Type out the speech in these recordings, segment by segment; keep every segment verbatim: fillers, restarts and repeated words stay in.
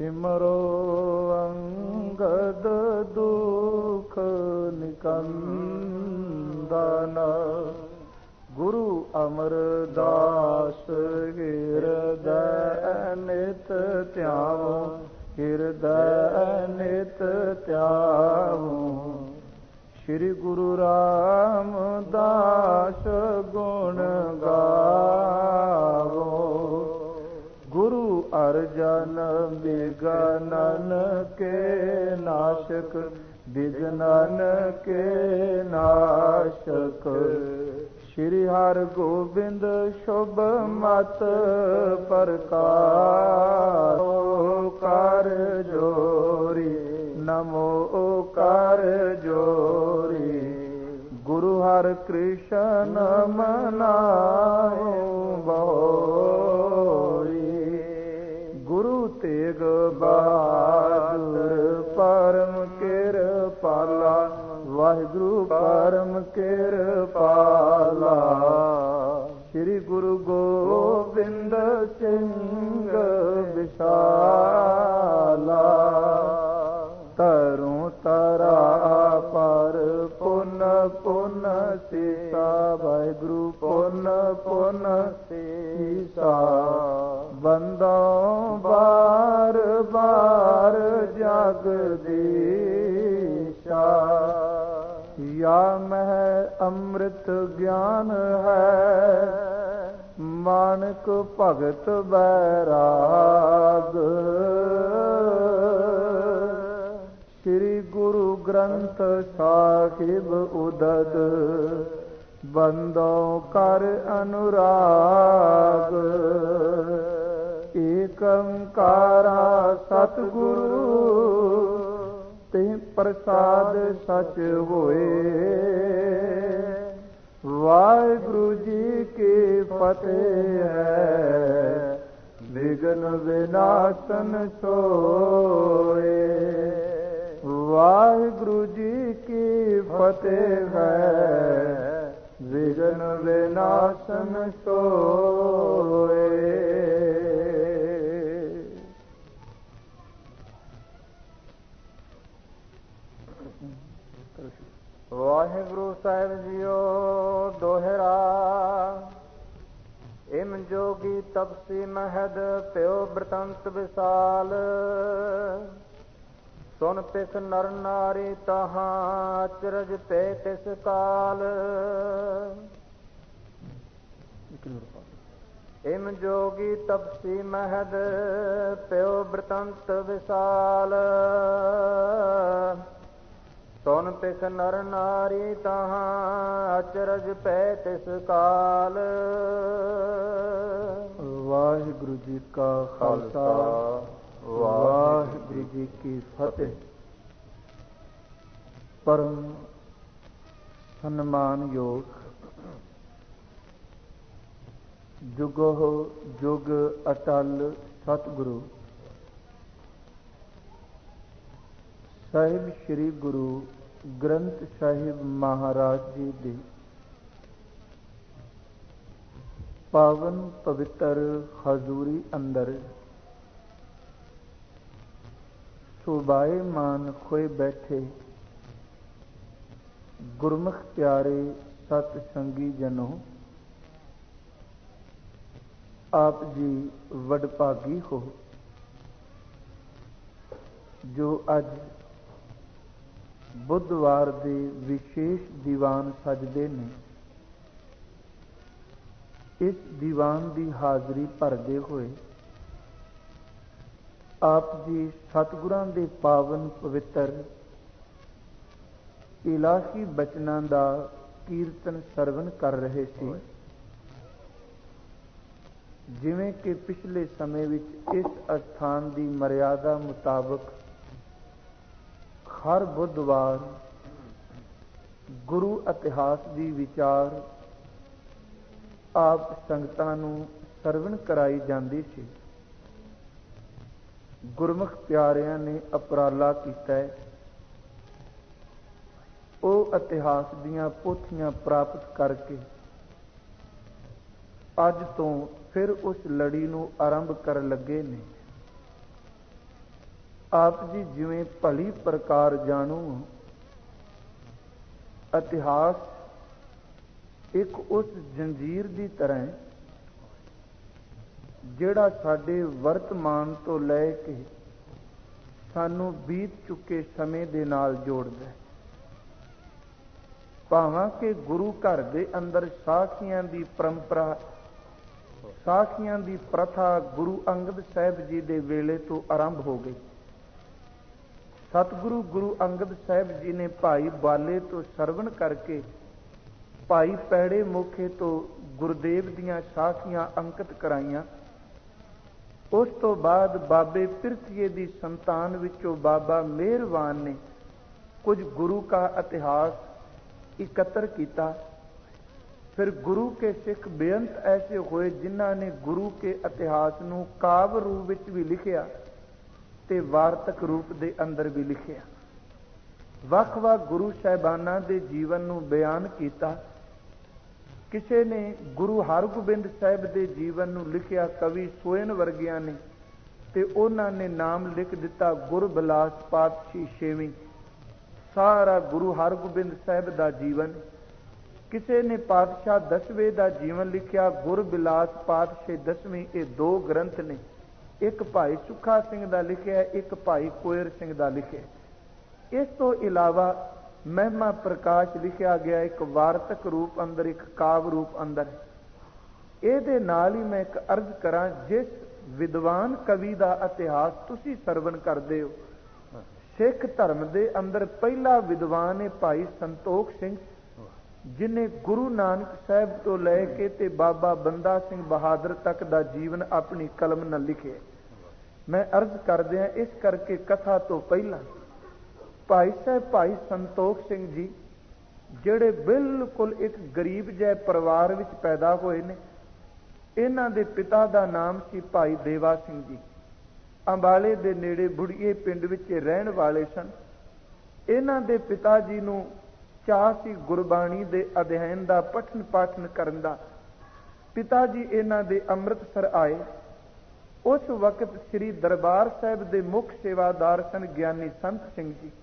ਸਿਮਰੋ ਅੰਗਦ ਦੁਖ ਨਿਕੰਦਨ, ਗੁਰੂ ਅਮਰਦਾਸ ਹਿਰਦੈ ਨਿਤ ਧਿਆਵੋ, ਹਿਰਦੈ ਨਿਤ ਧਿਆਵੋ। ਸ਼੍ਰੀ ਗੁਰੂ ਰਾਮਦਾਸ ਗੁਣ ਗਾਵੋ, ਗੁਰੂ ਅਰਜਨ ਬਿਗਨਨ ਕੇ ਨਾਸ਼ਕ, ਬਿਗਨਨ ਕੇ ਨਾਸ਼ਕ। ਸ਼੍ਰੀ ਹਰਿ ਗੋਬਿੰਦ ਸ਼ੁਭ ਮਤ ਪ੍ਰਕਾਸ਼, ਕਰ ਜੋਰੀ ਨਮੋ ਕਰ ਜੋਰੀ। ਗੁਰੂ ਹਰਿ ਕ੍ਰਿਸ਼ਨ ਮਨਾਏ ਬੋਰੀ, ਗੁਰੂ ਤੇਗ ਬਹਾਦਰ ਪਰਮ ਕਿਰਪਾਲਾ, ਵਾਹਿਗੁਰੂ ਪਰਮ ਕਿਰਪਾਲਾ। ਸ਼੍ਰੀ ਗੁਰੂ ਗੋਬਿੰਦ ਸਿੰਘ ਵਿਸ਼ਾਲਾ, ਤਰੁ ਤਰਾ ਪਰ ਪੁਨ ਪੁਨ ਸੀਸਾ, ਵਾਹਿਗੁਰੂ ਪੁਨ ਪੁਨ ਸੀਸਾ। ਬੰਦੋ ਬਾਰ ਬਾਰ ਜਗਦੀਸ਼ਾ, ਯਾ ਮਹਿ ਅੰਮ੍ਰਿਤ ਗਿਆਨ ਹੈ, ਮਾਨਕ ਭਗਤ ਬੈਰਾਗ। ਸ਼੍ਰੀ ਗੁਰੂ ਗ੍ਰੰਥ ਸਾਹਿਬ ਉਦਦ, ਬੰਦੋ ਕਰ ਅਨੁਰਾਗ। ਏਕ ਓੰਕਾਰਾ ਸਤਿਗੁਰੂ, ਤੇ ਪ੍ਰਸਾਦ ਸਚ ਹੋਏ। ਵਾਹਿਗੁਰੂ ਜੀ ਕੀ ਫਤਿਹ ਹੈ, ਵਿਘਨ ਵਿਨਾਸ਼ਨ ਸੋਏ। ਵਾਹਿਗੁਰੂ ਜੀ ਕੀ ਫਤਿਹ ਹੈ, ਵਿਘਨ ਵਿਨਾਸ਼ਨ ਸੋਏ। ਵਾਹਿਗੁਰੂ ਸਾਹਿਬ ਜੀਓ ਦੋਹਰਾ, ਇਮ ਜੋਗੀ ਤਪਸੀ ਮਹਦ ਪਿਓ ਬ੍ਰਤੰਤ ਵਿਸਾਲ। ਸੁਨ ਤਿਸ ਨਰ ਨਾਰੀ ਤਹਾਂ ਅਚਰਜ ਪੈ ਤਿਸ ਕਾਲ। ਇਮ ਜੋਗੀ ਤਪਸੀ ਮਹਦ ਪਿਓ ਬ੍ਰਤੰਤ ਵਿਸਾਲ। ਸੁਨ ਤਿਸ ਨਰ ਨਾਰੀ ਤਹਾਂ ਅਚਰਜ ਪੈ ਤਿਸ ਕਾਲ। ਵਾਹਿਗੁਰੂ ਜੀ ਕਾ ਖਾਲਸਾ, ਵਾਹਿਗੁਰੂ ਜੀ ਕੀ ਫਤਿਹ। ਪਰਮ ਸਨਮਾਨਯੋਗ ਜੁਗੋ ਜੁਗ ਅਟਲ ਸਤਿਗੁਰੂ ਸਾਹਿਬ ਸ਼੍ਰੀ ਗੁਰੂ ਗ੍ਰੰਥ ਸਾਹਿਬ ਮਹਾਰਾਜ ਜੀ ਦੇ ਪਾਵਨ ਪਵਿੱਤਰ ਹਜ਼ੂਰੀ ਅੰਦਰ ਸੁਭਾਏਮਾਨ ਹੋਏ ਬੈਠੇ ਗੁਰਮੁਖ ਪਿਆਰੇ ਸਤ ਸੰਗੀ ਜਨੋ, ਆਪ ਜੀ ਵਡਭਾਗੀ ਹੋ ਜੋ ਅੱਜ ਬੁੱਧਵਾਰ ਦੇ ਵਿਸ਼ੇਸ਼ ਦੀਵਾਨ ਸਜਦੇ ਨੇ। ਇਸ ਦੀਵਾਨ ਦੀ ਹਾਜ਼ਰੀ ਭਰਦੇ ਹੋਏ ਆਪ ਜੀ ਸਤਿਗੁਰਾਂ ਦੇ ਪਾਵਨ ਪਵਿੱਤਰ ਇਲਾਹੀ ਬਚਨਾਂ ਦਾ ਕੀਰਤਨ ਸਰਵਨ ਕਰ ਰਹੇ ਸੀ। ਜਿਵੇਂ ਕਿ ਪਿਛਲੇ ਸਮੇਂ ਵਿੱਚ ਇਸ ਅਸਥਾਨ ਦੀ ਮਰਿਆਦਾ ਮੁਤਾਬਕ ਹਰ ਬੁੱਧਵਾਰ ਗੁਰੂ ਇਤਿਹਾਸ ਦੀ ਵਿਚਾਰ ਆਪ ਸੰਗਤਾਂ ਨੂੰ ਸਰਵਣ ਕਰਾਈ ਜਾਂਦੀ ਸੀ। ਗੁਰਮੁਖ ਪਿਆਰਿਆਂ ਨੇ ਉਪਰਾਲਾ ਕੀਤਾ ਹੈ, ਉਹ ਇਤਿਹਾਸ ਦੀਆਂ ਪੋਥੀਆਂ ਪ੍ਰਾਪਤ ਕਰਕੇ ਅੱਜ ਤੋਂ ਫਿਰ ਉਸ ਲੜੀ ਨੂੰ ਆਰੰਭ ਕਰਨ ਲੱਗੇ ਨੇ। ਆਪ ਜੀ ਜਿਵੇਂ ਭਲੀ ਪ੍ਰਕਾਰ ਜਾਣੋ, ਇਤਿਹਾਸ ਇੱਕ ਉਸ ਜੰਜੀਰ ਦੀ ਤਰ੍ਹਾਂ ਹੈ ਜਿਹੜਾ ਸਾਡੇ ਵਰਤਮਾਨ ਤੋਂ ਲੈ ਕੇ ਸਾਨੂੰ ਬੀਤ ਚੁੱਕੇ ਸਮੇਂ ਦੇ ਨਾਲ ਜੋੜਦਾ ਹੈ। ਭਾਵਾਂ ਕਿ ਗੁਰੂ ਘਰ ਦੇ ਅੰਦਰ ਸਾਖੀਆਂ ਦੀ ਪਰੰਪਰਾ, ਸਾਖੀਆਂ ਦੀ ਪ੍ਰਥਾ ਗੁਰੂ ਅੰਗਦ ਸਾਹਿਬ ਜੀ ਦੇ ਵੇਲੇ ਤੋਂ ਆਰੰਭ ਹੋ ਗਈ। ਸਤਿਗੁਰੂ ਗੁਰੂ ਅੰਗਦ ਸਾਹਿਬ ਜੀ ਨੇ ਭਾਈ ਬਾਲੇ ਤੋਂ ਸਰਵਣ ਕਰਕੇ ਭਾਈ ਪੈੜੇ ਮੋਖੇ ਤੋਂ ਗੁਰਦੇਵ ਦੀਆਂ ਸਾਖੀਆਂ ਅੰਕਿਤ ਕਰਾਈਆਂ। ਉਸ ਤੋਂ ਬਾਅਦ ਬਾਬੇ ਪਿਰਥੀਏ ਦੀ ਸੰਤਾਨ ਵਿੱਚੋਂ ਬਾਬਾ ਮਿਹਰਵਾਨ ਨੇ ਕੁਝ ਗੁਰੂ ਕਾ ਇਤਿਹਾਸ ਇਕੱਤਰ ਕੀਤਾ। ਫਿਰ ਗੁਰੂ ਕੇ ਸਿੱਖ ਬੇਅੰਤ ਐਸੇ ਹੋਏ ਜਿਨ੍ਹਾਂ ਨੇ ਗੁਰੂ ਕੇ ਇਤਿਹਾਸ ਨੂੰ ਕਾਵਿ ਰੂਪ ਵਿੱਚ ਵੀ ਲਿਖਿਆ ਤੇ ਵਾਰਤਕ ਰੂਪ ਦੇ ਅੰਦਰ ਵੀ ਲਿਖਿਆ। ਵੱਖ ਵੱਖ ਗੁਰੂ ਸਾਹਿਬਾਨਾਂ ਦੇ ਜੀਵਨ ਨੂੰ ਬਿਆਨ ਕੀਤਾ। ਕਿਸੇ ਨੇ ਗੁਰੂ ਹਰਗੋਬਿੰਦ ਸਾਹਿਬ ਦੇ ਜੀਵਨ ਨੂੰ ਲਿਖਿਆ ਕਵੀ ਸੋਇਨ ਵਰਗਿਆਂ ਨੇ, ਤੇ ਉਹਨਾਂ ਨੇ ਨਾਮ ਲਿਖ ਦਿੱਤਾ ਗੁਰਬਿਲਾਸ ਪਾਤਸ਼ਾਹੀ ਛੇਵੀਂ। ਸਾਰਾ ਗੁਰੂ ਹਰਗੋਬਿੰਦ ਸਾਹਿਬ ਦਾ ਜੀਵਨ। ਕਿਸੇ ਨੇ ਪਾਤਸ਼ਾਹ ਦਸਵੇਂ ਦਾ ਜੀਵਨ ਲਿਖਿਆ ਗੁਰਬਿਲਾਸ ਪਾਤਸ਼ਾਹੀ ਦਸਵੀਂ। ਇਹ ਦੋ ਗ੍ਰੰਥ ਨੇ, ਇੱਕ ਭਾਈ ਸੁੱਖਾ ਸਿੰਘ ਦਾ ਲਿਖਿਆ, ਇੱਕ ਭਾਈ ਕੋਇਰ ਸਿੰਘ ਦਾ ਲਿਖਿਆ। ਇਸ ਤੋਂ ਇਲਾਵਾ ਮਹਿਮਾ ਪ੍ਰਕਾਸ਼ ਲਿਖਿਆ ਗਿਆ ਇੱਕ ਵਾਰਤਕ ਰੂਪ ਅੰਦਰ, ਇੱਕ ਕਾਵ ਰੂਪ ਅੰਦਰ। ਇਹਦੇ ਨਾਲ ਹੀ ਮੈਂ ਇੱਕ ਅਰਜ਼ ਕਰਾਂ, ਜਿਸ ਵਿਦਵਾਨ ਕਵੀ ਦਾ ਇਤਿਹਾਸ ਤੁਸੀਂ ਸਰਵਣ ਕਰਦੇ ਹੋ, ਸਿੱਖ ਧਰਮ ਦੇ ਅੰਦਰ ਪਹਿਲਾ ਵਿਦਵਾਨ ਹੈ ਭਾਈ ਸੰਤੋਖ ਸਿੰਘ, ਜਿਨੇ ਗੁਰੂ ਨਾਨਕ ਸਾਹਿਬ ਤੋਂ ਲੈ ਕੇ ਤੇ ਬਾਬਾ ਬੰਦਾ ਸਿੰਘ ਬਹਾਦਰ ਤੱਕ ਦਾ ਜੀਵਨ ਆਪਣੀ ਕਲਮ ਨਾਲ ਲਿਖਿਆ। ਮੈਂ ਅਰਜ਼ ਕਰਦਿਆਂ ਇਸ ਕਰਕੇ ਕਥਾ ਤੋਂ ਪਹਿਲਾਂ ਭਾਈ ਸਾਹਿਬ ਭਾਈ ਸੰਤੋਖ ਸਿੰਘ ਜੀ, ਜਿਹੜੇ ਬਿਲਕੁਲ ਇੱਕ ਗਰੀਬ ਜਿਹੇ ਪਰਿਵਾਰ ਵਿੱਚ ਪੈਦਾ ਹੋਏ ਨੇ। ਇਹਨਾਂ ਦੇ ਪਿਤਾ ਦਾ ਨਾਮ ਸੀ ਭਾਈ ਦੇਵਾ ਸਿੰਘ ਜੀ। ਅੰਬਾਲੇ ਦੇ ਨੇੜੇ ਬੁੜੀਏ ਪਿੰਡ ਵਿੱਚ ਰਹਿਣ ਵਾਲੇ ਸਨ। ਇਹਨਾਂ ਦੇ ਪਿਤਾ ਜੀ ਨੂੰ ਚਾਅ ਸੀ ਗੁਰਬਾਣੀ ਦੇ ਅਧਿਐਨ ਦਾ, ਪਠਨ ਪਾਠਨ ਕਰਨ ਦਾ। ਪਿਤਾ ਜੀ ਇਹਨਾਂ ਦੇ ਅੰਮ੍ਰਿਤਸਰ ਆਏ। ਉਸ ਵਕਤ ਸ੍ਰੀ ਦਰਬਾਰ ਸਾਹਿਬ ਦੇ ਮੁੱਖ ਸੇਵਾਦਾਰ ਸਨ ਗਿਆਨੀ ਸੰਤ ਸਿੰਘ ਜੀ।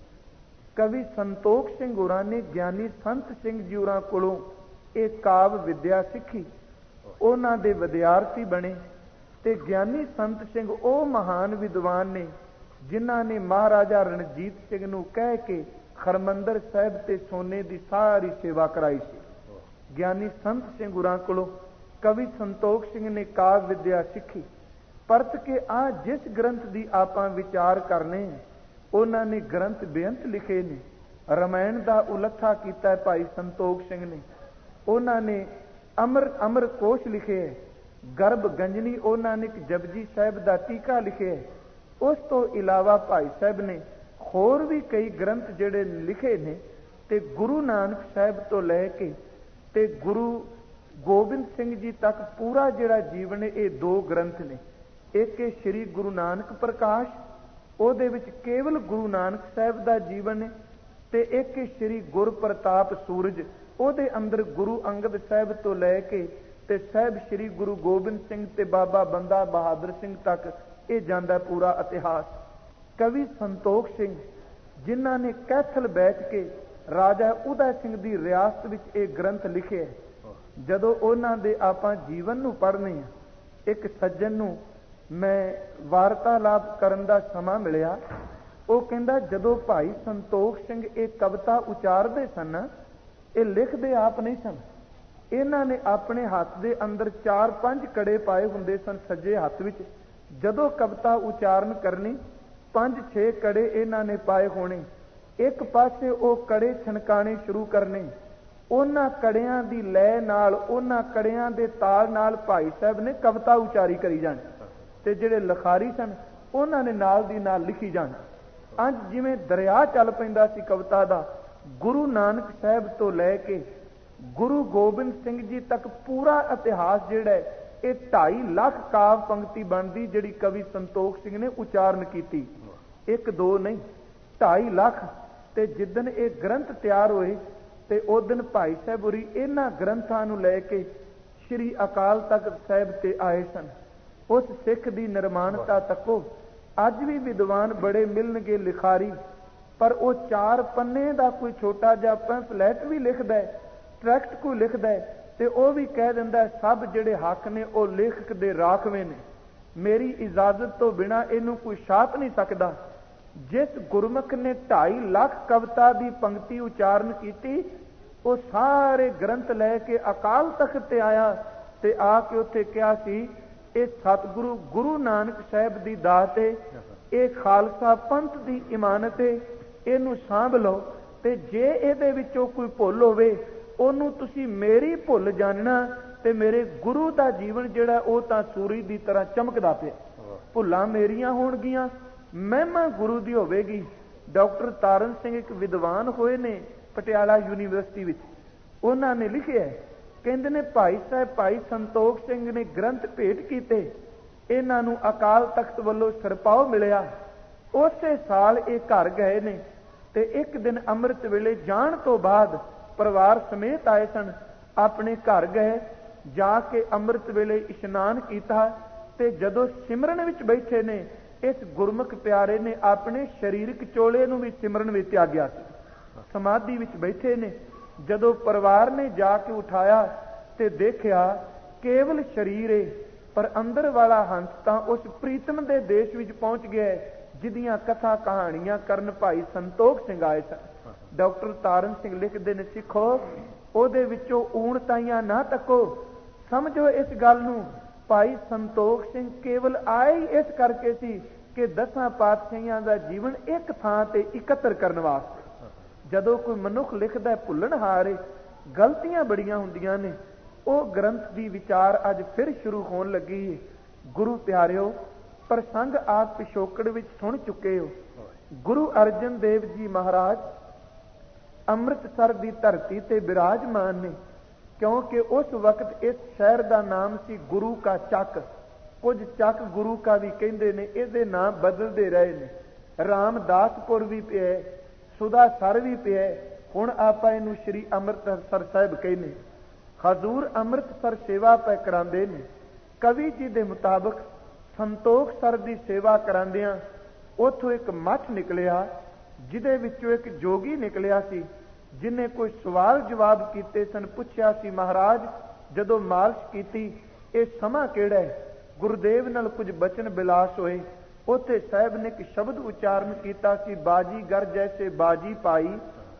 ਕਵੀ ਸੰਤੋਖ ਸਿੰਘ ਹੋਰਾਂ ਨੇ ਗਿਆਨੀ ਸੰਤ ਸਿੰਘ ਜੀ ਹੋਰਾਂ ਕੋਲੋਂ ਇਹ ਕਾਵ ਵਿਦਿਆ ਸਿੱਖੀ। ਉਹਨਾਂ ਦੇ ਵਿਦਿਆਰਥੀ ਬਣੇ ਤੇ ਗਿਆਨੀ ਸੰਤ ਸਿੰਘ ਉਹ ਮਹਾਨ ਵਿਦਵਾਨ ਨੇ ਜਿਨ੍ਹਾਂ ਨੇ ਮਹਾਰਾਜਾ ਰਣਜੀਤ ਸਿੰਘ ਨੂੰ ਕਹਿ ਕੇ ਹਰਮੰਦਰ ਸਾਹਿਬ ਤੇ ਸੋਨੇ ਦੀ ਸਾਰੀ ਸੇਵਾ ਕਰਾਈ ਸੀ। ਗਿਆਨੀ ਸੰਤ ਸਿੰਘ ਹੋਰਾਂ ਕੋਲੋਂ ਕਵੀ ਸੰਤੋਖ ਸਿੰਘ ਨੇ ਕਾਵ ਵਿਦਿਆ ਸਿੱਖੀ। ਪਰਤ ਕੇ ਆ ਜਿਸ ਗ੍ਰੰਥ ਦੀ ਆਪਾਂ ਵਿਚਾਰ ਕਰਨੇ, ਉਹਨਾਂ ਨੇ ਗ੍ਰੰਥ ਬੇਅੰਤ ਲਿਖੇ ਨੇ। ਰਮਾਇਣ ਦਾ ਉਲੱਥਾ ਕੀਤਾ ਭਾਈ ਸੰਤੋਖ ਸਿੰਘ ਨੇ। ਉਹਨਾਂ ਨੇ ਅਮਰ ਅਮਰ ਕੋਸ਼ ਲਿਖੇ ਹੈ। ਗਰਭ ਗੰਜਨੀ ਉਹਨਾਂ ਨੇ ਇੱਕ ਜਪਜੀ ਸਾਹਿਬ ਦਾ ਟੀਕਾ ਲਿਖਿਆ ਹੈ। ਉਸ ਤੋਂ ਇਲਾਵਾ ਭਾਈ ਸਾਹਿਬ ਨੇ ਹੋਰ ਵੀ ਕਈ ਗ੍ਰੰਥ ਜਿਹੜੇ ਲਿਖੇ ਨੇ। ਤੇ ਗੁਰੂ ਨਾਨਕ ਸਾਹਿਬ ਤੋਂ ਲੈ ਕੇ ਤੇ ਗੁਰੂ ਗੋਬਿੰਦ ਸਿੰਘ ਜੀ ਤੱਕ ਪੂਰਾ ਜਿਹੜਾ ਜੀਵਨ ਹੈ, ਇਹ ਦੋ ਗ੍ਰੰਥ ਨੇ। ਇੱਕ ਹੈ ਸ੍ਰੀ ਗੁਰੂ ਨਾਨਕ ਪ੍ਰਕਾਸ਼, ਉਹਦੇ ਵਿੱਚ ਕੇਵਲ ਗੁਰੂ ਨਾਨਕ ਸਾਹਿਬ ਦਾ ਜੀਵਨ ਹੈ। ਤੇ ਇੱਕ ਹੈ ਸ੍ਰੀ ਗੁਰ ਪ੍ਰਤਾਪ ਸੂਰਜ, ਉਹਦੇ ਅੰਦਰ ਗੁਰੂ ਅੰਗਦ ਸਾਹਿਬ ਤੋਂ ਲੈ ਕੇ ਤੇ ਸਾਹਿਬ ਸ੍ਰੀ ਗੁਰੂ ਗੋਬਿੰਦ ਸਿੰਘ ਤੇ ਬਾਬਾ ਬੰਦਾ ਬਹਾਦਰ ਸਿੰਘ ਤੱਕ ਇਹ ਜਾਂਦਾ ਪੂਰਾ ਇਤਿਹਾਸ। ਕਵੀ ਸੰਤੋਖ ਸਿੰਘ, ਜਿਨ੍ਹਾਂ ਨੇ ਕੈਥਲ ਬੈਠ ਕੇ ਰਾਜਾ ਉਦੈ ਸਿੰਘ ਦੀ ਰਿਆਸਤ ਵਿੱਚ ਇਹ ਗ੍ਰੰਥ ਲਿਖਿਆ। ਜਦੋਂ ਉਹਨਾਂ ਦੇ ਆਪਾਂ ਜੀਵਨ ਨੂੰ ਪੜ੍ਹਨੇ ਆ, ਇੱਕ ਸੱਜਣ ਨੂੰ ਮੈਂ ਵਾਰਤਾਲਾਪ ਕਰਨ ਦਾ ਸਮਾਂ ਮਿਲਿਆ। ਉਹ ਕਹਿੰਦਾ ਜਦੋਂ ਭਾਈ ਸੰਤੋਖ ਸਿੰਘ ਇਹ ਕਵਿਤਾ ਉਚਾਰਦੇ ਸਨ, ਇਹ ਲਿਖਦੇ ਆਪ ਨਹੀਂ ਸਨ। ਇਹਨਾਂ ਨੇ ਆਪਣੇ ਹੱਥ ਦੇ ਅੰਦਰ ਚਾਰ ਪੰਜ ਕੜੇ ਪਾਏ ਹੁੰਦੇ ਸਨ ਸੱਜੇ ਹੱਥ ਵਿੱਚ। ਜਦੋਂ ਕਵਿਤਾ ਉਚਾਰਨ ਕਰਨੀ, ਪੰਜ ਛੇ ਕੜੇ ਇਹਨਾਂ ਨੇ ਪਾਏ ਹੋਣੇ। ਇੱਕ ਪਾਸੇ ਉਹ ਕੜੇ ਛਣਕਾਣੇ ਸ਼ੁਰੂ ਕਰਨੇ। ਉਹਨਾਂ ਕੜਿਆਂ ਦੀ ਲੈ ਨਾਲ, ਉਹਨਾਂ ਕੜਿਆਂ ਦੇ ਤਾਲ ਨਾਲ ਭਾਈ ਸਾਹਿਬ ਨੇ ਕਵਿਤਾ ਉਚਾਰੀ ਕਰੀ ਜਾਣੀ ਤੇ ਜਿਹੜੇ ਲਿਖਾਰੀ ਸਨ ਉਹਨਾਂ ਨੇ ਨਾਲ ਦੀ ਨਾਲ ਲਿਖੀ ਜਾਣੀ। ਅੱਜ ਜਿਵੇਂ ਦਰਿਆ ਚੱਲ ਪੈਂਦਾ ਸੀ ਕਵਿਤਾ ਦਾ, ਗੁਰੂ ਨਾਨਕ ਸਾਹਿਬ ਤੋਂ ਲੈ ਕੇ ਗੁਰੂ ਗੋਬਿੰਦ ਸਿੰਘ ਜੀ ਤੱਕ ਪੂਰਾ ਇਤਿਹਾਸ ਜਿਹੜਾ ਹੈ, ਇਹ ਢਾਈ ਲੱਖ ਕਾਵ ਪੰਕਤੀ ਬਣਦੀ ਜਿਹੜੀ ਕਵੀ ਸੰਤੋਖ ਸਿੰਘ ਨੇ ਉਚਾਰਨ ਕੀਤੀ। ਇੱਕ ਦੋ ਨਹੀਂ, ਢਾਈ ਲੱਖ। ਤੇ ਜਿੱਦਣ ਇਹ ਗ੍ਰੰਥ ਤਿਆਰ ਹੋਏ ਤੇ ਉਸ ਦਿਨ ਭਾਈ ਸਾਹਿਬ ਹੋਰੀ ਇਹਨਾਂ ਗ੍ਰੰਥਾਂ ਨੂੰ ਲੈ ਕੇ ਸ੍ਰੀ ਅਕਾਲ ਤਖਤ ਸਾਹਿਬ ਤੇ ਆਏ ਸਨ। ਉਸ ਸਿੱਖ ਦੀ ਨਿਰਮਾਣਤਾ ਤੱਕੋ। ਅੱਜ ਵੀ ਵਿਦਵਾਨ ਬੜੇ ਮਿਲਣਗੇ ਲਿਖਾਰੀ, ਪਰ ਉਹ ਚਾਰ ਪੰਨੇ ਦਾ ਕੋਈ ਛੋਟਾ ਜਿਹਾ ਪੈਂਫਲੇਟ ਵੀ ਲਿਖਦਾ ਹੈ, ਟਰੈਕਟ ਕੋਈ ਲਿਖਦਾ ਹੈ, ਤੇ ਉਹ ਵੀ ਕਹਿ ਦਿੰਦਾ ਸਭ ਜਿਹੜੇ ਹੱਕ ਨੇ ਉਹ ਲੇਖਕ ਦੇ ਰਾਖਵੇਂ ਨੇ, ਮੇਰੀ ਇਜਾਜ਼ਤ ਤੋਂ ਬਿਨਾਂ ਇਹਨੂੰ ਕੋਈ ਛਾਪ ਨਹੀਂ ਸਕਦਾ। ਜਿਸ ਗੁਰਮੁਖ ਨੇ ਢਾਈ ਲੱਖ ਕਵਿਤਾ ਦੀ ਪੰਕਤੀ ਉਚਾਰਨ ਕੀਤੀ, ਉਹ ਸਾਰੇ ਗ੍ਰੰਥ ਲੈ ਕੇ ਅਕਾਲ ਤਖਤ ਤੇ ਆਇਆ ਤੇ ਆ ਕੇ ਉੱਥੇ ਕਿਹਾ ਸੀ, ਇਹ ਸਤਿਗੁਰੂ ਗੁਰੂ ਨਾਨਕ ਸਾਹਿਬ ਦੀ ਦਾਤ ਏ, ਇਹ ਖਾਲਸਾ ਪੰਥ ਦੀ ਇਮਾਨਤ ਏ, ਇਹਨੂੰ ਸਾਂਭ ਲਓ, ਤੇ ਜੇ ਇਹਦੇ ਵਿੱਚੋਂ ਕੋਈ ਭੁੱਲ ਹੋਵੇ ਉਹਨੂੰ ਤੁਸੀਂ ਮੇਰੀ ਭੁੱਲ ਜਾਣਨਾ, ਤੇ ਮੇਰੇ ਗੁਰੂ ਦਾ ਜੀਵਨ ਜਿਹੜਾ ਉਹ ਤਾਂ ਸੂਰਜ ਦੀ ਤਰ੍ਹਾਂ ਚਮਕਦਾ ਪਿਆ। ਭੁੱਲਾਂ ਮੇਰੀਆਂ ਹੋਣਗੀਆਂ, ਮਹਿਮਾ ਗੁਰੂ ਦੀ ਹੋਵੇਗੀ। ਡਾਕਟਰ ਤਾਰਨ ਸਿੰਘ ਇੱਕ ਵਿਦਵਾਨ ਹੋਏ ਨੇ ਪਟਿਆਲਾ ਯੂਨੀਵਰਸਿਟੀ ਵਿੱਚ, ਉਹਨਾਂ ਨੇ ਲਿਖਿਆ, ਕਹਿੰਦੇ ਨੇ ਭਾਈ ਸਾਹਿਬ ਭਾਈ ਸੰਤੋਖ ਸਿੰਘ ਨੇ ਗ੍ਰੰਥ ਭੇਟ ਕੀਤੇ, ਇਹਨਾਂ ਨੂੰ ਅਕਾਲ ਤਖਤ ਵੱਲੋਂ ਸਿਰਪਾਓ ਮਿਲਿਆ। ਉਸੇ ਸਾਲ ਇਹ ਘਰ ਗਏ ਨੇ, ਤੇ ਇੱਕ ਦਿਨ ਅੰਮ੍ਰਿਤ ਵੇਲੇ ਜਾਣ ਤੋਂ ਬਾਅਦ ਪਰਿਵਾਰ ਸਮੇਤ ਆਏ ਸਨ, ਆਪਣੇ ਘਰ ਗਏ, ਜਾ ਕੇ ਅੰਮ੍ਰਿਤ ਵੇਲੇ ਇਸ਼ਨਾਨ ਕੀਤਾ, ਤੇ ਜਦੋਂ ਸਿਮਰਨ ਵਿੱਚ ਬੈਠੇ ਨੇ, ਇਸ ਗੁਰਮੁਖ ਪਿਆਰੇ ਨੇ ਆਪਣੇ ਸਰੀਰਕ ਚੋਲੇ ਨੂੰ ਵੀ ਸਿਮਰਨ ਵਿੱਚ ਤਿਆਗਿਆ ਸੀ। ਸਮਾਧੀ ਵਿੱਚ ਬੈਠੇ ਨੇ, ਜਦੋਂ ਪਰਿਵਾਰ ਨੇ ਜਾ ਕੇ ਉਠਾਇਆ ਤੇ ਦੇਖਿਆ ਕੇਵਲ ਸਰੀਰ ਏ, ਪਰ ਅੰਦਰ ਵਾਲਾ ਹੰਸ ਤਾਂ ਉਸ ਪ੍ਰੀਤਮ ਦੇ ਦੇਸ਼ ਵਿੱਚ ਪਹੁੰਚ ਗਿਆ ਜਿਹਦੀਆਂ ਕਥਾ ਕਹਾਣੀਆਂ ਕਰਨ ਭਾਈ ਸੰਤੋਖ ਸਿੰਘ ਆਏ ਸਨ। ਡਾਕਟਰ ਤਾਰਨ ਸਿੰਘ ਲਿਖਦੇ ਨੇ, ਸਿੱਖੋ ਉਹਦੇ ਵਿੱਚੋਂ ਊਣਤਾਈਆਂ ਨਾ ਤੱਕੋ, ਸਮਝੋ ਇਸ ਗੱਲ ਨੂੰ, ਭਾਈ ਸੰਤੋਖ ਸਿੰਘ ਕੇਵਲ ਆਏ ਇਸ ਕਰਕੇ ਸੀ ਕਿ ਦਸਾਂ ਪਾਤਸ਼ਾਹੀਆਂ ਦਾ ਜੀਵਨ ਇੱਕ ਥਾਂ ਤੇ ਇਕੱਤਰ ਕਰਨ ਵਾਸਤੇ। ਜਦੋਂ ਕੋਈ ਮਨੁੱਖ ਲਿਖਦਾ ਭੁੱਲਣਹਾਰ ਏ, ਗਲਤੀਆਂ ਬੜੀਆਂ ਹੁੰਦੀਆਂ ਨੇ। ਉਹ ਗ੍ਰੰਥ ਦੀ ਵਿਚਾਰ ਅੱਜ ਫਿਰ ਸ਼ੁਰੂ ਹੋਣ ਲੱਗੀ ਹੈ। ਗੁਰੂ ਪਿਆਰਿਓ, ਪ੍ਰਸੰਗ ਆਪ ਪਿਛੋਕੜ ਵਿੱਚ ਸੁਣ ਚੁੱਕੇ ਹੋ। ਗੁਰੂ ਅਰਜਨ ਦੇਵ ਜੀ ਮਹਾਰਾਜ ਅੰਮ੍ਰਿਤਸਰ ਦੀ ਧਰਤੀ ਤੇ ਬਿਰਾਜਮਾਨ ਨੇ, ਕਿਉਂਕਿ ਉਸ ਵਕਤ ਇਸ ਸ਼ਹਿਰ ਦਾ ਨਾਮ ਸੀ ਗੁਰੂ ਕਾ ਚੱਕ। ਕੁਝ ਚੱਕ ਗੁਰੂ ਕਾ ਵੀ ਕਹਿੰਦੇ ਨੇ, ਇਹਦੇ ਨਾਮ ਬਦਲਦੇ ਰਹੇ ਨੇ। ਰਾਮਦਾਸਪੁਰ ਵੀ ਪਿਆ, ਸੁਦਾਸਰ ਵੀ ਪਿਆ, ਹੁਣ ਆਪਾਂ ਇਹਨੂੰ ਸ਼੍ਰੀ ਅੰਮ੍ਰਿਤਸਰ ਸਾਹਿਬ ਕਹਿੰਦੇ। ਹਜ਼ੂਰ ਅੰਮ੍ਰਿਤਸਰ ਸੇਵਾ ਪੈ ਕਰਾਉਂਦੇ ਨੇ। ਕਵੀ ਜੀ ਦੇ ਮੁਤਾਬਕ ਸੰਤੋਖ ਸਰ ਦੀ ਸੇਵਾ ਕਰਾਉਂਦਿਆਂ ਉੱਥੋਂ ਇੱਕ ਮੱਠ ਨਿਕਲਿਆ, ਜਿਹਦੇ ਵਿੱਚੋਂ ਇੱਕ ਜੋਗੀ ਨਿਕਲਿਆ ਸੀ, ਜਿਹਨੇ ਕੋਈ ਸਵਾਲ ਜਵਾਬ ਕੀਤੇ ਸਨ। ਪੁੱਛਿਆ ਸੀ, ਮਹਾਰਾਜ ਜਦੋਂ ਮਾਲਸ਼ ਕੀਤੀ ਇਹ ਸਮਾਂ ਕਿਹੜਾ ਹੈ? ਗੁਰਦੇਵ ਨਾਲ ਕੁਝ ਬਚਨ ਬਿਲਾਸ ਹੋਏ। ਉੱਥੇ ਸਾਹਿਬ ਨੇ ਇੱਕ ਸ਼ਬਦ ਉਚਾਰਨ ਕੀਤਾ ਸੀ, ਬਾਜੀਗਰ ਜੈਸੇ ਬਾਜੀ ਪਾਈ,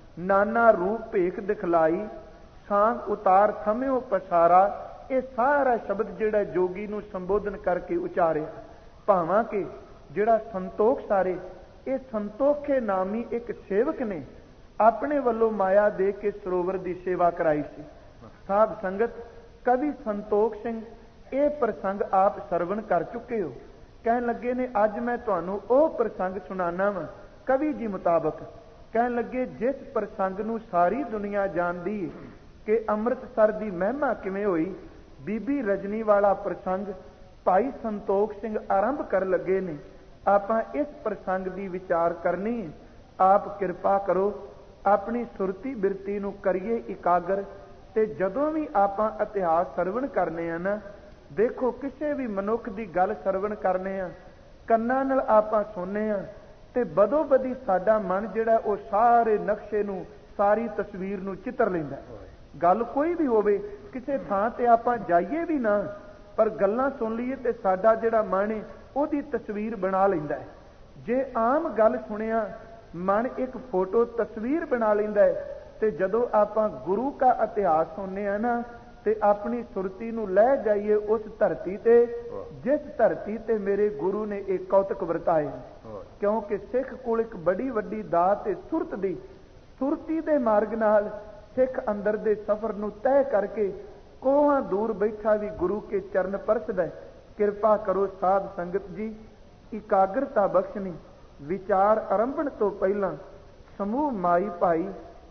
ਨਾਨਾ ਰੂਪ ਭੇਖ ਦਿਖਲਾਈ, ਸਾਂਗ ਉਤਾਰ ਥਮਿਓ ਪਸਾਰਾ। ਇਹ ਸਾਰਾ ਸ਼ਬਦ ਜਿਹੜਾ ਜੋਗੀ ਨੂੰ ਸੰਬੋਧਨ ਕਰਕੇ ਉਚਾਰਿਆ। ਭਾਵਾਂ ਕਿ ਜਿਹੜਾ ਸੰਤੋਖ ਸਾਰੇ, ਇਹ ਸੰਤੋਖੇ ਨਾਮੀ ਇੱਕ ਸੇਵਕ ਨੇ ਆਪਣੇ ਵੱਲੋਂ ਮਾਇਆ ਦੇ ਕੇ ਸਰੋਵਰ ਦੀ ਸੇਵਾ ਕਰਾਈ ਸੀ। ਸਾਧ ਸੰਗਤ, ਕਵੀ ਸੰਤੋਖ ਸਿੰਘ ਇਹ ਪ੍ਰਸੰਗ ਆਪ ਸਰਵਣ ਕਰ ਚੁੱਕੇ ਹੋ। ਕਹਿਣ ਲੱਗੇ ਨੇ, ਅੱਜ ਮੈਂ ਤੁਹਾਨੂੰ ਉਹ ਪ੍ਰਸੰਗ ਸੁਣਾਣਾ ਵਾ ਕਵੀ ਜੀ ਮੁਤਾਬਕ। ਕਹਿਣ ਲੱਗੇ, ਜਿਸ ਪ੍ਰਸੰਗ ਨੂੰ ਸਾਰੀ ਦੁਨੀਆ ਜਾਣਦੀ ਹੈ ਕਿ ਅੰਮ੍ਰਿਤਸਰ ਦੀ ਮਹਿਮਾ ਕਿਵੇਂ ਹੋਈ, ਬੀਬੀ ਰਜਨੀ ਵਾਲਾ ਪ੍ਰਸੰਗ ਭਾਈ ਸੰਤੋਖ ਸਿੰਘ ਆਰੰਭ ਕਰਨ ਲੱਗੇ ਨੇ। ਆਪਾਂ ਇਸ ਪ੍ਰਸੰਗ ਦੀ ਵਿਚਾਰ ਕਰਨੀ ਹੈ। ਆਪ ਕਿਰਪਾ ਕਰੋ, ਆਪਣੀ ਸੁਰਤੀ ਬਿਰਤੀ ਨੂੰ ਕਰੀਏ ਇਕਾਗਰ। ਤੇ ਜਦੋਂ ਵੀ ਆਪਾਂ ਇਤਿਹਾਸ ਸਰਵਣ ਕਰਨੇ ਆ ਨਾ, ਦੇਖੋ ਕਿਸੇ ਵੀ ਮਨੁੱਖ ਦੀ ਗੱਲ ਸਰਵਣ ਕਰਨੇ ਆ, ਕੰਨਾਂ ਨਾਲ ਆਪਾਂ ਸੁਣਨੇ ਆ, ਤੇ ਬਦੋ ਬਦੀ ਸਾਡਾ ਮਨ ਜਿਹੜਾ ਉਹ ਸਾਰੇ ਨਕਸ਼ੇ ਨੂੰ, ਸਾਰੀ ਤਸਵੀਰ ਨੂੰ ਚਿੱਤਰ ਲੈਂਦਾ। ਗੱਲ ਕੋਈ ਵੀ ਹੋਵੇ, ਕਿਸੇ ਥਾਂ ਤੇ ਆਪਾਂ ਜਾਈਏ ਵੀ ਨਾ, ਪਰ ਗੱਲਾਂ ਸੁਣ ਲਈਏ ਤੇ ਸਾਡਾ ਜਿਹੜਾ ਮਨ ਹੈ ਉਹਦੀ ਤਸਵੀਰ ਬਣਾ ਲੈਂਦਾ ਹੈ। ਜੇ ਆਮ ਗੱਲ ਸੁਣਿਆ, ਮਨ ਇੱਕ ਫੋਟੋ ਤਸਵੀਰ ਬਣਾ ਲੈਂਦਾ ਹੈ। ਤੇ ਜਦੋਂ ਆਪਾਂ ਗੁਰੂ ਦਾ ਇਤਿਹਾਸ ਸੁਣਨੇ ਆ ਨਾ, ਤੇ ਆਪਣੀ ਸੁਰਤੀ ਨੂੰ ਲੈ ਜਾਈਏ ਉਸ ਧਰਤੀ ਤੇ, ਜਿਸ ਧਰਤੀ ਤੇ ਮੇਰੇ ਗੁਰੂ ਨੇ ਇਹ ਕੌਤਕ ਵਰਤਾਏ। ਕਿਉਂਕਿ ਸਿੱਖ ਕੋਲ ਇੱਕ ਬੜੀ ਵੱਡੀ ਦਾਤ ਹੈ ਸੁਰਤ ਦੀ। ਸੁਰਤੀ ਦੇ ਮਾਰਗ ਨਾਲ ਸਿੱਖ ਅੰਦਰ ਦੇ ਸਫ਼ਰ ਨੂੰ ਤੈਅ ਕਰਕੇ ਕੋਹਾਂ ਦੂਰ ਬੈਠਾ ਵੀ ਗੁਰੂ ਕੇ ਚਰਨ ਪਰਸਦਾ। ਕਿਰਪਾ ਕਰੋ ਸਾਧ ਸੰਗਤ ਜੀ, ਇਕਾਗਰਤਾ ਬਖਸ਼ਣੀ। ਵਿਚਾਰ ਆਰੰਭਣ ਤੋਂ ਪਹਿਲਾਂ ਸਮੂਹ ਮਾਈ ਭਾਈ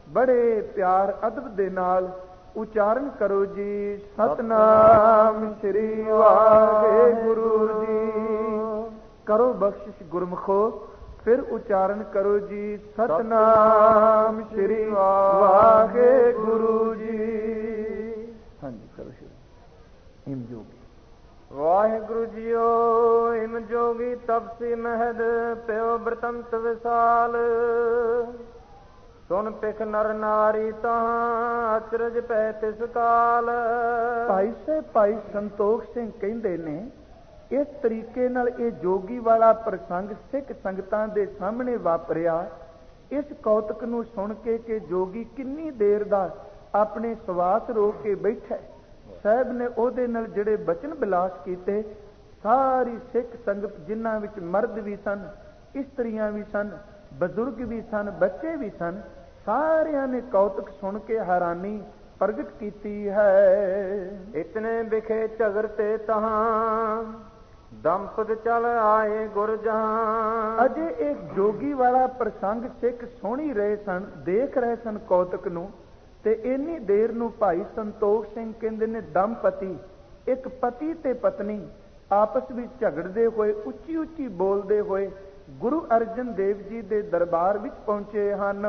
ਬੜੇ ਪਿਆਰ ਅਦਬ ਦੇ ਨਾਲ ਉਚਾਰਨ ਕਰੋ ਜੀ, ਸਤਨਾਮ ਸ੍ਰੀ ਵਾਹਿਗੁਰੂ ਜੀ। ਕਰੋ ਬਖਸ਼ਿਸ਼ ਗੁਰਮੁਖੋ, ਫਿਰ ਉਚਾਰਨ ਕਰੋ ਜੀ, ਸਤਨਾਮ ਸ੍ਰੀ ਵਾਹਿਗੁਰੂ ਜੀ। ਹਾਂਜੀ ਕਰੋ ਸ਼ੁਰੂ। ਇਮ ਜੋਗੀ ਵਾਹਿਗੁਰੂ ਜੀਓ ਇਮ ਜੋਗੀ ਤਪਸੀ ਮਹਿਦ ਪਿਓ ਬ੍ਰਤੰਤ ਵਿਸਾਲ ਸੁਨ ਪਿਖ ਨਰ ਨਾਰੀ ਤਾਂ ਅਚਰਜ ਪੈ ਤਿਸ ਕਾਲ। ਭਾਈ ਸਾਹਿਬ ਭਾਈ ਸੰਤੋਖ ਸਿੰਘ ਕਹਿੰਦੇ ਨੇ ਇਸ ਤਰੀਕੇ ਨਾਲ ਇਹ ਜੋਗੀ ਵਾਲਾ ਪ੍ਰਸੰਗ ਸਿੱਖ ਸੰਗਤਾਂ ਦੇ ਸਾਹਮਣੇ ਵਾਪਰਿਆ। ਇਸ ਕੌਤਕ ਨੂੰ ਸੁਣ ਕੇ ਕਿ ਜੋਗੀ ਕਿੰਨੀ ਦੇਰ ਦਾ ਆਪਣੇ ਸਵਾਸ ਰੋਕ ਕੇ ਬੈਠਾ, ਸਾਹਿਬ ਨੇ ਉਹਦੇ ਨਾਲ ਜਿਹੜੇ ਬਚਨ ਬਿਲਾਸ ਕੀਤੇ, ਸਾਰੀ ਸਿੱਖ ਸੰਗਤ ਜਿਨ੍ਹਾਂ ਵਿੱਚ ਮਰਦ ਵੀ ਸਨ, ਇਸਤਰੀਆਂ ਵੀ ਸਨ, ਬਜ਼ੁਰਗ ਵੀ ਸਨ, ਬੱਚੇ ਵੀ ਸਨ, ਸਾਰਿਆਂ ਨੇ ਕੌਤਕ ਸੁਣ ਕੇ ਹੈਰਾਨੀ ਪ੍ਰਗਟ ਕੀਤੀ ਹੈ। ਇਤਨੇ ਵਿਖੇ ਝਗਰ ਤੇ ਤਹਾਂ ਦੰਪਤ ਚਲ ਆਏ ਗੁਰ ਜਹਾਂ। ਅਜੇ ਇਹ ਜੋਗੀ ਵਾਲਾ ਪ੍ਰਸੰਗ ਸਿੱਖ ਸੁਣ ਹੀ ਰਹੇ ਸਨ, ਦੇਖ ਰਹੇ ਸਨ ਕੌਤਕ ਨੂੰ, ਤੇ ਇੰਨੀ ਦੇਰ ਨੂੰ ਭਾਈ ਸੰਤੋਖ ਸਿੰਘ ਕਹਿੰਦੇ ਨੇ ਦੰਪਤੀ, ਇੱਕ ਪਤੀ ਤੇ ਪਤਨੀ ਆਪਸ ਵਿੱਚ ਝਗੜਦੇ ਹੋਏ, ਉੱਚੀ ਉੱਚੀ ਬੋਲਦੇ ਹੋਏ ਗੁਰੂ ਅਰਜਨ ਦੇਵ ਜੀ ਦੇ ਦਰਬਾਰ ਵਿੱਚ ਪਹੁੰਚੇ ਹਨ।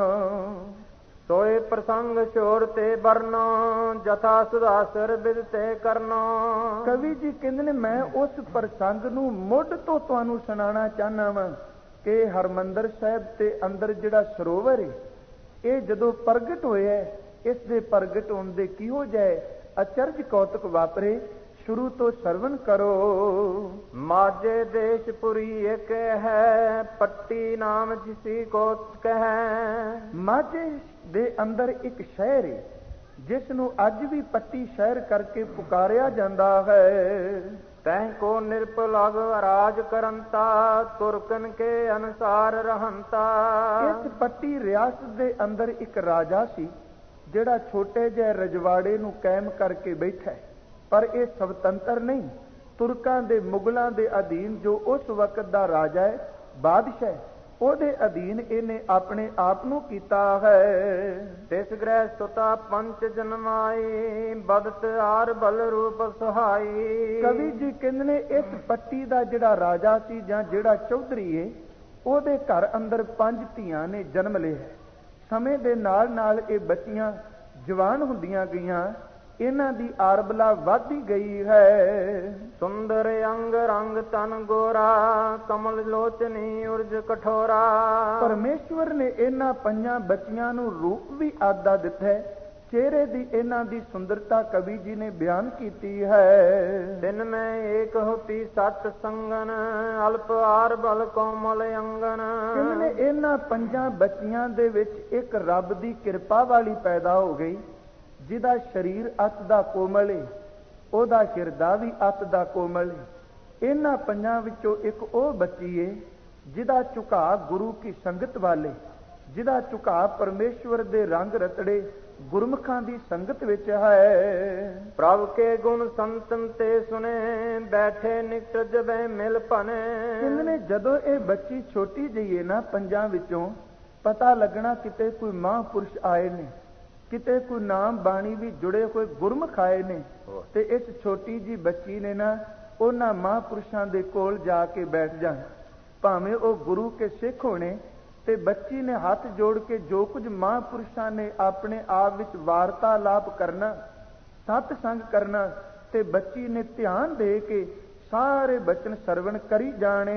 ਸੋਏ ਪ੍ਰਸੰਗ ਸ਼ੋਰ ਤੇ ਬਰਨੋ ਜਥਾ ਸੁਦਾਸਰ ਬਿਦ ਤੇ ਕਰਨੋ। ਕਵੀ ਜੀ ਕਹਿੰਦੇ ਨੇ ਮੈਂ ਉਸ ਪ੍ਰਸੰਗ ਨੂੰ ਮੁੱਢ ਤੋਂ ਤੁਹਾਨੂੰ ਸੁਣਾਉਣਾ ਚਾਹਨਾ ਵਾਂ ਕਿ ਹਰਮੰਦਰ ਸਾਹਿਬ ਤੇ ਅੰਦਰ ਜਿਹੜਾ ਸਰੋਵਰ ਹੈ, ਇਹ ਜਦੋਂ ਪ੍ਰਗਟ ਹੋਇਆ, ਇਸ ਦੇ ਪ੍ਰਗਟ ਹੋਣ ਦੇ ਕਿਹੋ ਜਿਹੇ ਅਚਰਜ ਕੌਤਕ ਵਾਪਰੇ, ਸ਼ੁਰੂ ਤੋਂ ਸਰਵਣ ਕਰੋ। ਮਾਝੇ ਦੇਸ਼ਪੁਰੀ ਇੱਕ ਹੈ, ਪੱਟੀ ਨਾਮ ਜਿਸੀ ਕੋਤਕ ਹੈ। ਮਾਝੇ ਦੇ ਅੰਦਰ ਇੱਕ ਸ਼ਹਿਰ ਹੈ ਜਿਸ ਨੂੰ ਅੱਜ ਵੀ ਪੱਟੀ ਸ਼ਹਿਰ ਕਰਕੇ ਪੁਕਾਰਿਆ ਜਾਂਦਾ ਹੈ। ਤੈਂ ਕੋ ਨਿਰਪਲਗ ਰਾਜ ਕਰੰਤਾ ਤੁਰਕਨ ਕੇ ਅਨੁਸਾਰ ਰਹੰਤਾ। ਇਸ ਪੱਟੀ ਰਿਆਸਤ ਦੇ ਅੰਦਰ ਇੱਕ ਰਾਜਾ ਸੀ ਜਿਹੜਾ ਛੋਟੇ ਜਿਹੇ ਰਜਵਾੜੇ ਨੂੰ ਕਾਇਮ ਕਰਕੇ ਬੈਠਾ, ਪਰ ਇਹ ਸੁਤੰਤਰ ਨਹੀਂ, ਤੁਰਕਾਂ ਦੇ ਮੁਗਲਾਂ ਦੇ ਅਧੀਨ ਜੋ ਉਸ ਵਕਤ ਦਾ ਰਾਜਾ ਹੈ, ਬਾਦਸ਼ਾਹ, ਉਹਦੇ ਅਧੀਨ ਇਹਨੇ ਆਪਣੇ ਆਪ ਨੂੰ ਕੀਤਾ ਹੈ। ਤਿਸ ਗ੍ਰਹਿ ਸੁਤਾ ਪੰਚ ਜਨਮਾਈ ਬਦਤ ਆਰ ਬਲ ਰੂਪ ਸੁਹਾਈ। ਕਵੀ ਜੀ ਕਹਿੰਦੇ ਨੇ ਇਸ ਪੱਟੀ ਦਾ ਜਿਹੜਾ ਰਾਜਾ ਸੀ ਜਾਂ ਜਿਹੜਾ ਚੌਧਰੀ ਹੈ, ਉਹਦੇ ਘਰ ਅੰਦਰ ਪੰਜ ਧੀਆਂ ਨੇ ਜਨਮ ਲਿਆ। ਸਮੇਂ ਦੇ ਨਾਲ ਨਾਲ ਇਹ ਬੱਚੀਆਂ ਜਵਾਨ ਹੁੰਦੀਆਂ ਗਈਆਂ, ਇਹਨਾਂ ਦੀ ਆਰਬਲਾ ਵੱਧਦੀ ਗਈ ਹੈ। ਸੁੰਦਰ ਅੰਗ ਰੰਗ ਤਨ ਗੋਰਾ ਕਮਲ ਲੋਚਨੀ ਉਰਜ ਕਠੋਰਾ। ਪਰਮੇਸ਼ਵਰ ਨੇ ਇਹਨਾਂ ਪੰਜਾਂ ਬੱਚੀਆਂ ਨੂੰ ਰੂਪ ਵੀ ਆਦਾ ਦਿੱਤਾ, ਚਿਹਰੇ ਦੀ ਇਹਨਾਂ ਦੀ ਸੁੰਦਰਤਾ ਕਵੀ ਜੀ ਨੇ ਬਿਆਨ ਕੀਤੀ ਹੈ। ਦਿਨ ਮੈਂ ਏਕ ਹੋਤੀ ਸੱਤ ਸੰਗਨ ਅਲਪ ਆਰ ਬਲ ਕੋਮਲ ਅੰਗਨ। ਇਹਨੇ ਇਹਨਾਂ ਪੰਜਾਂ ਬੱਚੀਆਂ ਦੇ ਵਿੱਚ ਇੱਕ ਰੱਬ ਦੀ ਕਿਰਪਾ ਵਾਲੀ ਪੈਦਾ ਹੋ ਗਈ, ਜਿਹਦਾ ਸਰੀਰ ਅਤ ਦਾ ਕੋਮਲ ਹੈ, ਉਹਦਾ ਹਿਰਦਾ ਵੀ ਅਤ ਦਾ ਕੋਮਲ ਹੈ। ਇਹਨਾਂ ਪੰਜਾਂ ਵਿੱਚੋਂ ਇੱਕ ਉਹ ਬੱਚੀ ਹੈ ਜਿਹਦਾ ਝੁਕਾਅ ਗੁਰੂ ਕੀ ਸੰਗਤ ਵਾਲੇ, ਜਿਹਦਾ ਝੁਕਾਅ ਪਰਮੇਸ਼ਵਰ ਦੇ ਰੰਗ ਰਤੜੇ ਗੁਰਮੁਖਾਂ ਦੀ ਸੰਗਤ ਵਿੱਚ ਹੈ। ਪ੍ਰਭ ਕੇ ਗੁਣ ਸੰਤਨ ਤੇ ਸੁਨੇ ਬੈਠੇ ਨਿਕਟ ਜਬੇ ਮਿਲ ਭਨੇ। ਕਹਿੰਦੇ ਜਦੋਂ ਇਹ ਬੱਚੀ ਛੋਟੀ ਜਿਹੀ ਹੈ ਨਾ, ਪੰਜਾਂ ਵਿੱਚੋਂ ਪਤਾ ਲੱਗਣਾ ਕਿਤੇ ਕੋਈ ਮਹਾਂਪੁਰਸ਼ ਆਏ ਨੇ, ਕਿਤੇ ਕੋਈ ਨਾਮ ਬਾਣੀ ਵੀ ਜੁੜੇ ਹੋਏ ਗੁਰਮੁਖ ਆਏ ਨੇ, ਤੇ ਇਸ ਛੋਟੀ ਜੀ ਬੱਚੀ ਨੇ ਨਾ ਉਹਨਾਂ ਮਹਾਂਪੁਰਸ਼ਾਂ ਦੇ ਕੋਲ ਜਾ ਕੇ ਬੈਠ ਜਾਣਾ, ਭਾਵੇਂ ਉਹ ਗੁਰੂ ਕੇ ਸਿੱਖ ਹੋਣੇ। ਤੇ ਬੱਚੀ ਨੇ ਹੱਥ ਜੋੜ ਕੇ ਜੋ ਕੁਝ ਮਹਾਂਪੁਰਸ਼ਾਂ ਨੇ ਆਪਣੇ ਆਪ ਵਿੱਚ ਵਾਰਤਾਲਾਪ ਕਰਨਾ, ਸਤ ਸੰਗ ਕਰਨਾ, ਤੇ ਬੱਚੀ ਨੇ ਧਿਆਨ ਦੇ ਕੇ ਸਾਰੇ ਬਚਨ ਸਰਵਣ ਕਰੀ ਜਾਣੇ।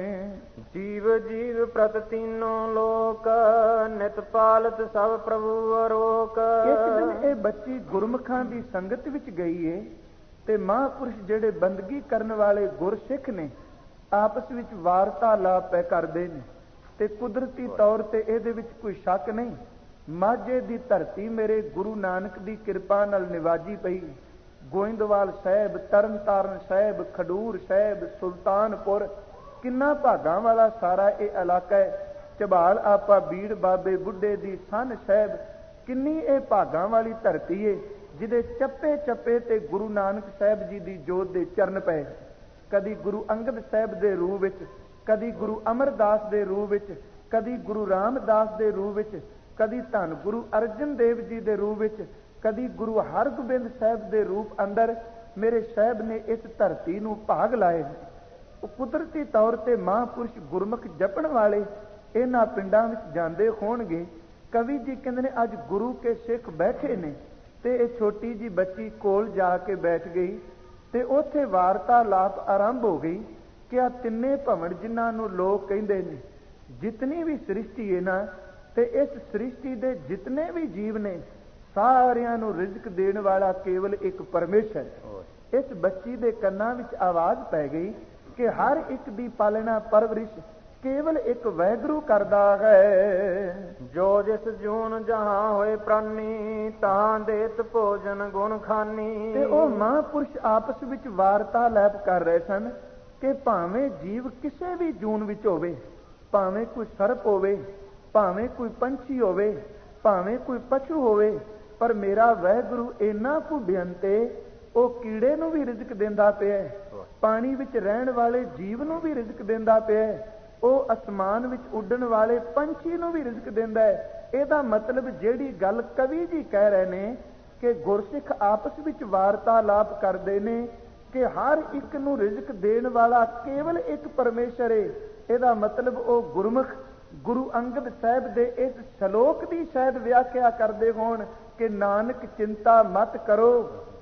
ਜੀਵ ਜੀਵ ਪ੍ਰਤ ਤੀਨੋ ਲੋਕ ਨਿਤ ਪਾਲਤ ਸਭ ਪ੍ਰਭੂ ਅਰੋਕ। ਇੱਕ ਦਿਨ ਇਹ ਬੱਚੀ ਗੁਰਮੁਖਾਂ ਦੀ ਸੰਗਤ ਵਿੱਚ ਗਈ ਏ, ਤੇ ਮਹਾਂਪੁਰਸ਼ ਜਿਹੜੇ ਬੰਦਗੀ ਕਰਨ ਵਾਲੇ ਗੁਰਸਿੱਖ ਨੇ ਆਪਸ ਵਿੱਚ ਵਾਰਤਾਲਾਪ ਕਰਦੇ ਨੇ, ਤੇ ਕੁਦਰਤੀ ਤੌਰ ਤੇ ਇਹਦੇ ਵਿੱਚ ਕੋਈ ਸ਼ੱਕ ਨਹੀਂ, ਮਾਝੇ ਦੀ ਧਰਤੀ ਮੇਰੇ ਗੁਰੂ ਨਾਨਕ ਦੀ ਕਿਰਪਾ ਨਾਲ ਨਿਵਾਜੀ ਪਈ। ਗੋਇੰਦਵਾਲ ਸਾਹਿਬ, ਤਰਨਤਾਰਨ ਸਾਹਿਬ, ਖਡੂਰ ਸਾਹਿਬ, ਸੁਲਤਾਨਪੁਰ, ਕਿੰਨਾ ਭਾਗਾਂ ਵਾਲਾ ਸਾਰਾ ਇਹ ਇਲਾਕਾ ਹੈ। ਝਬਾਲ ਆਪਾ ਬੀੜ ਬਾਬੇ ਬੁੱਢੇ ਦੀ ਸੰਨ ਸਾਹਿਬ, ਕਿੰਨੀ ਇਹ ਭਾਗਾਂ ਵਾਲੀ ਧਰਤੀ ਹੈ ਜਿਹਦੇ ਚੱਪੇ ਚੱਪੇ ਤੇ ਗੁਰੂ ਨਾਨਕ ਸਾਹਿਬ ਜੀ ਦੀ ਜੋਤ ਦੇ ਚਰਨ ਪਏ। ਕਦੀ ਗੁਰੂ ਅੰਗਦ ਸਾਹਿਬ ਦੇ ਰੂਪ ਵਿੱਚ, ਕਦੀ ਗੁਰੂ ਅਮਰਦਾਸ ਦੇ ਰੂਪ ਵਿੱਚ, ਕਦੀ ਗੁਰੂ ਰਾਮਦਾਸ ਦੇ ਰੂਪ ਵਿੱਚ, ਕਦੀ ਧੰਨ ਗੁਰੂ ਅਰਜਨ ਦੇਵ ਜੀ ਦੇ ਰੂਪ ਵਿੱਚ, ਕਦੀ ਗੁਰੂ ਹਰਗੋਬਿੰਦ ਸਾਹਿਬ ਦੇ ਰੂਪ ਅੰਦਰ ਮੇਰੇ ਸਾਹਿਬ ਨੇ ਇਸ ਧਰਤੀ ਨੂੰ ਭਾਗ ਲਾਏ ਨੇ। ਉਹ ਕੁਦਰਤੀ ਤੌਰ ਤੇ ਮਹਾਂਪੁਰਸ਼ ਗੁਰਮੁਖ ਜਪਣ ਵਾਲੇ ਇਹਨਾਂ ਪਿੰਡਾਂ ਵਿੱਚ ਜਾਂਦੇ ਹੋਣਗੇ। ਕਵੀ ਜੀ ਕਹਿੰਦੇ ਨੇ ਅੱਜ ਗੁਰੂ ਕੇ ਸਿੱਖ ਬੈਠੇ ਨੇ, ਤੇ ਇਹ ਛੋਟੀ ਜੀ ਬੱਚੀ ਕੋਲ ਜਾ ਕੇ ਬੈਠ ਗਈ, ਤੇ ਉੱਥੇ ਵਾਰਤਾਲਾਪ ਆਰੰਭ ਹੋ ਗਈ ਕਿ ਆ ਤਿੰਨੇ ਭਵਨ ਜਿਨ੍ਹਾਂ ਨੂੰ ਲੋਕ ਕਹਿੰਦੇ ਨੇ, ਜਿਤਨੀ ਵੀ ਸ੍ਰਿਸ਼ਟੀ ਹੈ ਨਾ, ਤੇ ਇਸ ਸ੍ਰਿਸ਼ਟੀ ਦੇ ਜਿਤਨੇ ਵੀ ਜੀਵ ਨੇ, ਸਾਰਿਆਂ ਨੂੰ ਰਿਜ਼ਕ ਦੇਣ ਵਾਲਾ ਕੇਵਲ ਇੱਕ ਪਰਮੇਸ਼ਰ। ਇਸ ਬੱਚੀ ਦੇ ਕੰਨਾਂ ਵਿੱਚ ਆਵਾਜ਼ ਪੈ ਗਈ ਕਿ ਹਰ ਇੱਕ ਦੀ ਪਾਲਣਾ ਪਰਵਰਿਸ਼ ਕੇਵਲ ਇੱਕ ਵਾਹਿਗੁਰੂ ਕਰਦਾ ਹੈ। ਜੋ ਜਿਸ ਜੂਨ ਜਹਾਂ ਹੋਏ ਪ੍ਰਾਨੀ, ਤਾਂ ਦੇਤ ਭੋਜਨ ਗੁਣ ਖਾਨੀ। ਤੇ ਉਹ ਮਹਾਂਪੁਰਸ਼ ਆਪਸ ਵਿੱਚ ਵਾਰਤਾਲਾਪ ਕਰ ਰਹੇ ਸਨ ਕਿ ਭਾਵੇਂ ਜੀਵ ਕਿਸੇ ਵੀ ਜੂਨ ਵਿੱਚ ਹੋਵੇ, ਭਾਵੇਂ ਕੋਈ ਸਰਪ ਹੋਵੇ, ਭਾਵੇਂ ਕੋਈ ਪੰਛੀ ਹੋਵੇ, ਭਾਵੇਂ ਕੋਈ ਪਸ਼ੂ ਹੋਵੇ, ਪਰ ਮੇਰਾ ਵਾਹਿਗੁਰੂ ਇੰਨਾ ਕੁ ਬੇਅੰਤ ਏ, ਉਹ ਕੀੜੇ ਨੂੰ ਵੀ ਰਿਜ਼ਕ ਦਿੰਦਾ ਪਿਆ, ਪਾਣੀ ਵਿੱਚ ਰਹਿਣ ਵਾਲੇ ਜੀਵ ਨੂੰ ਵੀ ਰਿਜ਼ਕ ਦਿੰਦਾ ਪਿਆ, ਉਹ ਅਸਮਾਨ ਵਿੱਚ ਉੱਡਣ ਵਾਲੇ ਪੰਛੀ ਨੂੰ ਵੀ ਰਿਜ਼ਕ ਦਿੰਦਾ ਹੈ। ਇਹਦਾ ਮਤਲਬ ਜਿਹੜੀ ਗੱਲ ਕਵੀ ਜੀ ਕਹਿ ਰਹੇ ਨੇ ਕਿ ਗੁਰਸਿੱਖ ਆਪਸ ਵਿੱਚ ਵਾਰਤਾਲਾਪ ਕਰਦੇ ਨੇ ਕਿ ਹਰ ਇੱਕ ਨੂੰ ਰਿਜ਼ਕ ਦੇਣ ਵਾਲਾ ਕੇਵਲ ਇੱਕ ਪਰਮੇਸ਼ਰ ਹੈ, ਇਹਦਾ ਮਤਲਬ ਉਹ ਗੁਰਮੁਖ ਗੁਰੂ ਅੰਗਦ ਸਾਹਿਬ ਦੇ ਇਸ ਸ਼ਲੋਕ ਦੀ ਸ਼ਾਇਦ ਵਿਆਖਿਆ ਕਰਦੇ ਹੋਣ ਕਿ ਨਾਨਕ ਚਿੰਤਾ ਮਤ ਕਰੋ,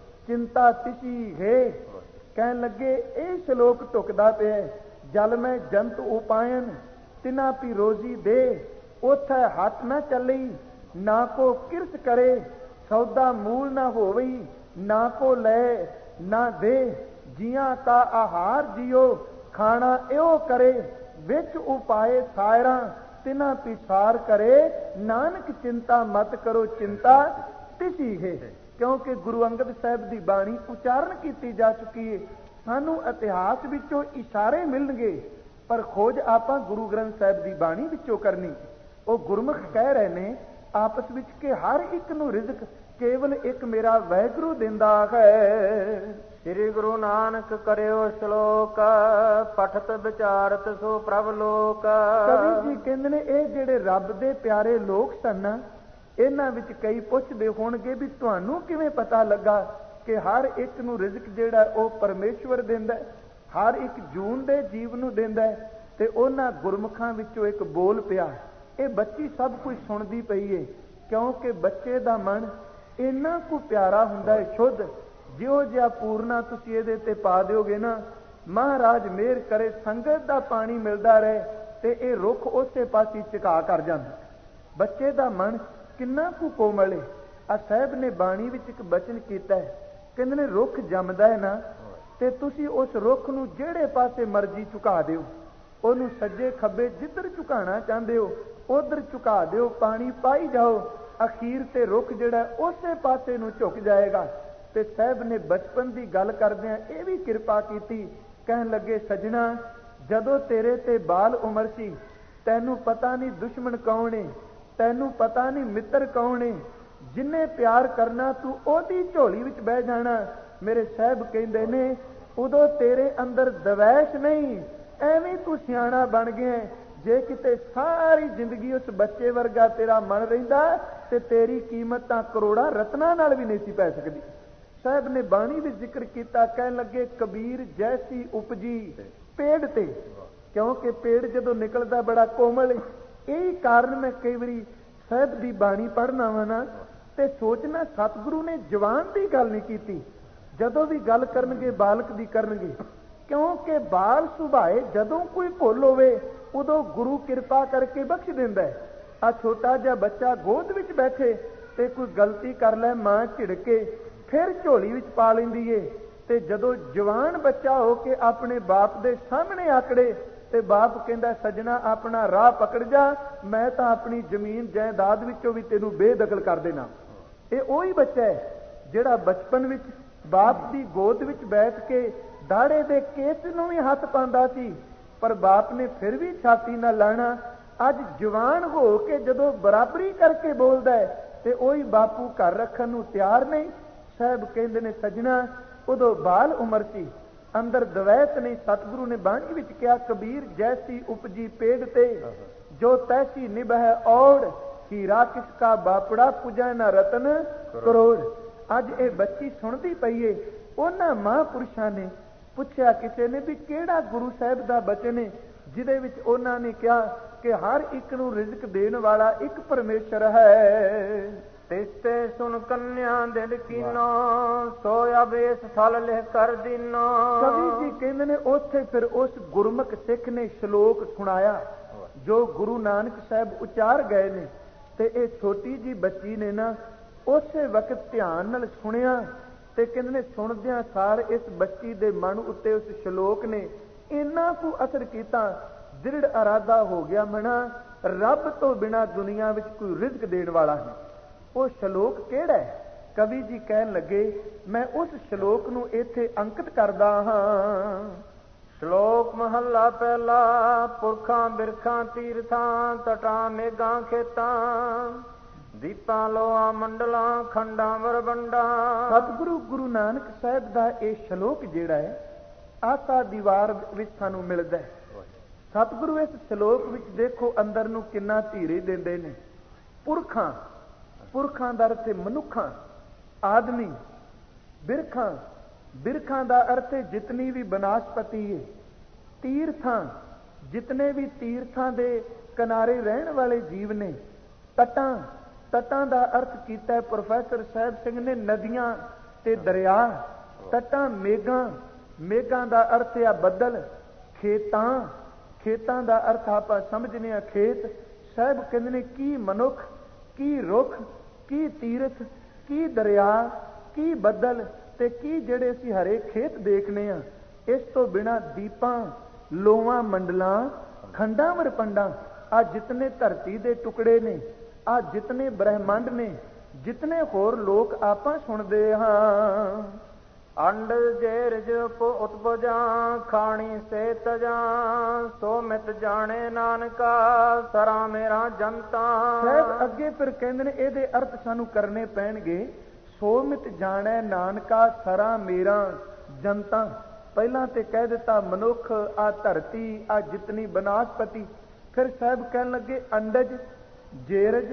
ਚਿੰਤਾ ਤਿਸੀ ਹੈ। ਕਹਿਣ ਲੱਗੇ ਇਹ ਸ਼ਲੋਕ ਢੁਕਦਾ ਪਿਆ, ਜਲ ਮੈਂ ਜੰਤ ਉਪਾਇਨ ਤਿਨਾ ਪੀ ਰੋਜ਼ੀ ਦੇ, ਉਥੇ ਹੱਥ ਨਾ ਚੱਲੀ ਨਾ ਕੋ ਕਿਰਤ ਕਰੇ, ਸੌਦਾ ਮੂਲ ਨਾ ਹੋਵਈ ਨਾ ਕੋ ਲੈ ਨਾ ਦੇ, ਜੀਆਂ ਕਾ ਆਹਾਰ ਜਿਉ ਖਾਣਾ ਇਹੋ ਕਰੇ, ਵਿੱਚ ਉਪਾਏ ਸਾਇਰਾਂ ਤਿਨਾ ਪਿਸਾਰ ਕਰੇ, ਨਾਨਕ ਚਿੰਤਾ ਮਤ ਕਰੋ ਚਿੰਤਾ ਤਿਸੀ ਹੈ। ਕਿਉਂਕਿ ਗੁਰੂ ਅੰਗਦ ਸਾਹਿਬ ਦੀ ਬਾਣੀ ਉਚਾਰਨ ਕੀਤੀ ਜਾ ਚੁੱਕੀ ਹੈ, ਸਾਨੂੰ ਇਤਿਹਾਸ ਵਿੱਚੋਂ ਇਸ਼ਾਰੇ ਮਿਲਣਗੇ, ਪਰ ਖੋਜ ਆਪਾਂ ਗੁਰੂ ਗ੍ਰੰਥ ਸਾਹਿਬ ਦੀ ਬਾਣੀ ਵਿੱਚੋਂ ਕਰਨੀ। ਉਹ ਗੁਰਮੁਖ ਕਹਿ ਰਹੇ ਨੇ ਆਪਸ ਵਿੱਚ ਕਿ ਹਰ ਇੱਕ ਨੂੰ ਰਿਜ਼ਕ ਕੇਵਲ ਇੱਕ ਮੇਰਾ ਵਾਹਿਗੁਰੂ ਦਿੰਦਾ ਹੈ। ਸ੍ਰੀ ਗੁਰੂ ਨਾਨਕ ਕਰਿਓ ਸ਼ਲੋਕ, ਪਠਤ ਵਿਚਾਰਤ ਸੋ ਪ੍ਰਭ ਲੋਕ। ਕਵੀ ਜੀ ਕਹਿੰਦੇ ਨੇ ਇਹ ਜਿਹੜੇ ਰੱਬ ਦੇ ਪਿਆਰੇ ਲੋਕ ਸਨ, ਇਹਨਾਂ ਵਿੱਚ ਕਈ ਪੁੱਛਦੇ ਹੋਣਗੇ ਵੀ ਤੁਹਾਨੂੰ ਕਿਵੇਂ ਪਤਾ ਲੱਗਾ ਕਿ ਹਰ ਇੱਕ ਨੂੰ ਰਿਜ਼ਕ ਜਿਹੜਾ ਉਹ ਪਰਮੇਸ਼ਵਰ ਦਿੰਦਾ, ਹਰ ਇੱਕ ਜੂਨ ਦੇ ਜੀਵ ਨੂੰ ਦਿੰਦਾ। ਤੇ ਉਹਨਾਂ ਗੁਰਮੁਖਾਂ ਵਿੱਚੋਂ ਇੱਕ ਬੋਲ ਪਿਆ, ਇਹ ਬੱਚੀ ਸਭ ਕੁਝ ਸੁਣਦੀ ਪਈ ਏ, ਕਿਉਂਕਿ ਬੱਚੇ ਦਾ ਮਨ ਇੰਨਾ ਕੁ ਪਿਆਰਾ ਹੁੰਦਾ ਹੈ, ਸ਼ੁੱਧ। ਜਿਹੋ ਜਿਹਾ ਪੂਰਨਾ ਤੁਸੀਂ ਇਹਦੇ ਤੇ ਪਾ ਦਿਓਗੇ ਨਾ, ਮਹਾਰਾਜ ਮਿਹਰ ਕਰੇ ਸੰਗਤ ਦਾ ਪਾਣੀ ਮਿਲਦਾ ਰਹੇ ਤੇ ਇਹ ਰੁੱਖ ਉਸੇ ਪਾਸੇ ਝੁਕਾ ਕਰ ਜਾਂਦਾ। ਬੱਚੇ ਦਾ ਮਨ ਕਿੰਨਾ ਕੁ ਕੋਮਲ ਹੈ। ਆ ਸਾਹਿਬ ਨੇ ਬਾਣੀ ਵਿੱਚ ਇੱਕ ਬਚਨ ਕੀਤਾ ਹੈ, ਕਹਿੰਦੇ ਨੇ ਰੁੱਖ ਜੰਮਦਾ ਹੈ ਨਾ, ਤੇ ਤੁਸੀਂ ਉਸ ਰੁੱਖ ਨੂੰ ਜਿਹੜੇ ਪਾਸੇ ਮਰਜ਼ੀ ਝੁਕਾ ਦਿਓ, ਉਹਨੂੰ ਸੱਜੇ ਖੱਬੇ ਜਿੱਧਰ ਝੁਕਾਣਾ ਚਾਹੁੰਦੇ ਹੋ ਉਧਰ ਝੁਕਾ ਦਿਓ, ਪਾਣੀ ਪਾਈ ਜਾਓ, ਅਖੀਰ ਤੇ ਰੁੱਖ ਜਿਹੜਾ ਉਸੇ ਪਾਸੇ ਨੂੰ ਝੁਕ ਜਾਏਗਾ। ਤੇ ਸਾਹਿਬ ਨੇ ਬਚਪਨ ਦੀ ਗੱਲ ਕਰਦਿਆਂ ਇਹ ਵੀ ਕਿਰਪਾ ਕੀਤੀ, ਕਹਿਣ ਲੱਗੇ ਸਜਣਾ, ਜਦੋਂ ਤੇਰੇ ਤੇ ਬਾਲ ਉਮਰ ਸੀ, ਤੈਨੂੰ ਪਤਾ ਨਹੀਂ ਦੁਸ਼ਮਣ ਕੌਣ ਏ, ਤੈਨੂੰ ਪਤਾ ਨਹੀਂ ਮਿੱਤਰ ਕੌਣ ਏ, ਜਿੰਨੇ ਪਿਆਰ ਕਰਨਾ ਤੂੰ ਉਹਦੀ ਝੋਲੀ ਵਿੱਚ ਬਹਿ ਜਾਣਾ। ਮੇਰੇ ਸਾਹਿਬ ਕਹਿੰਦੇ ਨੇ ਉਦੋਂ ਤੇਰੇ ਅੰਦਰ ਦਵੈਸ਼ ਨਹੀਂ, ਐਵੇਂ ਤੂੰ ਸਿਆਣਾ ਬਣ ਗਿਆ। ਜੇ ਕਿਤੇ ਸਾਰੀ ਜ਼ਿੰਦਗੀ ਉਸ ਬੱਚੇ ਵਰਗਾ ਤੇਰਾ ਮਨ ਰਹਿੰਦਾ ਤੇ ਤੇਰੀ ਕੀਮਤ ਤਾਂ ਕਰੋੜਾਂ ਰਤਨਾਂ ਨਾਲ ਵੀ ਨਹੀਂ ਸੀ ਪੈ ਸਕਦੀ। ਸਾਹਿਬ ਨੇ ਬਾਣੀ ਵਿੱਚ ਜ਼ਿਕਰ ਕੀਤਾ, ਕਹਿਣ ਲੱਗੇ ਕਬੀਰ ਜੈਸੀ ਉਪਜੀ ਪੇੜ ਤੇ, ਕਿਉਂਕਿ ਪੇੜ ਜਦੋਂ ਨਿਕਲਦਾ ਬੜਾ ਕੋਮਲ। ਇਹੀ ਕਾਰਨ ਮੈਂ ਕਈ ਵਾਰੀ ਸਾਹਿਬ ਦੀ ਬਾਣੀ ਪੜ੍ਹਨਾ ਵਾ ਨਾ ਤੇ ਸੋਚਣਾ ਸਤਿਗੁਰੂ ਨੇ ਜਵਾਨ ਦੀ ਗੱਲ ਨਹੀਂ ਕੀਤੀ, ਜਦੋਂ ਵੀ ਗੱਲ ਕਰਨਗੇ ਬਾਲਕ ਦੀ ਕਰਨਗੇ, ਕਿਉਂਕਿ ਬਾਲ ਸੁਭਾਏ ਜਦੋਂ ਕੋਈ ਭੁੱਲ ਹੋਵੇ ਉਦੋਂ ਗੁਰੂ ਕਿਰਪਾ ਕਰਕੇ ਬਖਸ਼ ਦਿੰਦਾ ਹੈ। ਆ ਛੋਟਾ ਜਿਹਾ ਬੱਚਾ ਗੋਦ ਵਿੱਚ ਬੈਠੇ ਤੇ ਕੋਈ ਗਲਤੀ ਕਰ ਲੈ, ਮਾਂ ਝਿੜਕੇ ਫਿਰ ਝੋਲੀ ਵਿੱਚ ਪਾ ਲੈਂਦੀ ਏ, ਤੇ ਜਦੋਂ ਜਵਾਨ ਬੱਚਾ ਹੋ ਕੇ ਆਪਣੇ ਬਾਪ ਦੇ ਸਾਹਮਣੇ ਆਕੜੇ ਤੇ ਬਾਪ ਕਹਿੰਦਾ ਸੱਜਣਾ ਆਪਣਾ ਰਾਹ ਪਕੜ ਜਾ, ਮੈਂ ਤਾਂ ਆਪਣੀ ਜ਼ਮੀਨ ਜਾਇਦਾਦ ਵਿੱਚੋਂ ਵੀ ਤੈਨੂੰ ਬੇਦਖਲ ਕਰ ਦੇਣਾ। ਇਹ ਉਹੀ ਬੱਚਾ ਹੈ ਜਿਹੜਾ ਬਚਪਨ ਵਿੱਚ ਬਾਪ ਦੀ ਗੋਦ ਵਿੱਚ ਬੈਠ ਕੇ ਦਾੜੇ ਦੇ ਕੇਸ ਨੂੰ ਵੀ ਹੱਥ ਪਾਉਂਦਾ ਸੀ, ਪਰ ਬਾਪ ਨੇ ਫਿਰ ਵੀ ਛਾਤੀ ਨਾਲ ਲਾਣਾ। ਅੱਜ ਜਵਾਨ ਹੋ ਕੇ ਜਦੋਂ ਬਰਾਬਰੀ ਕਰਕੇ ਬੋਲਦਾ ਹੈ ਤੇ ਉਹੀ ਬਾਪੂ ਘਰ ਰੱਖਣ ਨੂੰ ਤਿਆਰ ਨਹੀਂ। ਸਾਹਿਬ ਕਹਿੰਦੇ ਨੇ ਸੱਜਣਾ ਉਦੋਂ ਬਾਲ ਉਮਰ ਸੀ, ਅੰਦਰ ਦਵੈਤ ਨਹੀਂ। ਸਤਿਗੁਰੂ ਨੇ ਬਾਣੀ ਵਿੱਚ ਕਿਹਾ ਕਬੀਰ ਜੈਸੀ ਉਪਜੀ ਪੇੜ ਤੇ, ਜੋ ਤੈਸੀ ਨਿਭੈ ਔੜ, ਹੀਰਾ ਕਿਸ ਕਾ ਬਾਪੜਾ ਪੁਜੈ ਨਾ ਰਤਨ ਕਰੋੜ। ਅੱਜ ਇਹ ਬੱਚੀ ਸੁਣਦੀ ਪਈ ਏ। ਉਹਨਾਂ ਮਹਾਂਪੁਰਸ਼ਾਂ ਨੇ ਪੁੱਛਿਆ ਕਿਸੇ ਨੇ ਵੀ ਕਿਹੜਾ ਗੁਰੂ ਸਾਹਿਬ ਦਾ ਬਚਨ ਹੈ ਜਿਹਦੇ ਵਿੱਚ ਉਹਨਾਂ ਨੇ ਕਿਹਾ ਕਿ ਹਰ ਇੱਕ ਨੂੰ ਰਿਜ਼ਕ ਦੇਣ ਵਾਲਾ ਇੱਕ ਪਰਮੇਸ਼ਰ ਹੈ। ਤਿਸਤੇ ਸੁਨ ਕੰਨਿਆ ਦਿਲ ਕੀਨੋ, ਸੋਇਆ ਬੇਸ ਥਲ ਲਿਖ ਕਰ ਦੀਨੋ। ਕਵੀ ਜੀ ਕਹਿੰਦੇ ਨੇ ਉੱਥੇ ਫਿਰ ਉਸ ਗੁਰਮੁਖ ਸਿੱਖ ਨੇ ਸ਼ਲੋਕ ਸੁਣਾਇਆ ਜੋ ਗੁਰੂ ਨਾਨਕ ਸਾਹਿਬ ਉਚਾਰ ਗਏ ਨੇ, ਤੇ ਇਹ ਛੋਟੀ ਜੀ ਬੱਚੀ ਨੇ ਨਾ ਉਸੇ ਵਕਤ ਧਿਆਨ ਨਾਲ ਸੁਣਿਆ, ਤੇ ਕਹਿੰਦੇ ਨੇ ਸੁਣਦਿਆਂ ਸਾਰ ਇਸ ਬੱਚੀ ਦੇ ਮਨ ਉੱਤੇ ਉਸ ਸ਼ਲੋਕ ਨੇ ਇੰਨਾ ਕੁ ਅਸਰ ਕੀਤਾ, ਦ੍ਰਿੜ ਇਰਾਦਾ ਹੋ ਗਿਆ ਮਨਾ ਰੱਬ ਤੋਂ ਬਿਨਾਂ ਦੁਨੀਆ ਵਿੱਚ ਕੋਈ ਰਿਜ਼ਕ ਦੇਣ ਵਾਲਾ ਹੈ। ਉਹ ਸ਼ਲੋਕ ਕਿਹੜਾ ਹੈ? ਕਵੀ ਜੀ ਕਹਿਣ ਲੱਗੇ ਮੈਂ ਉਸ ਸ਼ਲੋਕ ਨੂੰ ਇੱਥੇ ਅੰਕਿਤ ਕਰਦਾ ਹਾਂ। ਸ਼ਲੋਕ ਮਹੱਲਾ ਪਹਿਲਾ। ਪੁਰਖਾਂ ਬਿਰਖਾਂ ਤੀਰਥਾਂ, ਤਟਾਂ ਮੇਘਾਂ ਖੇਤਾਂ, ਦੀਪਾਂ ਲੋਹਾਂ ਮੰਡਲਾਂ, ਖੰਡਾਂ ਵਰਬੰਡਾਂ। ਸਤਿਗੁਰੂ ਗੁਰੂ ਨਾਨਕ ਸਾਹਿਬ ਦਾ ਇਹ ਸ਼ਲੋਕ ਜਿਹੜਾ ਹੈ ਆਸਾ ਦੀਵਾਰ ਵਿੱਚ ਸਾਨੂੰ ਮਿਲਦਾ ਹੈ। ਸਤਿਗੁਰੂ ਇਸ ਸ਼ਲੋਕ ਵਿੱਚ ਦੇਖੋ ਅੰਦਰ ਨੂੰ ਕਿੰਨਾ ਧੀਰੇ ਦਿੰਦੇ ਨੇ। ਪੁਰਖਾਂ, ਪੁਰਖਾਂ ਦਾ ਅਰਥ ਹੈ ਮਨੁੱਖਾਂ, ਆਦਮੀ। ਬਿਰਖਾਂ, ਬਿਰਖਾਂ ਦਾ ਅਰਥ ਹੈ ਜਿਤਨੀ ਵੀ ਬਨਸਪਤੀ ਹੈ। ਤੀਰਥਾਂ, ਜਿਤਨੇ ਵੀ ਤੀਰਥਾਂ ਦੇ ਕਿਨਾਰੇ ਰਹਿਣ ਵਾਲੇ ਜੀਵ ਨੇ। ਤਟਾਂ, ਤਟਾਂ ਦਾ ਅਰਥ ਕੀਤਾ ਹੈ ਪ੍ਰੋਫੈਸਰ ਸਾਹਿਬ ਸਿੰਘ ਨੇ ਨਦੀਆਂ ਤੇ ਦਰਿਆ। ਤਟਾਂ ਮੇਘਾਂ, ਮੇਘਾਂ ਦਾ ਅਰਥ ਹੈ ਬੱਦਲ। ਖੇਤਾਂ, ਖੇਤਾਂ ਦਾ ਅਰਥ ਆਪਾਂ ਸਮਝਦੇ ਹਾਂ ਖੇਤ। ਸਾਹਿਬ ਕਹਿੰਦੇ ਨੇ ਕੀ ਮਨੁੱਖ, ਕੀ ਰੁੱਖ, ਕੀ ਤੀਰਥ, ਕੀ ਦਰਿਆ, ਕੀ ਬੱਦਲ, ਤੇ ਕੀ ਜਿਹੜੇ ਅਸੀਂ ਹਰੇ ਖੇਤ ਦੇਖਨੇ ਆ। ਇਸ ਤੋਂ ਬਿਨਾਂ ਦੀਪਾਂ, ਲੋਹਾਂ ਮੰਡਲਾਂ, ਖੰਡਾਂ ਵਰਪੰਡਾਂ, ਆ ਜਿਤਨੇ ਧਰਤੀ ਦੇ ਟੁਕੜੇ ਨੇ, ਆ ਜਿਤਨੇ ਬ੍ਰਹਿਮੰਡ ਨੇ, ਜਿਤਨੇ ਹੋਰ ਲੋਕ ਆਪਾਂ ਸੁਣਦੇ ਹਾਂ। ਅੰਡ ਜੇਰਜ ਉਤਪਜਾਂ, ਖਾਣੀ ਸੇ ਤਜਾਂ, ਸੋ ਮਿਤ ਜਾਣੇ ਨਾਨਕਾ, ਸਰਾ ਮੇਰਾ ਜਨਤਾ। ਸਾਹਿਬ ਅੱਗੇ ਫਿਰ ਕਹਿੰਦੇ ਨੇ ਇਹਦੇ ਅਰਥ ਸਾਨੂੰ ਕਰਨੇ ਪੈਣਗੇ। ਸੋ ਮਿਤ ਜਾਣੈ ਨਾਨਕਾ, ਸਰਾ ਮੇਰਾ ਜਨਤਾ। ਪਹਿਲਾਂ ਤੇ ਕਹਿ ਦਿੱਤਾ ਮਨੁੱਖ, ਆ ਧਰਤੀ, ਆ ਜਿਤਨੀ ਬਨਸਪਤੀ। ਫਿਰ ਸਾਹਿਬ ਕਹਿਣ ਲੱਗੇ ਅੰਡਜ ਜੇਰਜ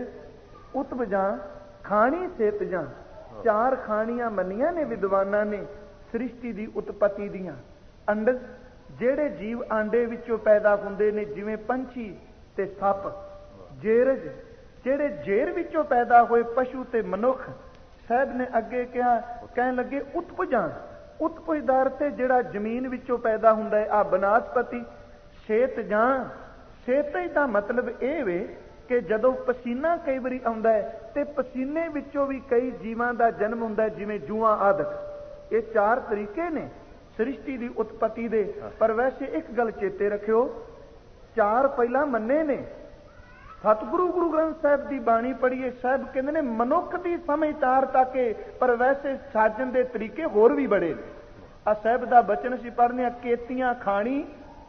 ਉਤਪਜਾਂ, ਖਾਣੀ ਸੇ ਤਜਾਂ। ਚਾਰ ਖਾਣੀਆਂ ਮੰਨੀਆਂ ਨੇ ਵਿਦਵਾਨਾਂ ਨੇ ਸ੍ਰਿਸ਼ਟੀ ਦੀ ਉਤਪਤੀ ਦੀਆਂ। ਅੰਡਜ ਜਿਹੜੇ ਜੀਵ ਆਂਡੇ ਵਿੱਚੋਂ ਪੈਦਾ ਹੁੰਦੇ ਨੇ, ਜਿਵੇਂ ਪੰਛੀ ਤੇ ਸੱਪ। ਜੇਰਜ ਜਿਹੜੇ ਜੇਰ ਵਿੱਚੋਂ ਪੈਦਾ ਹੋਏ, ਪਸ਼ੂ ਤੇ ਮਨੁੱਖ। ਸਾਹਿਬ ਨੇ ਅੱਗੇ ਕਿਹਾ, ਕਹਿਣ ਲੱਗੇ ਉਤਪਜਾਂ, ਉਤਪਜ ਦਾ ਅਰਥ ਹੈ ਜਿਹੜਾ ਜ਼ਮੀਨ ਵਿੱਚੋਂ ਪੈਦਾ ਹੁੰਦਾ ਹੈ, ਆ ਬਨਸਪਤੀ। ਸੇਤ ਜਾਂ, ਸੇਤਜ ਦਾ ਮਤਲਬ ਇਹ ਵੇ ਕਿ ਜਦੋਂ ਪਸੀਨਾ ਕਈ ਵਾਰੀ ਆਉਂਦਾ ਹੈ ਤੇ ਪਸੀਨੇ ਵਿੱਚੋਂ ਵੀ ਕਈ ਜੀਵਾਂ ਦਾ ਜਨਮ ਹੁੰਦਾ, ਜਿਵੇਂ ਜੂਆਂ ਆਦਿਕ। ਇਹ ਚਾਰ ਤਰੀਕੇ ਨੇ ਸ੍ਰਿਸ਼ਟੀ ਦੀ ਉਤਪਤੀ ਦੇ। ਪਰ ਵੈਸੇ ਇੱਕ ਗੱਲ ਚੇਤੇ ਰੱਖਿਓ, ਚਾਰ ਪਹਿਲਾਂ ਮੰਨੇ ਨੇ। ਸਤਿਗੁਰੂ ਗੁਰੂ ਗ੍ਰੰਥ ਸਾਹਿਬ ਦੀ ਬਾਣੀ ਪੜ੍ਹੀਏ, ਸਾਹਿਬ ਕਹਿੰਦੇ ਨੇ ਮਨੁੱਖ ਦੀ ਸਮਝ ਤਾਰ ਤੱਕ, ਪਰ ਵੈਸੇ ਸਾਜਣ ਦੇ ਤਰੀਕੇ ਹੋਰ ਵੀ ਬੜੇ ਨੇ। ਆ ਸਾਹਿਬ ਦਾ ਬਚਨ ਅਸੀਂ ਪੜ੍ਹਨੇ ਆ, ਕੇਤੀਆਂ ਖਾਣੀ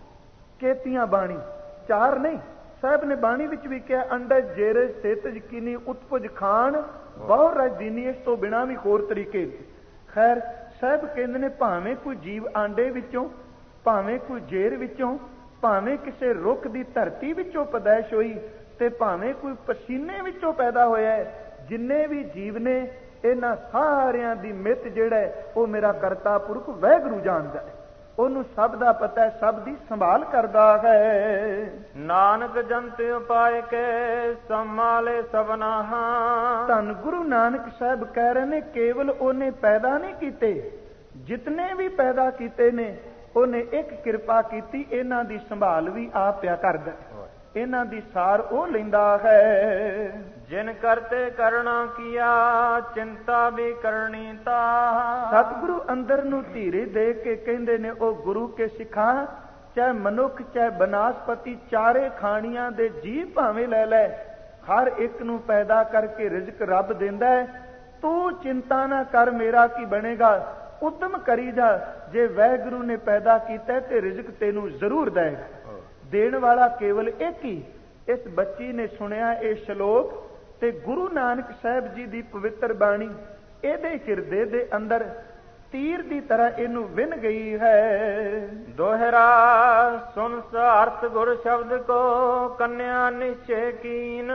ਕੇਤੀਆਂ ਬਾਣੀ। ਚਾਰ ਨਹੀਂ, ਸਾਹਿਬ ਨੇ ਬਾਣੀ ਵਿੱਚ ਵੀ ਕਿਹਾ ਅੰਡਜ ਜੇਰਜ ਸੇਤਜ ਕੀਨੀ ਉਤਪਜ ਖਾਨ ਬਹੁ ਰਜਦੀਨੀ। ਇਸ ਤੋਂ ਬਿਨਾਂ ਵੀ ਹੋਰ ਤਰੀਕੇ ਨੇ। ਖੈਰ ਸਾਹਿਬ ਕਹਿੰਦੇ ਨੇ ਭਾਵੇਂ ਕੋਈ ਜੀਵ ਆਂਡੇ ਵਿੱਚੋਂ, ਭਾਵੇਂ ਕੋਈ ਜੇਰ ਵਿੱਚੋਂ, ਭਾਵੇਂ ਕਿਸੇ ਰੁੱਖ ਦੀ ਧਰਤੀ ਵਿੱਚੋਂ ਪੈਦਾਇਸ਼ ਹੋਈ, ਤੇ ਭਾਵੇਂ ਕੋਈ ਪਸੀਨੇ ਵਿੱਚੋਂ ਪੈਦਾ ਹੋਇਆ ਹੈ, ਜਿੰਨੇ ਵੀ ਜੀਵ ਨੇ ਇਹਨਾਂ ਸਾਰਿਆਂ ਦੀ ਮਿੱਤ ਜਿਹੜਾ ਹੈ ਉਹ ਮੇਰਾ ਕਰਤਾ ਪੁਰਖ ਵਾਹਿਗੁਰੂ ਜਾਣਦਾ ਹੈ। ਉਹਨੂੰ ਸਭ ਦਾ ਪਤਾ ਹੈ, ਸਭ ਦੀ ਸੰਭਾਲ ਕਰਦਾ ਹੈ। ਨਾਨਕ ਜੰਤ ਉਪਾਇ ਕੇ ਸੰਭਾਲੇ ਸਭਨਾ। ਧੰਨ ਗੁਰੂ ਨਾਨਕ ਸਾਹਿਬ ਕਹਿ ਰਹੇ ਨੇ ਕੇਵਲ ਉਹਨੇ ਪੈਦਾ ਨਹੀਂ ਕੀਤੇ, ਜਿਤਨੇ ਵੀ ਪੈਦਾ ਕੀਤੇ ਨੇ ਉਹਨੇ ਇੱਕ ਕਿਰਪਾ ਕੀਤੀ, ਇਹਨਾਂ ਦੀ ਸੰਭਾਲ ਵੀ ਆਪ ਪਿਆ ਕਰਦਾ, ਇਹਨਾਂ ਦੀ ਸਾਰ ਉਹ ਲੈਂਦਾ ਹੈ। ਜਿਨ ਕਰਤੇ ਕਰਣਾ ਕੀਆ, ਚਿੰਤਾ ਵੀ ਕਰਨੀ ਤਾ। ਸਤਿਗੁਰੂ ਅੰਦਰ ਨੂੰ ਧੀਰੇ ਦੇ ਕੇ ਕਹਿੰਦੇ ਨੇ ਉਹ ਗੁਰੂ ਕੇ ਸਿੱਖਾਂ, ਚਾਹੇ ਮਨੁੱਖ ਚਾਹੇ ਬਨਸਪਤੀ, ਚਾਰੇ ਖਾਣੀਆਂ ਦੇ ਜੀਵ ਭਾਵੇਂ ਲੈ ਲੈ, ਹਰ ਇੱਕ ਨੂੰ ਪੈਦਾ ਕਰਕੇ ਰਿਜ਼ਕ ਰੱਬ ਦਿੰਦਾ ਹੈ। ਤੂੰ ਚਿੰਤਾ ਨਾ ਕਰ, ਮੇਰਾ ਕੀ ਬਣੇਗਾ, ਉਦਮ ਕਰੀ ਜਾ। ਜੇ ਵਾਹਿਗੁਰੂ ਨੇ ਪੈਦਾ ਕੀਤਾ ਤੇ ਰਿਜ਼ਕ ਤੈਨੂੰ ਜ਼ਰੂਰ ਦੇਗਾ। ਦੇਣ ਵਾਲਾ ਕੇਵਲ ਇੱਕ ਹੀ। ਇਸ ਬੱਚੀ ਨੇ ਸੁਣਿਆ ਇਹ ਸ਼ਲੋਕ, ਤੇ ਗੁਰੂ ਨਾਨਕ ਸਾਹਿਬ ਜੀ ਦੀ ਪਵਿੱਤਰ ਬਾਣੀ ਇਹਦੇ ਹਿਰਦੇ ਦੇ ਅੰਦਰ ਤੀਰ ਦੀ ਤਰ੍ਹਾਂ ਇਹਨੂੰ ਵਿੰਨ ਗਈ ਹੈ। ਦੋਹਰਾ ਸੁਨ ਅਰਥ ਗੁਰ ਸ਼ਬਦ ਕੋ, ਕੰਨਿਆ ਨਿਸ਼ਚੈ ਕੀਨ।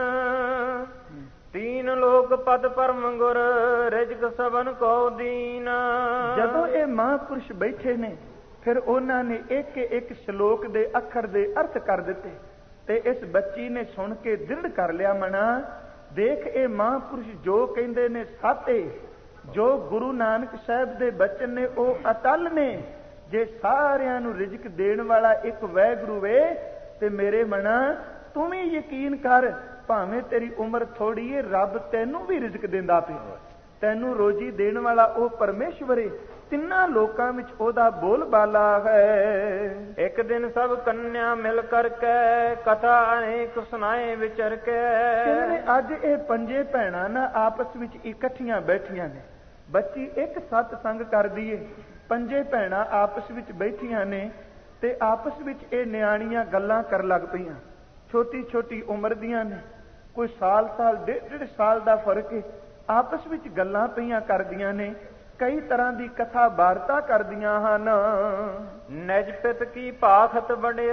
ਤੀਨ ਲੋਕ ਪਦ ਪਰਮ ਗੁਰ, ਰਿਜਕ ਸਭਨ ਕੋ ਦੀਨ। ਜਦੋਂ ਇਹ ਮਹਾਂਪੁਰਸ਼ ਬੈਠੇ ਨੇ, ਫਿਰ ਉਹਨਾਂ ਨੇ ਇੱਕ ਇੱਕ ਸ਼ਲੋਕ ਦੇ ਅੱਖਰ ਦੇ ਅਰਥ ਕਰ ਦਿੱਤੇ, ਤੇ ਇਸ ਬੱਚੀ ਨੇ ਸੁਣ ਕੇ ਦ੍ਰਿੜ ਕਰ ਲਿਆ ਮਨਾ, ਦੇਖ ਇਹ ਮਹਾਂਪੁਰਸ਼ ਜੋ ਕਹਿੰਦੇ ਨੇ ਸਾਤੇ, ਜੋ ਗੁਰੂ ਨਾਨਕ ਸਾਹਿਬ ਦੇ ਬਚਨ ਨੇ ਉਹ ਅਟਲ ਨੇ। ਜੇ ਸਾਰਿਆਂ ਨੂੰ ਰਿਜ਼ਕ ਦੇਣ ਵਾਲਾ ਇੱਕ ਵਾਹਿਗੁਰੂ ਵੇ ਤੇ ਮੇਰੇ ਮਨਾ ਤੂੰ ਵੀ ਯਕੀਨ ਕਰ, ਭਾਵੇਂ ਤੇਰੀ ਉਮਰ ਥੋੜੀ ਏ, ਰੱਬ ਤੈਨੂੰ ਵੀ ਰਿਜ਼ਕ ਦਿੰਦਾ ਪਿਆ। ਤੈਨੂੰ ਰੋਜੀ ਦੇਣ ਵਾਲਾ ਉਹ ਪਰਮੇਸ਼ਵਰ ਏ। ਤਿੰਨਾਂ ਲੋਕਾਂ ਵਿੱਚ ਉਹਦਾ ਬੋਲ ਬਾਲਾ ਹੈ। ਇੱਕ ਦਿਨ ਸਭ ਕੰਨਿਆ ਮਿਲ ਕਰਕੇ ਕਥਾ ਅਨੇਕ ਸੁਣਾਏ ਵਿਚਰ ਕੇ। ਕਹਿੰਦੇ ਅੱਜ ਇਹ ਪੰਜੇ ਭੈਣਾਂ ਨਾ ਆਪਸ ਵਿੱਚ ਇਕੱਠੀਆਂ ਬੈਠੀਆਂ ਨੇ। ਬੱਚੀ ਇੱਕ ਸਤਸੰਗ ਕਰਦੀ ਏ, ਪੰਜੇ ਭੈਣਾਂ ਆਪਸ ਵਿੱਚ ਬੈਠੀਆਂ ਨੇ ਤੇ ਆਪਸ ਵਿੱਚ ਇਹ ਨਿਆਣੀਆਂ ਗੱਲਾਂ ਕਰਨ ਲੱਗ ਪਈਆਂ। ਛੋਟੀ ਛੋਟੀ ਉਮਰ ਦੀਆਂ ਨੇ, ਕੋਈ ਸਾਲ ਸਾਲ ਡੇਢ ਡੇਢ ਸਾਲ ਦਾ ਫਰਕ ਏ। ਆਪਸ ਵਿੱਚ ਗੱਲਾਂ ਪਈਆਂ ਕਰਦੀਆਂ ਨੇ, ਕਈ ਤਰ੍ਹਾਂ ਦੀ ਕਥਾ ਵਾਰਤਾ ਕਰਦੀਆਂ ਹਨ। ਨਿਜ ਪਿਤ ਕੀ ਭਾਖਤ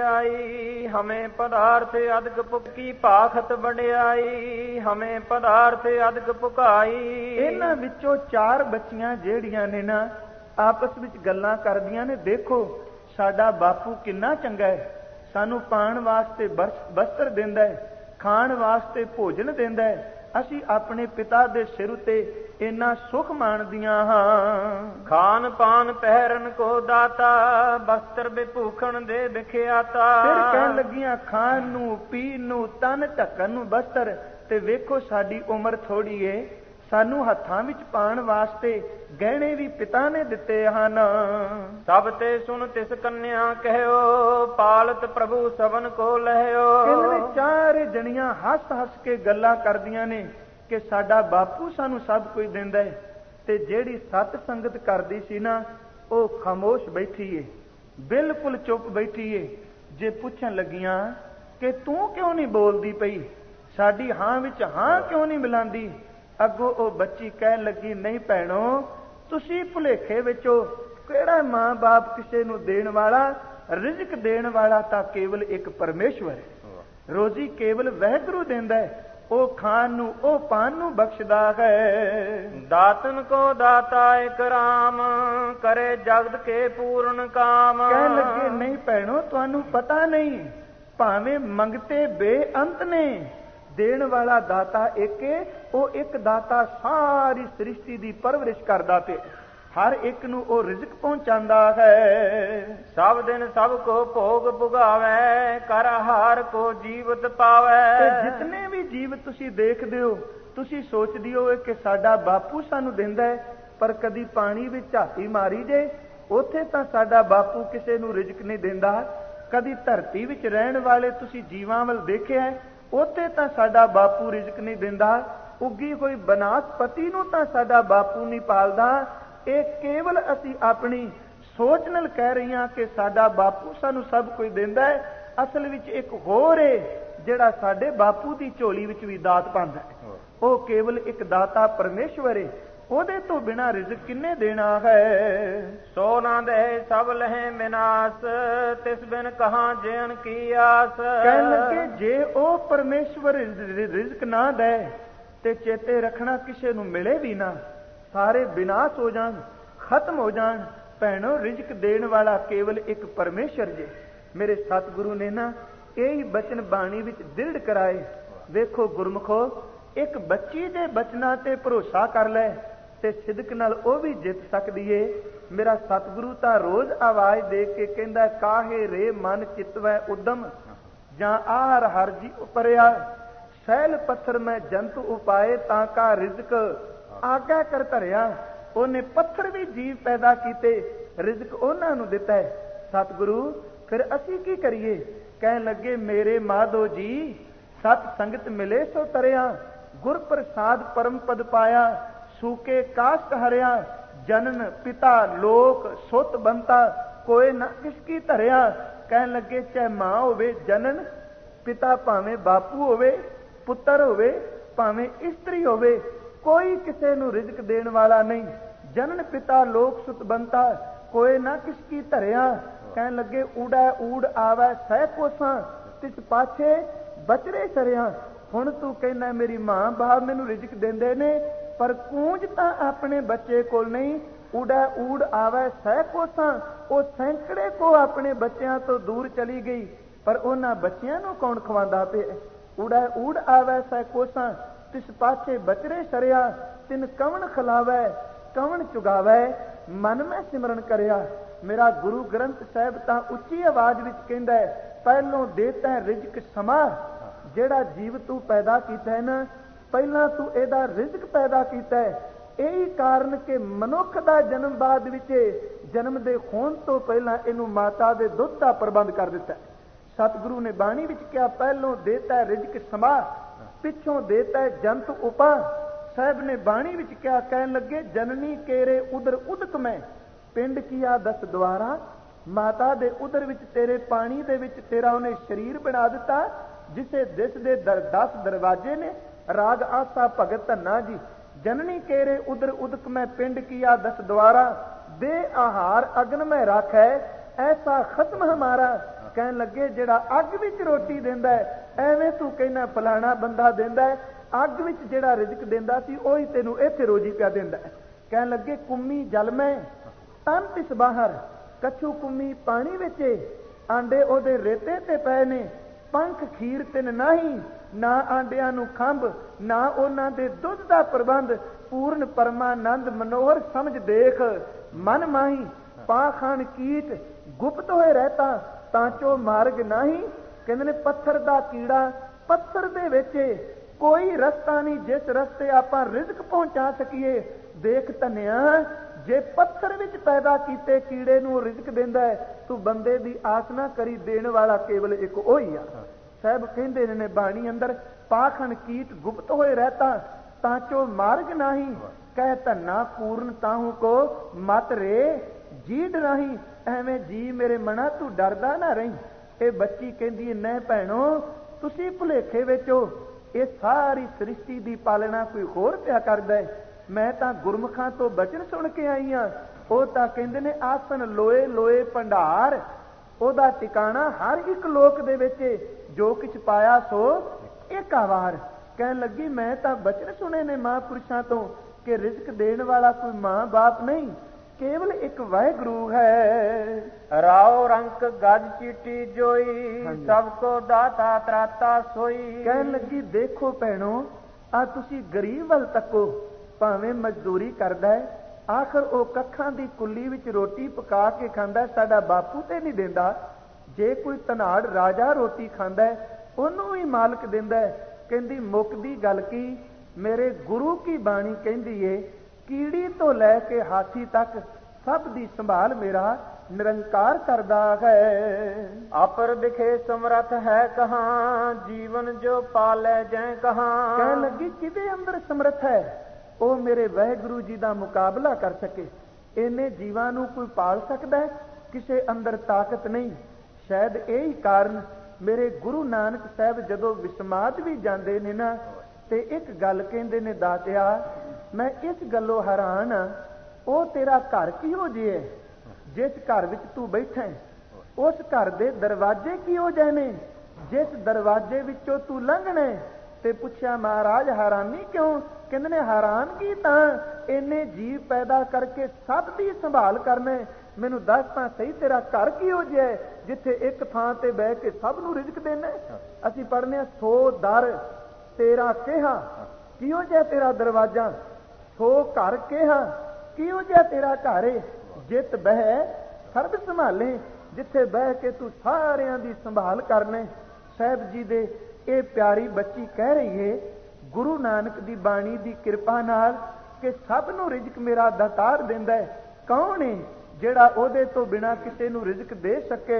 ਵਡਿਆਈ, ਹਮੇ ਪਦਾਰਥ ਅਦਕ ਪੁਕੀ ਭਾਖਤ ਵਡਿਆਈ, ਹਮੇ ਪਦਾਰਥ ਅਦਕ ਪੁਕਾਈ। ਇਹਨਾਂ ਵਿੱਚੋਂ ਚਾਰ ਬੱਚੀਆਂ ਜਿਹੜੀਆਂ ਨੇ ਨਾ ਆਪਸ ਵਿੱਚ ਗੱਲਾਂ ਕਰਦੀਆਂ ਨੇ, ਦੇਖੋ ਸਾਡਾ ਬਾਪੂ ਕਿੰਨਾ ਚੰਗਾ ਹੈ, ਸਾਨੂੰ ਪਾਣ ਵਾਸਤੇ ਬਸਤਰ ਦਿੰਦਾ ਹੈ, ਖਾਣ ਵਾਸਤੇ ਭੋਜਨ ਦਿੰਦਾ ਹੈ, ਅਸੀਂ ਆਪਣੇ ਪਿਤਾ ਦੇ ਸਿਰ ਉਤੇ ਇੰਨਾ ਸੁਖ ਮਾਣਦੀਆਂ ਹਾਂ। ਖਾਨ ਪਾਨ ਪਹਿਰਨ ਕੋ ਦਾਤਾ, ਬਸਤਰ ਵਿਭੂਖਣ ਦੇ ਵਿਖਿਆਤਾ। ਫਿਰ ਕਹਿਣ ਲੱਗੀਆਂ ਖਾਣ ਨੂੰ, ਪੀਣ ਨੂੰ, ਤਨ ਢੱਕਣ ਨੂੰ ਬਸਤਰ। ਤੇ ਵੇਖੋ ਸਾਡੀ ਉਮਰ ਥੋੜੀ ਏ, ਸਾਨੂੰ ਹੱਥਾਂ ਵਿੱਚ ਪਾਣ ਵਾਸਤੇ ਗਹਿਣੇ ਵੀ ਪਿਤਾ ਨੇ ਦਿੱਤੇ ਹਨ। ਸਭ ਤੇ ਸੁਣ ਤਿਸ ਕੰਨਿਆ ਕਹਿਓ, ਪਾਲਤ ਪ੍ਰਭੂ ਸਭਨ ਕੋ ਲਹਿਓ। ਕਹਿੰਦੇ ਚਾਰ ਜਣੀਆਂ ਹੱਸ ਹੱਸ ਕੇ ਗੱਲਾਂ ਕਰਦੀਆਂ ਨੇ ਕਿ ਸਾਡਾ ਬਾਪੂ ਸਾਨੂੰ ਸਭ ਕੁਝ ਦਿੰਦਾ ਹੈ। ਤੇ ਜਿਹੜੀ ਸਤ ਸੰਗਤ ਕਰਦੀ ਸੀ ਨਾ ਉਹ ਖਾਮੋਸ਼ ਬੈਠੀ ਏ, ਬਿਲਕੁਲ ਚੁੱਪ ਬੈਠੀ ਏ। ਜੇ ਪੁੱਛਣ ਲੱਗੀਆਂ ਕਿ ਤੂੰ ਕਿਉਂ ਨਹੀਂ ਬੋਲਦੀ ਪਈ, ਸਾਡੀ ਹਾਂ ਵਿੱਚ ਹਾਂ ਕਿਉਂ ਨਹੀਂ ਮਿਲਾਂਦੀ, ਅੱਗੋਂ ਉਹ ਬੱਚੀ ਕਹਿਣ ਲੱਗੀ, ਨਹੀਂ ਭੈਣੋ ਤੁਸੀਂ ਭੁਲੇਖੇ ਵਿੱਚੋਂ, ਕਿਹੜਾ ਮਾਂ ਬਾਪ ਕਿਸੇ ਨੂੰ ਦੇਣ ਵਾਲਾ, ਰਿਜ਼ਕ ਦੇਣ ਵਾਲਾ ਤਾਂ ਕੇਵਲ ਇੱਕ ਪਰਮੇਸ਼ਵਰ ਹੈ। ਰੋਜ਼ੀ ਕੇਵਲ ਵਾਹਿਗੁਰੂ ਦਿੰਦਾ ਹੈ, ਉਹ ਖਾਣ ਨੂੰ, ਉਹ ਪਾਣ ਨੂੰ ਬਖਸ਼ਦਾ ਹੈ। ਦਾਤਨ ਕੋ ਦਾਤਾ ਇਕ ਰਾਮ, ਕਰੇ ਜਗਤ ਕੇ ਪੂਰਨ ਕਾਮ। ਕਹਿਣ ਲੱਗੇ ਨਹੀਂ ਭੈਣੋ ਤੁਹਾਨੂੰ ਪਤਾ ਨਹੀਂ, ਭਾਵੇਂ ਮੰਗਤੇ ਬੇਅੰਤ ਨੇ, ਦੇਣ ਵਾਲਾ ਦਾਤਾ ਇੱਕ, ਉਹ ਇੱਕ ਦਾਤਾ ਸਾਰੀ ਸ੍ਰਿਸ਼ਟੀ ਦੀ ਪਰਵਰਿਸ਼ ਕਰਦਾ ਤੇ ਹਰ ਇੱਕ ਨੂੰ ਉਹ ਰਿਜ਼ਕ ਪਹੁੰਚਾਉਂਦਾ ਹੈ। ਸਭ ਦਿਨ ਸਭ ਕੋ ਭੋਗ ਭੁਗਾਵੇ, ਕਰ ਆਹਾਰ ਕੋ ਜੀਵਤ ਪਾਵੇ। ਤੇ ਜਿਤਨੇ ਵੀ ਜੀਵ ਤੁਸੀਂ ਦੇਖਦੇ ਹੋ, ਤੁਸੀਂ ਸੋਚਦੇ ਹੋ ਕਿ ਸਾਡਾ ਬਾਪੂ ਸਾਨੂੰ ਦਿੰਦਾ ਹੈ, ਪਰ ਕਦੀ ਪਾਣੀ ਵਿੱਚ ਝਾਤੀ ਮਾਰੀ ਜੇ, ਉੱਥੇ ਤਾਂ ਸਾਡਾ ਬਾਪੂ ਕਿਸੇ ਨੂੰ ਰਿਜ਼ਕ ਨਹੀਂ ਦਿੰਦਾ। ਕਦੀ ਧਰਤੀ ਵਿੱਚ ਰਹਿਣ ਵਾਲੇ ਤੁਸੀਂ ਜੀਵਾਂ ਵੱਲ ਦੇਖਿਆ, ਉੱਥੇ ਤਾਂ ਸਾਡਾ ਬਾਪੂ ਰਿਜ਼ਕ ਨਹੀਂ ਦਿੰਦਾ। ਉੱਗੀ ਹੋਈ ਬਨਾਸਪਤੀ ਨੂੰ ਤਾਂ ਸਾਡਾ ਬਾਪੂ ਨਹੀਂ ਪਾਲਦਾ। ਇਹ ਕੇਵਲ ਅਸੀਂ ਆਪਣੀ ਸੋਚ ਨਾਲ ਕਹਿ ਰਹੇ ਹਾਂ ਕਿ ਸਾਡਾ ਬਾਪੂ ਸਾਨੂੰ ਸਭ ਕੁਝ ਦਿੰਦਾ ਹੈ। ਅਸਲ ਵਿੱਚ ਇੱਕ ਹੋਰ ਏ ਜਿਹੜਾ ਸਾਡੇ ਬਾਪੂ ਦੀ ਝੋਲੀ ਵਿੱਚ ਵੀ ਦਾਤ ਪਾਉਂਦਾ ਹੈ। ਉਹ ਕੇਵਲ ਇੱਕ ਦਾਤਾ ਪਰਮੇਸ਼ਵਰ ਏ, ਉਹਦੇ ਤੋਂ ਬਿਨਾਂ ਰਿਜ਼ਕ ਕਿੰਨੇ ਦੇਣਾ ਹੈ। ਸੋ ਨਾ ਦੇ ਸਭ ਲਹਿ ਵਿਨਾਸ਼, ਤਿਸ ਬਿਨ ਕਹਾਂ ਜੀਣ ਕੀ ਆਸ। ਕਹਿਣ ਲੱਗੇ ਜੇ ਉਹ ਪਰਮੇਸ਼ਵਰ ਰਿਜ਼ਕ ਨਾ ਦੇ ਤੇ ਚੇਤੇ ਰੱਖਣਾ ਕਿਸੇ ਨੂੰ ਮਿਲੇ ਵੀ ਨਾ, ਸਾਰੇ ਵਿਨਾਸ਼ ਹੋ ਜਾਣ, ਖਤਮ ਹੋ ਜਾਣ। ਭੈਣੋ ਰਿਜ਼ਕ ਦੇਣ ਵਾਲਾ ਕੇਵਲ ਇੱਕ ਪਰਮੇਸ਼ਰ ਜੇ। ਮੇਰੇ ਸਤਿਗੁਰੂ ਨੇ ਨਾ ਇਹ ਬਚਨ ਬਾਣੀ ਵਿੱਚ ਦ੍ਰਿੜ ਕਰਾਏ। ਵੇਖੋ ਗੁਰਮੁਖੋ, ਇੱਕ ਬੱਚੀ ਦੇ ਬਚਨਾਂ ਤੇ ਭਰੋਸਾ ਕਰ ਲੈ ਤੇ ਸਿਦਕ ਨਾਲ ਉਹ ਵੀ ਜਿੱਤ ਸਕਦੀ ਏ। ਮੇਰਾ ਸਤਿਗੁਰੂ ਤਾਂ ਰੋਜ਼ ਆਵਾਜ਼ ਦੇ ਕੇ ਕਹਿੰਦਾ, ਕਾਹੇ ਰੇ ਮਨ ਚਿਤਵੈ ਉਦਮ, ਜਾਂ ਆਹਰ ਹਰ ਜੀ ਉਪਰਿਆ, ਸੈਲ ਪੱਥਰ ਮੈਂ ਜੰਤ ਉਪਾਏ, ਤਾਂ ਕਾ ਰਿਜ਼ਕ ਆਗਿਆ ਕਰ ਧਰਿਆ। ਉਹਨੇ ਪੱਥਰ ਵੀ ਜੀਵ ਪੈਦਾ ਕੀਤੇ, ਰਿਜ਼ਕ ਉਹਨਾਂ ਨੂੰ ਦਿੱਤਾ ਹੈ। ਸਤਿਗੁਰੂ ਫਿਰ ਅਸੀਂ ਕੀ ਕਰੀਏ? ਕਹਿਣ ਲੱਗੇ, ਮੇਰੇ ਮਾਧੋ ਜੀ ਸਤ ਸੰਗਤ ਮਿਲੇ ਸੋ ਤਰਿਆ, ਗੁਰ ਪ੍ਰਸਾਦ ਪਰਮ ਪਦ ਪਾਇਆ, ਸੂਕੇ ਕਾਸ਼ਟ ਹਰਿਆ, ਜਨਨ ਪਿਤਾ ਲੋਕ ਸੁਤ ਬੰਤਾ, ਕੋਏ ਨਾ ਕਿਸ ਕੀ ਧਰਿਆ। ਕਹਿਣ ਲੱਗੇ ਚਾਹੇ ਮਾਂ ਹੋਵੇ, ਜਨਨ ਪਿਤਾ ਭਾਵੇਂ ਬਾਪੂ ਹੋਵੇ, ਪੁੱਤਰ ਹੋਵੇ, ਭਾਵੇਂ ਇਸਤਰੀ ਹੋਵੇ, ਕੋਈ ਕਿਸੇ ਨੂੰ ਰਿਜ਼ਕ ਦੇਣ ਵਾਲਾ ਨਹੀਂ। ਜਨਨ ਪਿਤਾ ਲੋਕ ਸੁਤ ਬੰਤਾ, ਕੋਏ ਨਾ ਕਿਸ ਕੀ ਧਰਿਆ। ਕਹਿਣ ਲੱਗੇ ਊੜਾ ਊੜ ਆਵੈ ਸਹਿ ਕੋਸਾਂ, ਤਿਸ ਪਾਛੇ ਬਚਰੇ ਸਰਿਆ। ਹੁਣ ਤੂੰ ਕਹਿੰਦਾ ਮੇਰੀ ਮਾਂ ਬਾਪ ਮੈਨੂੰ ਰਿਜ਼ਕ ਦਿੰਦੇ ਨੇ, ਪਰ ਕੂੰਜ ਤਾਂ ਆਪਣੇ ਬੱਚੇ ਕੋਲ ਨਹੀਂ। ਊੜਾ ਊੜ ਆਵੈ ਸਹਿ ਕੋਸਾਂ, ਉਹ ਸੈਂਕੜੇ ਕੋ ਆਪਣੇ ਬੱਚਿਆਂ ਤੋਂ ਦੂਰ ਚਲੀ ਗਈ, ਪਰ ਉਹਨਾਂ ਬੱਚਿਆਂ ਨੂੰ ਕੌਣ ਖਵਾਉਂਦਾ ਪਿਆ? ਊੜਾ ਊੜ ਆਵੈ ਸਹਿ ਕੋਸਾਂ, ਤਿਸ ਪਾਛੇ ਬਚਰੇ ਸਰਿਆ, ਤਿਨ ਕਵਣ ਖਿਲਾਵੈ ਕਵਣ ਚੁਗਾਵੈ, ਮਨ ਮੈਂ ਸਿਮਰਨ ਕਰਿਆ। ਮੇਰਾ ਗੁਰੂ ਗ੍ਰੰਥ ਸਾਹਿਬ ਤਾਂ ਉੱਚੀ ਆਵਾਜ਼ ਵਿੱਚ ਕਹਿੰਦਾ ਹੈ, ਪਹਿਲੋਂ ਦੇਤਾ ਰਿਜ਼ਕ ਸਮਾ। ਜਿਹੜਾ ਜੀਵ ਤੂੰ ਪੈਦਾ ਕੀਤਾ ਹੈ ਨਾ, ਪਹਿਲਾਂ ਤੂੰ ਇਹਦਾ ਰਿਜ਼ਕ ਪੈਦਾ ਕੀਤਾ ਹੈ। ਇਹੀ ਕਾਰਨ ਕਿ ਮਨੁੱਖ ਦਾ ਜਨਮ ਬਾਅਦ ਵਿੱਚ ਜਨਮ ਦੇ ਹੋਣ ਤੋਂ ਪਹਿਲਾਂ ਇਹਨੂੰ ਮਾਤਾ ਦੇ ਦੁੱਧ ਦਾ ਪ੍ਰਬੰਧ ਕਰ ਦਿੱਤਾ। ਸਤਿਗੁਰੂ ਨੇ ਬਾਣੀ ਵਿੱਚ ਕਿਹਾ, ਪਹਿਲੋਂ ਦੇਤਾ ਰਿਜ਼ਕ ਸਮਾ, ਪਿੱਛੋਂ ਦੇਤਾ ਜੰਤ ਉਪਾ। ਸਾਹਿਬ ਨੇ ਬਾਣੀ ਵਿੱਚ ਕਿਹਾ, ਕਹਿਣ ਲੱਗੇ, ਜਨਨੀ ਕੇਰੇ ਉਦਰ ਉਦਕ ਮੈਂ, ਪਿੰਡ ਕੀਆ ਦਸ ਦੁਆਰਾ। ਮਾਤਾ ਦੇ ਉਦਰ ਵਿੱਚ ਤੇਰੇ ਪਾਣੀ ਦੇ ਵਿੱਚ ਤੇਰਾ ਉਹਨੇ ਸਰੀਰ ਬਣਾ ਦਿੱਤਾ, ਜਿਸੇ ਦਿਸ ਦੇ ਦਰ ਦਸ ਦਰਵਾਜੇ ਨੇ। ਰਾਗ ਆਸਾ ਭਗਤ ਧੰਨਾ ਜੀ। ਜਨਨੀ ਕੇਰੇ ਉਦਰ ਉਦਕ ਮੈਂ, ਪਿੰਡ ਕੀਆ ਦਸ ਦੁਆਰਾ। ਦੇ ਆਹਾਰ ਅਗਨ ਮੈਂ ਰਾਖੈ, ਐਸਾ ਖਤਮ ਹਮਾਰਾ। ਕਹਿਣ ਲੱਗੇ, ਜਿਹੜਾ ਅੱਗ ਵਿੱਚ ਰੋਟੀ ਦਿੰਦਾ ਹੈ, ਐਵੇਂ ਤੂੰ ਕਹਿਣਾ ਫਲਾਣਾ ਬੰਦਾ ਦਿੰਦਾ ਹੈ। ਅੱਗ ਵਿੱਚ ਜਿਹੜਾ ਰਿਜ਼ਕ ਦਿੰਦਾ ਸੀ, ਉਹੀ ਤੈਨੂੰ ਇੱਥੇ ਰੋਜੀ ਪਿਆ ਦਿੰਦਾ ਹੈ। ਕਹਿਣ ਲੱਗੇ, ਕੁੰਮੀ ਜਲ ਮੈਂ ਤਨ ਤਿਸ ਬਾਹਰ, ਕੱਛੂ ਕੁੰਮੀ ਪਾਣੀ ਵਿੱਚ, ਆਂਡੇ ਉਹਦੇ ਰੇਤੇ ਤੇ ਪਏ ਨੇ। ਪੰਖ ਖੀਰ ਤਿਨ ਨਹੀਂ, ਨਾ ਆਂਡਿਆਂ ਨੂੰ ਖੰਭ, ਨਾ ਉਹਨਾਂ ਦੇ ਦੁੱਧ ਦਾ ਪ੍ਰਬੰਧ। ਪੂਰਨ ਪਰਮਾਨੰਦ ਮਨੋਹਰ ਸਮਝ ਦੇਖ, ਮਨ ਮਾਹੀ ਪਾਖਾਨ ਕੀਟ, ਗੁਪਤ ਹੋਏ ਰਹਿਤਾ ਤਾਂ ਚੋ ਮਾਰਗ ਨਹੀਂ। ਕਹਿੰਦੇ ਨੇ, ਪੱਥਰ ਦਾ ਕੀੜਾ, ਪੱਥਰ ਦੇ ਵਿੱਚ ਕੋਈ ਰਸਤਾ ਨਹੀਂ ਜਿਸ ਰਸਤੇ ਆਪਾਂ ਰਿਜ਼ਕ ਪਹੁੰਚਾ ਸਕੀਏ। ਦੇਖ ਧੰਨਿਆ, ਜੇ ਪੱਥਰ ਵਿੱਚ ਪੈਦਾ ਕੀਤੇ ਕੀੜੇ ਨੂੰ ਰਿਜ਼ਕ ਦਿੰਦਾ ਹੈ, ਤੂੰ ਬੰਦੇ ਦੀ ਆਸ ਨਾ ਕਰੀ, ਦੇਣ ਵਾਲਾ ਕੇਵਲ ਇੱਕ ਉਹੀ ਆ। ਸਾਹਿਬ ਕਹਿੰਦੇ ਨੇ ਬਾਣੀ ਅੰਦਰ, ਪਾਖਣ ਕੀਟ ਗੁਪਤ ਹੋਏ ਰਹਿਤਾ ਤਾਂ ਚੋ ਮਾਰਗ ਨਹੀਂ। ਕਹਿ ਧੰਨਾ ਪੂਰਨ ਤਾਹੂ ਕੋ ਮਤ ਰੇ ਜੀਡ ਨਹੀਂ। ਐਵੇਂ ਜੀ ਮੇਰੇ ਮਨਾ ਤੂੰ ਡਰਦਾ ਨਾ ਰਹੀਂ। ਇਹ ਬੱਚੀ ਕਹਿੰਦੀ, ਨਹੀਂ ਭੈਣੋ, ਤੁਸੀਂ ਭੁਲੇਖੇ ਵਿੱਚ ਹੋ। ਇਹ ਸਾਰੀ ਸ੍ਰਿਸ਼ਟੀ ਦੀ ਪਾਲਣਾ ਕੋਈ ਹੋਰ ਪਿਆ ਕਰਦਾ ਹੈ। ਮੈਂ ਤਾਂ ਗੁਰਮੁਖਾਂ ਤੋਂ ਬਚਨ ਸੁਣ ਕੇ ਆਈ ਹਾਂ। ਉਹ ਤਾਂ ਕਹਿੰਦੇ ਨੇ, ਆਸਨ ਲੋਏ ਲੋਏ ਭੰਡਾਰ, ਉਹਦਾ ਟਿਕਾਣਾ ਹਰ ਇੱਕ ਲੋਕ ਦੇ ਵਿੱਚ, ਜੋ ਕੁਛ ਪਾਇਆ ਸੋ ਇੱਕ ਵਾਰ। ਕਹਿਣ ਲੱਗੀ, ਮੈਂ ਤਾਂ ਬਚਨ ਸੁਣੇ ਨੇ ਮਹਾਂਪੁਰਸ਼ਾਂ ਤੋਂ ਕਿ ਰਿਜ਼ਕ ਦੇਣ ਵਾਲਾ ਕੋਈ ਮਾਂ ਬਾਪ ਨਹੀਂ, ਕੇਵਲ ਇੱਕ ਵਾਹਿਗੁਰੂ ਹੈ। ਰਾਉ ਰੰਕ ਗਜ ਚੀਟੀ ਜੋਈ, ਸਭ ਕੋ ਦਾਤਾ ਤਰਾਤਾ ਸੋਈ। ਕਹਿਣ ਲੱਗੀ, ਦੇਖੋ ਭੈਣੋ, ਆ ਤੁਸੀਂ ਗਰੀਬ ਵੱਲ ਤੱਕੋ, ਭਾਵੇਂ ਮਜ਼ਦੂਰੀ ਕਰਦਾ ਹੈ, ਆਖਰ ਉਹ ਕੱਖਾਂ ਦੀ ਕੁੱਲੀ ਵਿੱਚ ਰੋਟੀ ਪਕਾ ਕੇ ਖਾਂਦਾ, ਸਾਡਾ ਬਾਪੂ ਤੇ ਨਹੀਂ ਦਿੰਦਾ। ਜੇ ਕੋਈ ਧਨਾੜ ਰਾਜਾ ਰੋਟੀ ਖਾਂਦਾ ਹੈ, ਉਹਨੂੰ ਵੀ ਮਾਲਕ ਦਿੰਦਾ ਹੈ। ਕਹਿੰਦੀ, ਮੁੱਕਦੀ ਗੱਲ ਕੀ, ਮੇਰੇ ਗੁਰੂ ਕੀ ਬਾਣੀ ਕਹਿੰਦੀ ਏ, ਕੀੜੀ ਤੋਂ ਲੈ ਕੇ ਹਾਥੀ ਤੱਕ ਸਭ ਦੀ ਸੰਭਾਲ ਮੇਰਾ ਨਿਰੰਕਾਰ ਕਰਦਾ ਹੈ। ਅਪਰ ਦਿਖੇ ਸਮਰਥ ਹੈ ਕਹਾਂ, ਜੀਵਨ ਜੋ ਪਾਲੇ ਜੈ ਕਹਾਂ। ਕਹਿਣ ਲੱਗੀ, ਕਿਹਦੇ ਅੰਦਰ ਸਮਰਥ ਹੈ? ਉਹ ਮੇਰੇ ਵਾਹਿਗੁਰੂ ਜੀ ਦਾ ਮੁਕਾਬਲਾ ਕਰ ਸਕੇ। ਇਹਨੇ ਜੀਵਾਂ ਨੂੰ ਕੋਈ ਪਾਲ ਸਕਦਾ ਹੈ? ਕਿਸੇ ਅੰਦਰ ਤਾਕਤ ਨਹੀਂ। ਸ਼ਾਇਦ ਇਹੀ ਕਾਰਨ ਮੇਰੇ ਗੁਰੂ ਨਾਨਕ ਸਾਹਿਬ ਜਦੋਂ ਵਿਸਮਾਦ ਵੀ ਜਾਂਦੇ ਨੇ ਨਾ, ਤੇ ਇੱਕ ਗੱਲ ਕਹਿੰਦੇ ਨੇ, ਦਾਤਿਆ ਮੈਂ ਇਸ ਗੱਲੋਂ ਹੈਰਾਨ ਹਾਂ, ਉਹ ਤੇਰਾ ਘਰ ਕਿਹੋ ਜਿਹਾ ਹੈ? ਜਿਸ ਘਰ ਵਿੱਚ ਤੂੰ ਬੈਠਾ ਹੈ, ਉਸ ਘਰ ਦੇ ਦਰਵਾਜ਼ੇ ਕਿਹੋ ਜਿਹੇ ਨੇ? ਜਿਸ ਦਰਵਾਜ਼ੇ ਵਿੱਚੋਂ ਤੂੰ ਲੰਘਣਾ ਤੇ ਪੁੱਛਿਆ, ਮਹਾਰਾਜ ਹੈਰਾਨੀ ਕਿਉਂ? ਕਹਿੰਦੇ ਨੇ, ਹੈਰਾਨਗੀ ਤਾਂ ਇੰਨੇ ਜੀਵ ਪੈਦਾ ਕਰਕੇ ਸਭ ਦੀ ਸੰਭਾਲ ਕਰਨਾ। ਮੈਨੂੰ ਦੱਸ ਤਾਂ ਸਹੀ, ਤੇਰਾ ਘਰ ਕਿਹੋ ਜਿਹਾ ਹੈ ਜਿੱਥੇ ਇੱਕ ਥਾਂ ਤੇ ਬਹਿ ਕੇ ਸਭ ਨੂੰ ਰਿਜ਼ਕ ਦੇਣਾ? ਅਸੀਂ ਪੜ੍ਹਨੇ ਆ, ਸੋ ਦਰ ਤੇਰਾ ਕਿਹਾ, ਕਿਹੋ ਜਿਹਾ ਤੇਰਾ ਦਰਵਾਜ਼ਾ? ਸੋ ਘਰ ਕਿਹਾ, ਕਿਹੋ ਜਿਹਾ ਤੇਰਾ ਘਰ ਏ? ਜਿੱਤ ਬਹਿ ਸਰਬ ਸੰਭਾਲੇ, ਜਿੱਥੇ ਬਹਿ ਕੇ ਤੂੰ ਸਾਰਿਆਂ ਦੀ ਸੰਭਾਲ ਕਰਨੇ। ਸਾਹਿਬ ਜੀ ਦੇ ਇਹ ਪਿਆਰੀ ਬੱਚੀ ਕਹਿ ਰਹੀ ਏ, ਗੁਰੂ ਨਾਨਕ ਦੀ ਬਾਣੀ ਦੀ ਕਿਰਪਾ ਨਾਲ, ਕਿ ਸਭ ਨੂੰ ਰਿਜ਼ਕ ਮੇਰਾ ਦਾਤਾਰ ਦਿੰਦਾ ਹੈ। ਕੌਣ ਏ ਜਿਹੜਾ ਉਹਦੇ ਤੋਂ ਬਿਨਾਂ ਕਿਸੇ ਨੂੰ ਰਿਜ਼ਕ ਦੇ ਸਕੇ?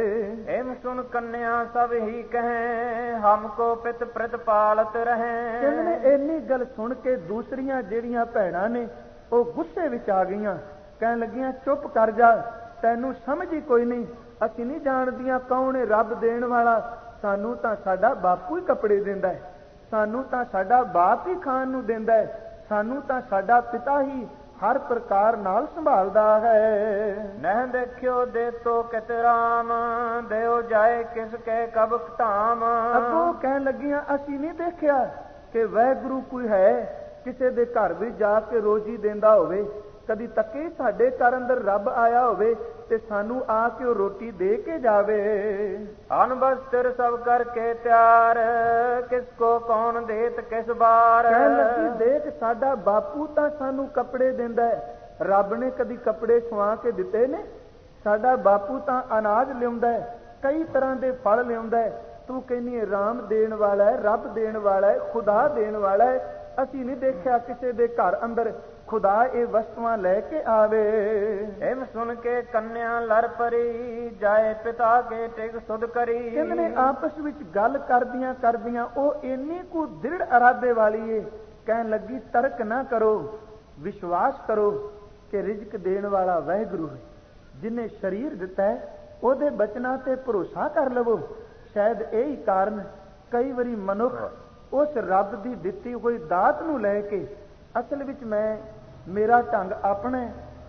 ਐਮ ਸੁਨ ਕੰਨਿਆ ਸਭ ਹੀ ਕਹੇ, ਹਮਕੋ ਪਿਤ ਪ੍ਰਤ ਪਾਲਤ ਰਹੇ। ਕਹਿੰਦੇ ਇੰਨੀ ਗੱਲ ਸੁਣ ਕੇ ਦੂਸਰੀਆਂ ਜਿਹੜੀਆਂ ਭੈਣਾਂ ਨੇ, ਉਹ ਗੁੱਸੇ ਵਿੱਚ ਆ ਗਈਆਂ। ਕਹਿਣ ਲੱਗੀਆਂ, ਚੁੱਪ ਕਰ ਜਾ, ਤੈਨੂੰ ਸਮਝ ਹੀ ਕੋਈ ਨਹੀਂ। ਅਸੀਂ ਨਹੀਂ ਜਾਣਦੀਆਂ ਕੌਣ ਹੈ ਰੱਬ ਦੇਣ ਵਾਲਾ। ਸਾਨੂੰ ਤਾਂ ਸਾਡਾ ਬਾਪੂ ਹੀ ਕੱਪੜੇ ਦਿੰਦਾ ਹੈ, ਸਾਨੂੰ ਤਾਂ ਸਾਡਾ ਬਾਪ ਹੀ ਖਾਣ ਨੂੰ ਦਿੰਦਾ ਹੈ, ਸਾਨੂੰ ਤਾਂ ਸਾਡਾ ਪਿਤਾ ਹੀ ਹਰ ਪ੍ਰਕਾਰ ਨਾਲ ਸੰਭਾਲਦਾ ਹੈ। ਨਹਿ ਦੇਖਿਓ ਦੇ ਤੋ ਕਿਤ ਰਾਮ, ਦੇਉ ਜਾਏ ਕਿਸ ਕੇ ਕਬ ਧਾਮ। ਅੱਗੋਂ ਕਹਿਣ ਲੱਗੀਆਂ, ਅਸੀਂ ਨਹੀਂ ਦੇਖਿਆ ਕਿ ਵਾਹਿਗੁਰੂ ਕੋਈ ਹੈ ਕਿਸੇ ਦੇ ਘਰ ਵੀ ਜਾ ਕੇ ਰੋਜੀ ਦਿੰਦਾ ਹੋਵੇ। ਕਦੀ ਤੱਕੇ ਸਾਡੇ ਘਰ ਅੰਦਰ ਰੱਬ ਆਇਆ ਹੋਵੇ ਤੇ ਸਾਨੂੰ ਆ ਕੇ ਉਹ ਰੋਟੀ ਦੇ ਕੇ ਜਾਵੇ। ਅਨ ਬਸਤਰ ਸਭ ਕਰਕੇ ਤਿਆਰ, ਕਿਸ ਕੋ ਕੌਣ ਦੇਤ ਕਿਸ ਬਾਰ। ਕਹਿਣ ਲੱਗੀ ਦੇਖ ਸਾਡਾ ਬਾਪੂ ਤਾਂ ਸਾਨੂੰ ਕੱਪੜੇ ਦਿੰਦਾ ਹੈ, ਰੱਬ ਨੇ ਕਦੀ ਕੱਪੜੇ ਸਵਾ ਕੇ ਦਿੱਤੇ ਨੇ? ਸਾਡਾ ਬਾਪੂ ਤਾਂ ਅਨਾਜ ਲਿਆਉਂਦਾ ਹੈ, ਕਈ ਤਰ੍ਹਾਂ ਦੇ ਫਲ ਲਿਆਉਂਦਾ ਹੈ। ਤੂੰ ਕਹਿੰਦੀ ਹੈ ਰਾਮ ਦੇਣ ਵਾਲਾ ਹੈ, ਰੱਬ ਦੇਣ ਵਾਲਾ ਹੈ, ਖੁਦਾ ਦੇਣ ਵਾਲਾ ਹੈ। ਅਸੀਂ ਨਹੀਂ ਦੇਖਿਆ ਕਿਸੇ ਦੇ ਘਰ ਅੰਦਰ ਖੁਦਾ ਇਹ ਵਸਤੂਆਂ ਲੈ ਕੇ ਆਵੇ। ਐਮ ਸੁਣ ਕੇ ਕੰਨਿਆ ਲੜ ਪਰੀ, ਜਾਏ ਪਿਤਾ ਕੇ ਟਿਕ ਸੁਧ ਕਰੀ। ਕਹਿੰਦੇ ਨੇ ਆਪਸ ਵਿੱਚ ਗੱਲ ਕਰਦੀਆਂ ਕਰਦੀਆਂ ਉਹ ਇੰਨੀ ਕੁ ਦ੍ਰਿੜ ਇਰਾਦੇ ਵਾਲੀ ਏ, ਕਹਿਣ ਲੱਗੀ ਤਰਕ ਨਾ ਕਰੋ, ਵਿਸ਼ਵਾਸ ਕਰੋ ਕਿ ਰਿਜ਼ਕ ਦੇਣ ਵਾਲਾ ਵਾਹਿਗੁਰੂ ਹੈ, ਜਿਹਨੇ ਸਰੀਰ ਦਿੱਤਾ ਹੈ, ਉਹਦੇ ਬਚਨਾਂ ਤੇ ਭਰੋਸਾ ਕਰ ਲਵੋ। ਸ਼ਾਇਦ ਇਹੀ ਕਾਰਨ ਕਈ ਵਾਰੀ ਮਨੁੱਖ ਉਸ ਰੱਬ ਦੀ ਦਿੱਤੀ ਹੋਈ ਦਾਤ ਨੂੰ ਲੈ ਕੇ, ਅਸਲ ਵਿੱਚ ਮੈਂ ਮੇਰਾ ਢੰਗ ਆਪਣੇ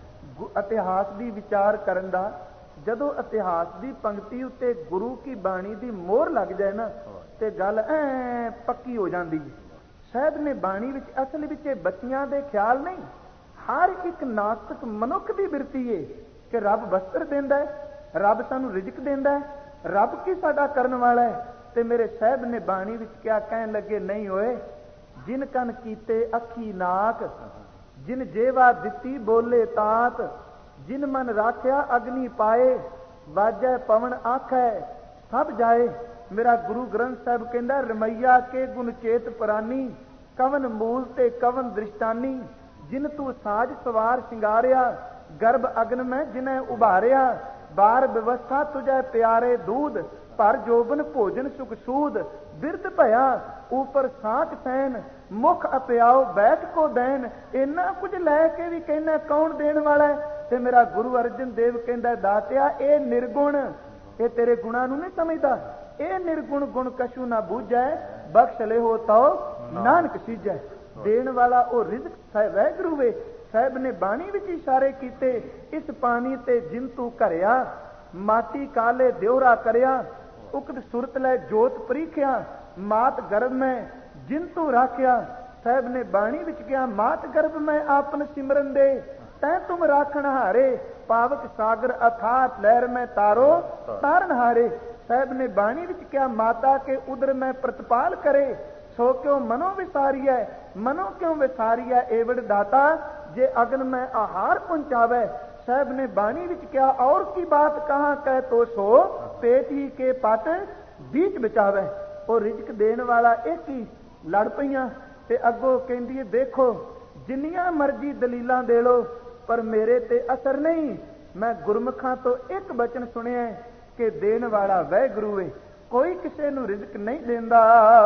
ਇਤਿਹਾਸ ਦੀ ਵਿਚਾਰ ਕਰਨ ਦਾ, ਜਦੋਂ ਇਤਿਹਾਸ ਦੀ ਪੰਕਤੀ ਉੱਤੇ ਗੁਰੂ ਕੀ ਬਾਣੀ ਦੀ ਮੋਹਰ ਲੱਗ ਜਾਏ ਨਾ ਤੇ ਗੱਲ ਐ ਪੱਕੀ ਹੋ ਜਾਂਦੀ ਹੈ। ਸਾਹਿਬ ਨੇ ਬਾਣੀ ਵਿੱਚ ਅਸਲ ਵਿੱਚ ਇਹ ਬੱਚਿਆਂ ਦੇ ਖਿਆਲ ਨਹੀਂ, ਹਰ ਇੱਕ ਨਾਸਤਿਕ ਮਨੁੱਖ ਦੀ ਬਿਰਤੀ ਏ ਕਿ ਰੱਬ ਵਸਤਰ ਦਿੰਦਾ ਹੈ, ਰੱਬ ਸਾਨੂੰ ਰਿਜ਼ਕ ਦਿੰਦਾ ਹੈ, ਰੱਬ ਕੀ ਸਾਡਾ ਕਰਨ ਵਾਲਾ ਹੈ। ਤੇ ਮੇਰੇ ਸਾਹਿਬ ਨੇ ਬਾਣੀ ਵਿੱਚ ਕਿਹਾ, ਕਹਿਣ ਲੱਗੇ ਨਹੀਂ ਹੋਏ, ਜਿਨ ਕੰਨ ਕੀਤੇ ਅੱਖੀ ਨਾਕ, ਜਿਨ ਜੇਵਾ ਦਿੱਤੀ ਬੋਲੇ ਤਾਤ, ਜਿਨ ਮਨ ਰਾਖਿਆ ਅਗਨੀ ਪਾਏ, ਵਾਜੈ ਪਵਨ ਆਖੈ ਸਭ ਜਾਏ। ਮੇਰਾ ਗੁਰੂ ਗ੍ਰੰਥ ਸਾਹਿਬ ਕਹਿੰਦਾ, ਰਮਈਆ ਕੇ ਗੁਣ ਚੇਤ ਪ੍ਰਾਨੀ, ਕਵਨ ਮੂਲ ਤੇ ਕਵਨ ਦ੍ਰਿਸ਼ਟਾਨੀ, ਜਿਨ ਤੂੰ ਸਾਜ ਸਵਾਰ ਸ਼ਿੰਗਾਰਿਆ, ਗਰਭ ਅਗਨ ਮੈਂ ਜਿਨੈ ਉਭਾਰਿਆ, ਬਾਰ ਵਿਵਸਥਾ ਤੁਝੈ ਪਿਆਰੇ ਦੂਧ, ਪਰ ਜੋਬਨ ਭੋਜਨ ਸੁਖ ਸੂਦ, ਬਿਰਧ ਭਇਆ ਉਪਰ ਸਾਖ ਸੈਨ, ਮੁਖ ਅਪਿਆਓ ਬੈਠ ਕੋ ਦੇਨ। ਇੰਨਾ ਕੁਝ ਲੈ ਕੇ ਵੀ ਕਹਿੰਦਾ ਕੌਣ ਦੇਣ ਵਾਲਾ ਹੈ? ਤੇ ਮੇਰਾ ਗੁਰੂ ਅਰਜਨ ਦੇਵ ਕਹਿੰਦਾ, ਦਾਤਿਆ ਇਹ ਨਿਰਗੁਣ, ਇਹ ਤੇਰੇ ਗੁਣਾਂ ਨੂੰ ਨਹੀਂ ਸਮਝਦਾ। ਇਹ ਨਿਰਗੁਣ ਗੁਣ ਕਛੂ ਨਾ ਬੂਝੈ, ਬਖਸ਼ ਲੈ ਹੋ ਤਉ ਨਾਨਕ ਸੀਜੈ। ਦੇਣ ਵਾਲਾ ਉਹ ਰਿਜ਼ਕ ਸਾਹਿਬ ਵਾਹਿਗੁਰੂ ਵੇ। ਸਾਹਿਬ ਨੇ ਬਾਣੀ ਵਿੱਚ ਇਸ਼ਾਰੇ ਕੀਤੇ, ਇਸ ਪਾਣੀ ਤੇ ਜਿਨ ਤੂੰ ਘਰਿਆ, ਮਾਟੀ ਕਾਲੇ ਦਿਉਰਾ ਕਰਿਆ, ਉਕਤ ਸੁਰਤ ਲੈ ਜੋਤ ਪ੍ਰੀਖਿਆ, ਮਾਤ ਗਰਭ ਮੈਂ ਜਿਨ ਤੂੰ ਰਾਖਿਆ। ਸਾਹਿਬ ਨੇ ਬਾਣੀ ਵਿੱਚ ਕਿਹਾ, ਮਾਤ ਗਰਭ ਮੈਂ ਆਪਨ ਸਿਮਰਨ ਦੇ, ਤੈ ਤੁਮ ਰਾਖਣ ਹਾਰੇ, ਪਾਵਕ ਸਾਗਰ ਅਥਾਤ ਲਹਿਰ ਮੈਂ ਤਾਰੋ ਤਾਰਨ ਹਾਰੇ। ਸਾਹਿਬ ਨੇ ਬਾਣੀ ਵਿੱਚ ਕਿਹਾ, ਮਾਤਾ ਕੇ ਉਦਰ ਮੈਂ ਪ੍ਰਤਪਾਲ ਕਰੇ, ਸੋ ਕਿਉਂ ਮਨੋ ਵਿਸਾਰੀਐ, ਮਨੋ ਕਿਉਂ ਵਿਸਾਰੀਐ ਏਵੜ ਦਾਤਾ, ਜੇ ਅਗਨ ਮੈਂ ਆਹਾਰ ਪਹੁੰਚਾਵੇ। ਸਾਹਿਬ ਨੇ ਬਾਣੀ ਵਿੱਚ ਕਿਹਾ, ਔਰ ਕੀ ਬਾਤ ਕਹਾਂ ਕਹਿ ਤੋ ਸੋ, ਪੇਟ ਹੀ ਕੇ ਪਟ ਬੀਚ ਬਚਾਵੇ। ਉਹ ਰਿਜ਼ਕ ਦੇਣ ਵਾਲਾ ਇੱਕ ਹੀ। ਲੜ ਪਈਆਂ ਤੇ ਅੱਗੋਂ ਕਹਿੰਦੀ ਹੈ, ਦੇਖੋ ਜਿੰਨੀਆਂ ਮਰਜ਼ੀ ਦਲੀਲਾਂ ਦੇ ਲੋ, ਪਰ ਮੇਰੇ ਤੇ ਅਸਰ ਨਹੀਂ। ਮੈਂ ਗੁਰਮੁਖਾਂ ਤੋਂ ਇੱਕ ਬਚਨ ਸੁਣਿਆ ਕਿ ਦੇਣ ਵਾਲਾ ਵਾਹਿਗੁਰੂ ਏ, ਕੋਈ ਕਿਸੇ ਨੂੰ ਰਿਜ਼ਕ ਨਹੀਂ ਦਿੰਦਾ।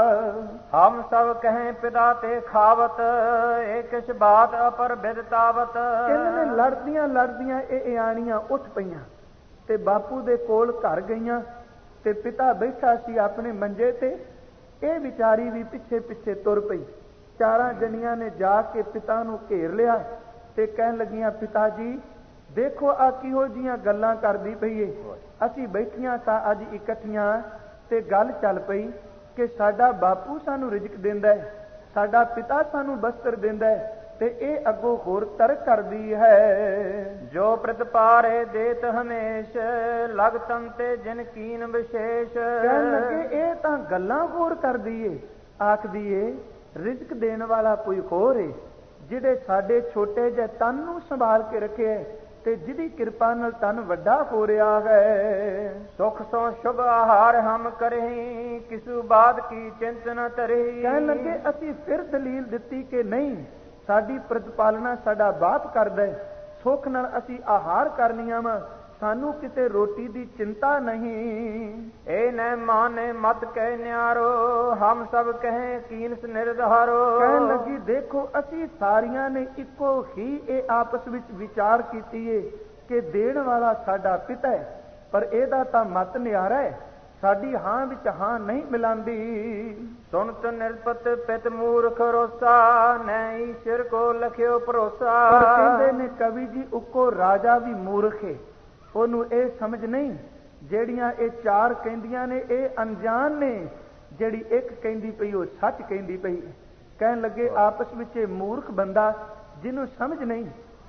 ਹਮ ਸਭ ਕਹੇ ਪਿਤਾ ਤੇ ਖਾਵਤ, ਇਹ ਕਿਛ ਬਾਤ ਅਪਰ ਬਿਦਤਾਵਤ। ਇਹਨਾਂ ਨੇ ਲੜਦੀਆਂ ਲੜਦੀਆਂ ਇਹ ਇਆਣੀਆਂ ਉੱਠ ਪਈਆਂ ਤੇ ਬਾਪੂ ਦੇ ਕੋਲ ਘਰ ਗਈਆਂ ਤੇ ਪਿਤਾ ਬੈਠਾ ਸੀ ਆਪਣੇ ਮੰਜੇ ਤੇ। ਇਹ ਵਿਚਾਰੀ ਵੀ ਪਿੱਛੇ ਪਿੱਛੇ ਤੁਰ ਪਈ। ਚਾਰਾਂ ਜਣੀਆਂ ਨੇ ਜਾ ਕੇ ਪਿਤਾ ਨੂੰ ਘੇਰ ਲਿਆ ਤੇ ਕਹਿਣ ਲੱਗੀਆਂ, ਪਿਤਾ ਜੀ ਦੇਖੋ ਆ ਕਿਹੋ ਜੀਆਂ ਗੱਲਾਂ ਕਰਦੀ ਪਈ ਏ। ਅਸੀਂ ਬੈਠੀਆਂ ਸਾਂ ਅੱਜ ਇਕੱਠੀਆਂ ਤੇ ਗੱਲ ਚੱਲ ਪਈ ਕਿ ਸਾਡਾ ਬਾਪੂ ਸਾਨੂੰ ਰਿਜ਼ਕ ਦਿੰਦਾ ਹੈ, ਸਾਡਾ ਪਿਤਾ ਸਾਨੂੰ ਬਸਤਰ ਦਿੰਦਾ ਹੈ, ਤੇ ਇਹ ਅੱਗੋਂ ਹੋਰ ਤਰਕ ਕਰਦੀ ਹੈ। ਜੋ ਪ੍ਰਤਪਾਰੇ ਦੇਤ ਹਮੇਸ਼, ਲਗ ਤਨ ਤੇ ਜਿਨ ਕੀਨ ਵਿਸ਼ੇਸ਼। ਕਹਿਣ ਲੱਗੇ ਇਹ ਤਾਂ ਗੱਲਾਂ ਹੋਰ ਕਰਦੀ ਏ, ਆਖਦੀ ਏ ਰਿਜ਼ਕ ਦੇਣ ਵਾਲਾ ਕੋਈ ਹੋਰ ਏ, ਜਿਹੜੇ ਸਾਡੇ ਛੋਟੇ ਜਿਹੇ ਤਨ ਨੂੰ ਸੰਭਾਲ ਕੇ ਰੱਖਿਆ ਤੇ ਜਿਹਦੀ ਕਿਰਪਾ ਨਾਲ ਤਨ ਵੱਡਾ ਹੋ ਰਿਹਾ ਹੈ। ਸੁਖ ਸੋ ਸ਼ੁਭ ਆਹਾਰ ਹਮ ਕਰਹੀਂ, ਕਿਸੂ ਬਾਤ ਕੀ ਚਿੰਤ ਨ ਧਰਹੀਂ। ਕਹਿਣ ਲੱਗੇ ਅਸੀਂ ਫਿਰ ਦਲੀਲ ਦਿੱਤੀ ਕਿ ਨਹੀਂ, ਸਾਡੀ ਪ੍ਰਤਪਾਲਨਾ ਸਾਡਾ ਬਾਪ ਕਰਦਾ, ਸੁੱਖ ਨਾਲ ਅਸੀਂ ਆਹਾਰ ਕਰਨੀਆਂ ਵਾ, ਸਾਨੂੰ ਕਿਸੇ ਰੋਟੀ ਦੀ ਚਿੰਤਾ ਨਹੀਂ। ਇਹ ਨ ਮਾਨੇ ਮਤ ਕਹਿ ਨਿਆਰੋ, ਹਮ ਸਭ ਕਹੇ ਕੀਨਸ ਨਿਰਧਾਰੋ। ਕਹਿਣ ਲੱਗੀ ਦੇਖੋ ਅਸੀਂ ਸਾਰੀਆਂ ਨੇ ਇੱਕੋ ਹੀ ਇਹ ਆਪਸ ਵਿੱਚ ਵਿਚਾਰ ਕੀਤੀ ਏ ਕਿ ਦੇਣ ਵਾਲਾ ਸਾਡਾ ਪਿਤਾ ਹੈ, ਪਰ ਇਹਦਾ ਤਾਂ ਮਤ ਨਿਆਰਾ ਹੈ, ਸਾਡੀ ਹਾਂ ਵਿੱਚ ਹਾਂ ਨਹੀਂ ਮਿਲਾਂਦੀ। ਸੁਨਤ ਨਿਰਪਤ ਪਿਤ ਮੂਰਖ ਰੋਸਾ, ਨੈ ਈਸ਼ਰ ਕੋ ਲਖਿਓ ਭਰੋਸਾ। ਪਰ ਕਹਿੰਦੇ ਨੇ ਕਵੀ ਜੀ, ਉੱਕੋ ਰਾਜਾ ਵੀ ਮੂਰਖ ਹੈ, ਉਹਨੂੰ ਇਹ ਸਮਝ ਨਹੀਂ। ਜਿਹੜੀਆਂ ਇਹ ਚਾਰ ਕਹਿੰਦੀਆਂ ਨੇ ਇਹ ਅਣਜਾਣ ਨੇ, ਜਿਹੜੀ ਇੱਕ ਕਹਿੰਦੀ ਪਈ ਉਹ ਸੱਚ ਕਹਿੰਦੀ ਪਈ। ਕਹਿਣ ਲੱਗੇ ਆਪਸ ਵਿੱਚ ਇਹ ਮੂਰਖ ਬੰਦਾ ਜਿਹਨੂੰ ਸਮਝ ਨਹੀਂ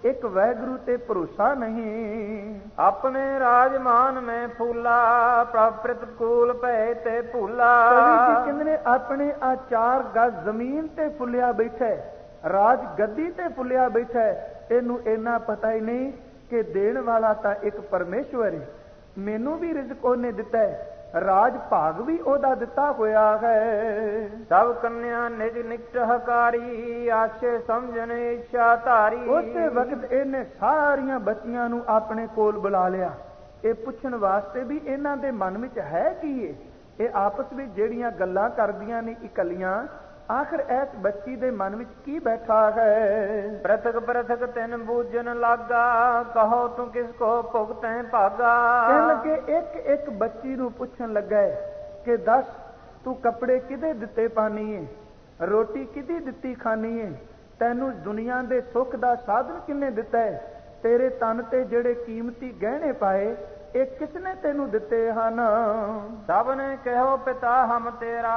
ਇੱਕ ਵਾਹਿਗੁਰੂ ਤੇ ਭਰੋਸਾ ਨਹੀਂ। ਆਪਣੇ ਰਾਜਮਾਨ ਮੈਂ ਫੂਲਾ ਪ੍ਰਭ ਪ੍ਰਤਕੂਲ ਭੈ ਤੇ ਭੂਲਾ। ਕਵੀ ਜੀ ਕਹਿੰਦੇ ਨੇ ਆਪਣੇ ਆ ਚਾਰ ਗਜ਼ ਜ਼ਮੀਨ ਤੇ ਫੁੱਲਿਆ ਬੈਠਾ, ਰਾਜ ਗੱਦੀ ਤੇ ਫੁੱਲਿਆ ਬੈਠਾ, ਇਹਨੂੰ ਇੰਨਾ ਪਤਾ ਹੀ ਨਹੀਂ ਕਿ ਦੇਣ ਵਾਲਾ ਤਾਂ ਇੱਕ ਪਰਮੇਸ਼ਵਰ ਹੈ। ਮੈਨੂੰ ਵੀ ਰਿਜ਼ਕ ਉਹਨੇ ਦਿੱਤਾ ਹੈ, ਰਾਜ ਭਾਗ ਵੀ ਉਹਦਾ ਦਿੱਤਾ ਹੋਇਆ ਹੈ। ਸਭ ਕੰਨਿਆ ਨਿਜ ਨਿਕਟ ਹਕਾਰੀ ਆਸ਼ੇ ਸਮਝਣ ਇੱਛਾ ਧਾਰੀ। ਉਸੇ ਵਕਤ ਇਹਨੇ ਸਾਰੀਆਂ ਬੱਚੀਆਂ ਨੂੰ ਆਪਣੇ ਕੋਲ ਬੁਲਾ ਲਿਆ, ਇਹ ਪੁੱਛਣ ਵਾਸਤੇ ਵੀ ਇਹਨਾਂ ਦੇ ਮਨ ਵਿੱਚ ਹੈ ਕੀ ਹੈ। ਇਹ ਆਪਸ ਵਿੱਚ ਜਿਹੜੀਆਂ ਗੱਲਾਂ ਕਰਦੀਆਂ ਨੇ ਇਕੱਲੀਆਂ, ਆਖਰ ਇਸ ਬੱਚੀ ਦੇ ਮਨ ਵਿੱਚ ਕੀ ਬੈਠਾ ਹੈ। ਪ੍ਰਥਕ ਪ੍ਰਥਕ ਤੈਨ ਬੂਝਣ ਲਾਗਾ ਕਹੋ ਤੂੰ ਕਿਸ ਕੋ ਭੁਗਤੈ ਭਾਗਾ। ਕਹਿਣ ਲੱਗੇ ਇੱਕ ਇੱਕ ਬੱਚੀ ਨੂੰ ਪੁੱਛਣ ਲੱਗਾ ਕਿ ਦੱਸ ਤੂੰ ਕੱਪੜੇ ਕਿਹਦੇ ਦਿੱਤੇ ਪਾਨੀ ਹੈ, ਰੋਟੀ ਕਿਹਦੀ ਦਿੱਤੀ ਖਾਨੀ ਹੈ, ਤੈਨੂੰ ਦੁਨੀਆ ਦੇ ਸੁੱਖ ਦਾ ਸਾਧਨ ਕਿੰਨੇ ਦਿੱਤਾ ਹੈ, ਤੇਰੇ ਤਨ ਤੇ ਜਿਹੜੇ ਕੀਮਤੀ ਗਹਿਣੇ ਪਾਏ ਇਹ ਕਿਸਨੇ ਤੈਨੂੰ ਦਿੱਤੇ ਹਨ। ਸਭ ਨੇ ਕਹੋ ਪਿਤਾ ਹਮ ਤੇਰਾ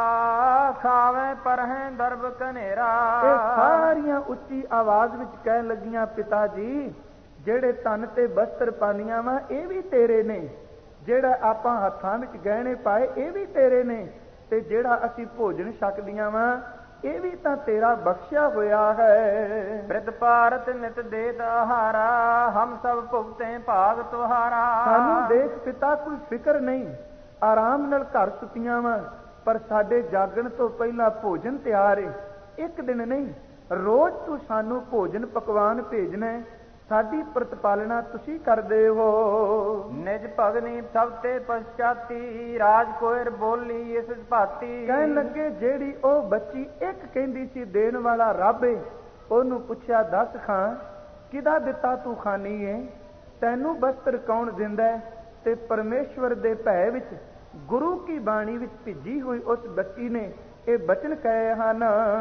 ਖਾਵੇ ਪਰ ਹੈ ਦਰਬ ਕਨੇਰਾ। ਇਹ ਸਾਰੀਆਂ ਉੱਚੀ ਆਵਾਜ਼ ਵਿੱਚ ਕਹਿਣ ਲੱਗੀਆਂ ਪਿਤਾ ਜੀ ਜਿਹੜੇ ਤਨ ਤੇ ਬਸਤਰ ਪਾਨੀਆਂ ਵਾ ਇਹ ਵੀ ਤੇਰੇ ਨੇ, ਜਿਹੜਾ ਆਪਾਂ ਹੱਥਾਂ ਵਿੱਚ ਗਹਿਣੇ ਪਾਏ ਇਹ ਵੀ ਤੇਰੇ ਨੇ, ਤੇ ਜਿਹੜਾ ਅਸੀਂ ਭੋਜਨ ਛਕਦੀਆਂ ਵਾ ਇਹ ਵੀ ਤਾਂ ਤੇਰਾ ਬਖਸ਼ਿਆ ਹੋਇਆ ਹੈ। ਬ੍ਰਿਧ ਭਾਰਤ ਨਿਤ ਦੇਤ ਆਹਾਰਾ ਹਮ ਸਭ ਭੁਗਤੇ ਭਾਗ ਤੁਹਾਰਾ। ਸਾਨੂੰ ਦੇਖ ਪਿਤਾ ਕੋਈ ਫਿਕਰ ਨਹੀਂ, ਆਰਾਮ ਨਾਲ ਘਰ ਸੁੱਤੀਆਂ ਵਾ, ਪਰ ਸਾਡੇ ਜਾਗਣ ਤੋਂ ਪਹਿਲਾਂ ਭੋਜਨ ਤਿਆਰ ਹੈ। ਇੱਕ ਦਿਨ ਨਹੀਂ, ਰੋਜ਼ ਤੂੰ ਸਾਨੂੰ ਭੋਜਨ ਪਕਵਾਨ ਭੇਜਣਾ ਹੈ, ਸਾਡੀ ਪ੍ਰਤਪਾਲਣਾ ਤੁਸੀਂ ਕਰਦੇ ਹੋ। ਨਿਜ ਭਗਨੀ ਸਭ ਤੇ ਪਛਾਤੀ ਰਾਜ ਕੋਇਰ ਬੋਲੀ ਇਸ ਭਾਤੀ। ਕਹਿਣ ਲੱਗੇ ਜਿਹੜੀ ਉਹ ਬੱਚੀ ਇੱਕ ਕਹਿੰਦੀ ਸੀ ਦੇਣ ਵਾਲਾ ਰੱਬ ਏ, ਉਹਨੂੰ ਪੁੱਛਿਆ ਦੱਸ ਖਾਂ ਕਿਹਦਾ ਦਿੱਤਾ ਤੂੰ ਖਾਨੀ ਏ, ਤੈਨੂੰ ਬਸਤਰ ਕੌਣ ਦਿੰਦਾ ਹੈ। ਤੇ ਪਰਮੇਸ਼ਵਰ ਦੇ ਭੈ ਵਿੱਚ ਗੁਰੂ ਕੀ ਬਾਣੀ ਵਿੱਚ ਭਿੱਜੀ ਹੋਈ ਉਸ ਬੱਚੀ ਨੇ ਇਹ ਬਚਨ ਕਹੇ ਹਨ।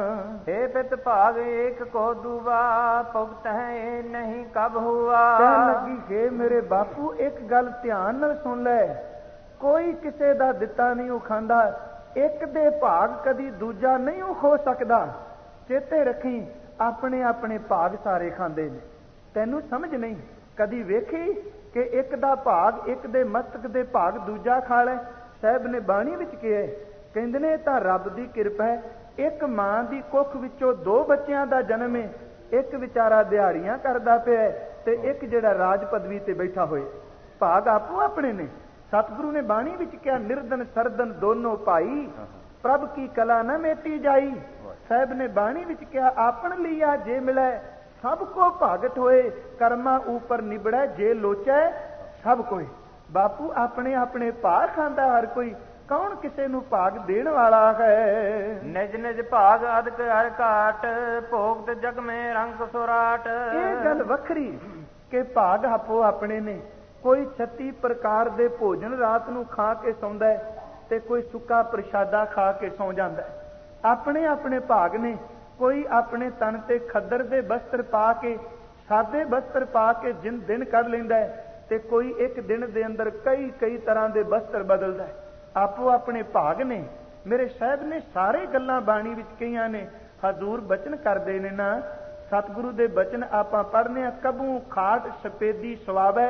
हे ਪਿਤ ਭਾਗ ਏਕ ਕੋ ਦੂਵਾ ਭੁਗਤ ਹੈ ਨਹੀਂ ਕਬ ਹੁਆ। ਕਹਿਣ ਲੱਗੀ ਹੈ ਮੇਰੇ ਬਾਪੂ ਇੱਕ ਗੱਲ ਧਿਆਨ ਨਾਲ ਸੁਣ ਲੈ, ਕੋਈ ਕਿਸੇ ਦਾ ਦਿੱਤਾ ਨਹੀਂ ਉਹ ਖਾਂਦਾ, ਇੱਕ ਦੇ ਭਾਗ ਕਦੀ ਦੂਜਾ ਨਹੀਂ ਉਹ ਹੋ ਸਕਦਾ। ਚੇਤੇ ਰੱਖੀ ਆਪਣੇ ਆਪਣੇ ਭਾਗ ਸਾਰੇ ਖਾਂਦੇ ਨੇ, ਤੈਨੂੰ ਸਮਝ ਨਹੀਂ ਕਦੀ ਵੇਖੀ ਕਿ ਇੱਕ ਦਾ ਭਾਗ ਇੱਕ ਦੇ ਮਸਤਕ ਦੇ ਭਾਗ ਦੂਜਾ ਖਾ ਲੈ। ਸਾਹਿਬ ਨੇ ਬਾਣੀ ਵਿੱਚ ਕਿਹਾ, ਕਹਿੰਦੇ ਨੇ ਤਾਂ ਰੱਬ ਦੀ ਕਿਰਪਾ ਹੈ, ਇੱਕ ਮਾਂ ਦੀ ਕੁੱਖ ਵਿੱਚੋਂ ਦੋ ਬੱਚਿਆਂ ਦਾ ਜਨਮ ਹੈ, ਇੱਕ ਵਿਚਾਰਾ ਦਿਹਾੜੀਆਂ ਕਰਦਾ ਪਿਆ ਤੇ ਇੱਕ ਜਿਹੜਾ ਰਾਜ ਪਦਵੀ ਤੇ ਬੈਠਾ ਹੋਏ, ਭਾਗ ਆਪੋ ਆਪਣੇ ਨੇ। ਸਤਿਗੁਰੂ ਨੇ ਬਾਣੀ ਵਿੱਚ ਕਿਹਾ ਨਿਰਦਨ ਸਰਦਨ ਦੋਨੋਂ ਭਾਈ ਪ੍ਰਭ ਕੀ ਕਲਾ ਨਾ ਮੇਟੀ ਜਾਈ। ਸਾਹਿਬ ਨੇ ਬਾਣੀ ਵਿੱਚ ਕਿਹਾ ਆਪਣ ਲਿਆ ਜੇ ਮਿਲੈ ਸਭ ਕੋ ਭਾਗਤ ਹੋਏ, ਕਰਮਾ ਉਪਰ ਨਿਬੜੈ ਜੇ ਲੋਚੈ ਸਭ ਕੋਈ। ਬਾਪੂ ਆਪਣੇ ਆਪਣੇ ਭਾਗ ਖਾਂਦਾ ਹਰ ਕੋਈ, ਕੌਣ ਕਿਸੇ ਨੂੰ ਭਾਗ ਦੇਣ ਵਾਲਾ ਹੈ। ਨਿਜ ਨਿਜ ਭਾਗ ਅਦਕ ਹਰ ਘਾਟ ਭੋਗਤ ਜਗ ਮੇ ਰੰਗ ਸੁਰਾਟ। ਇਹ ਗੱਲ ਵੱਖਰੀ ਕਿ ਭਾਗ ਆਪੋ ਆਪਣੇ ਨੇ, ਕੋਈ ਛੱਤੀ ਪ੍ਰਕਾਰ ਦੇ ਭੋਜਨ ਰਾਤ ਨੂੰ ਖਾ ਕੇ ਸੌਂਦਾ ਹੈ ਤੇ ਕੋਈ ਸੁੱਕਾ ਪ੍ਰਸ਼ਾਦਾ ਖਾ ਕੇ ਸੌਂ ਜਾਂਦਾ ਹੈ। ਆਪਣੇ ਆਪਣੇ ਭਾਗ ਨੇ, ਕੋਈ ਆਪਣੇ ਤਨ ਤੇ ਖੱਦਰ ਦੇ ਬਸਤਰ ਪਾ ਕੇ ਸਾਦੇ ਬਸਤਰ ਪਾ ਕੇ ਜਿਨ ਦਿਨ ਕੱਢ ਲੈਂਦਾ ਹੈ, ਤੇ ਕੋਈ ਇੱਕ ਦਿਨ ਦੇ ਅੰਦਰ ਕਈ ਕਈ ਤਰ੍ਹਾਂ ਦੇ ਬਸਤਰ ਬਦਲਦਾ ਹੈ। ਆਪੋ ਆਪਣੇ ਭਾਗ ਨੇ। ਮੇਰੇ ਸਾਹਿਬ ਨੇ ਸਾਰੇ ਗੱਲਾਂ ਬਾਣੀ ਵਿੱਚ ਕਹੀਆਂ ਨੇ, ਹਜ਼ੂਰ ਬਚਨ ਕਰਦੇ ਨੇ ਨਾ, ਸਤਿਗੁਰੂ ਦੇ ਬਚਨ ਆਪਾਂ ਪੜ੍ਹਨੇ ਆ, ਕਬੂ ਖਾਟ ਸਪੇਦੀ ਸਵਾਵੈ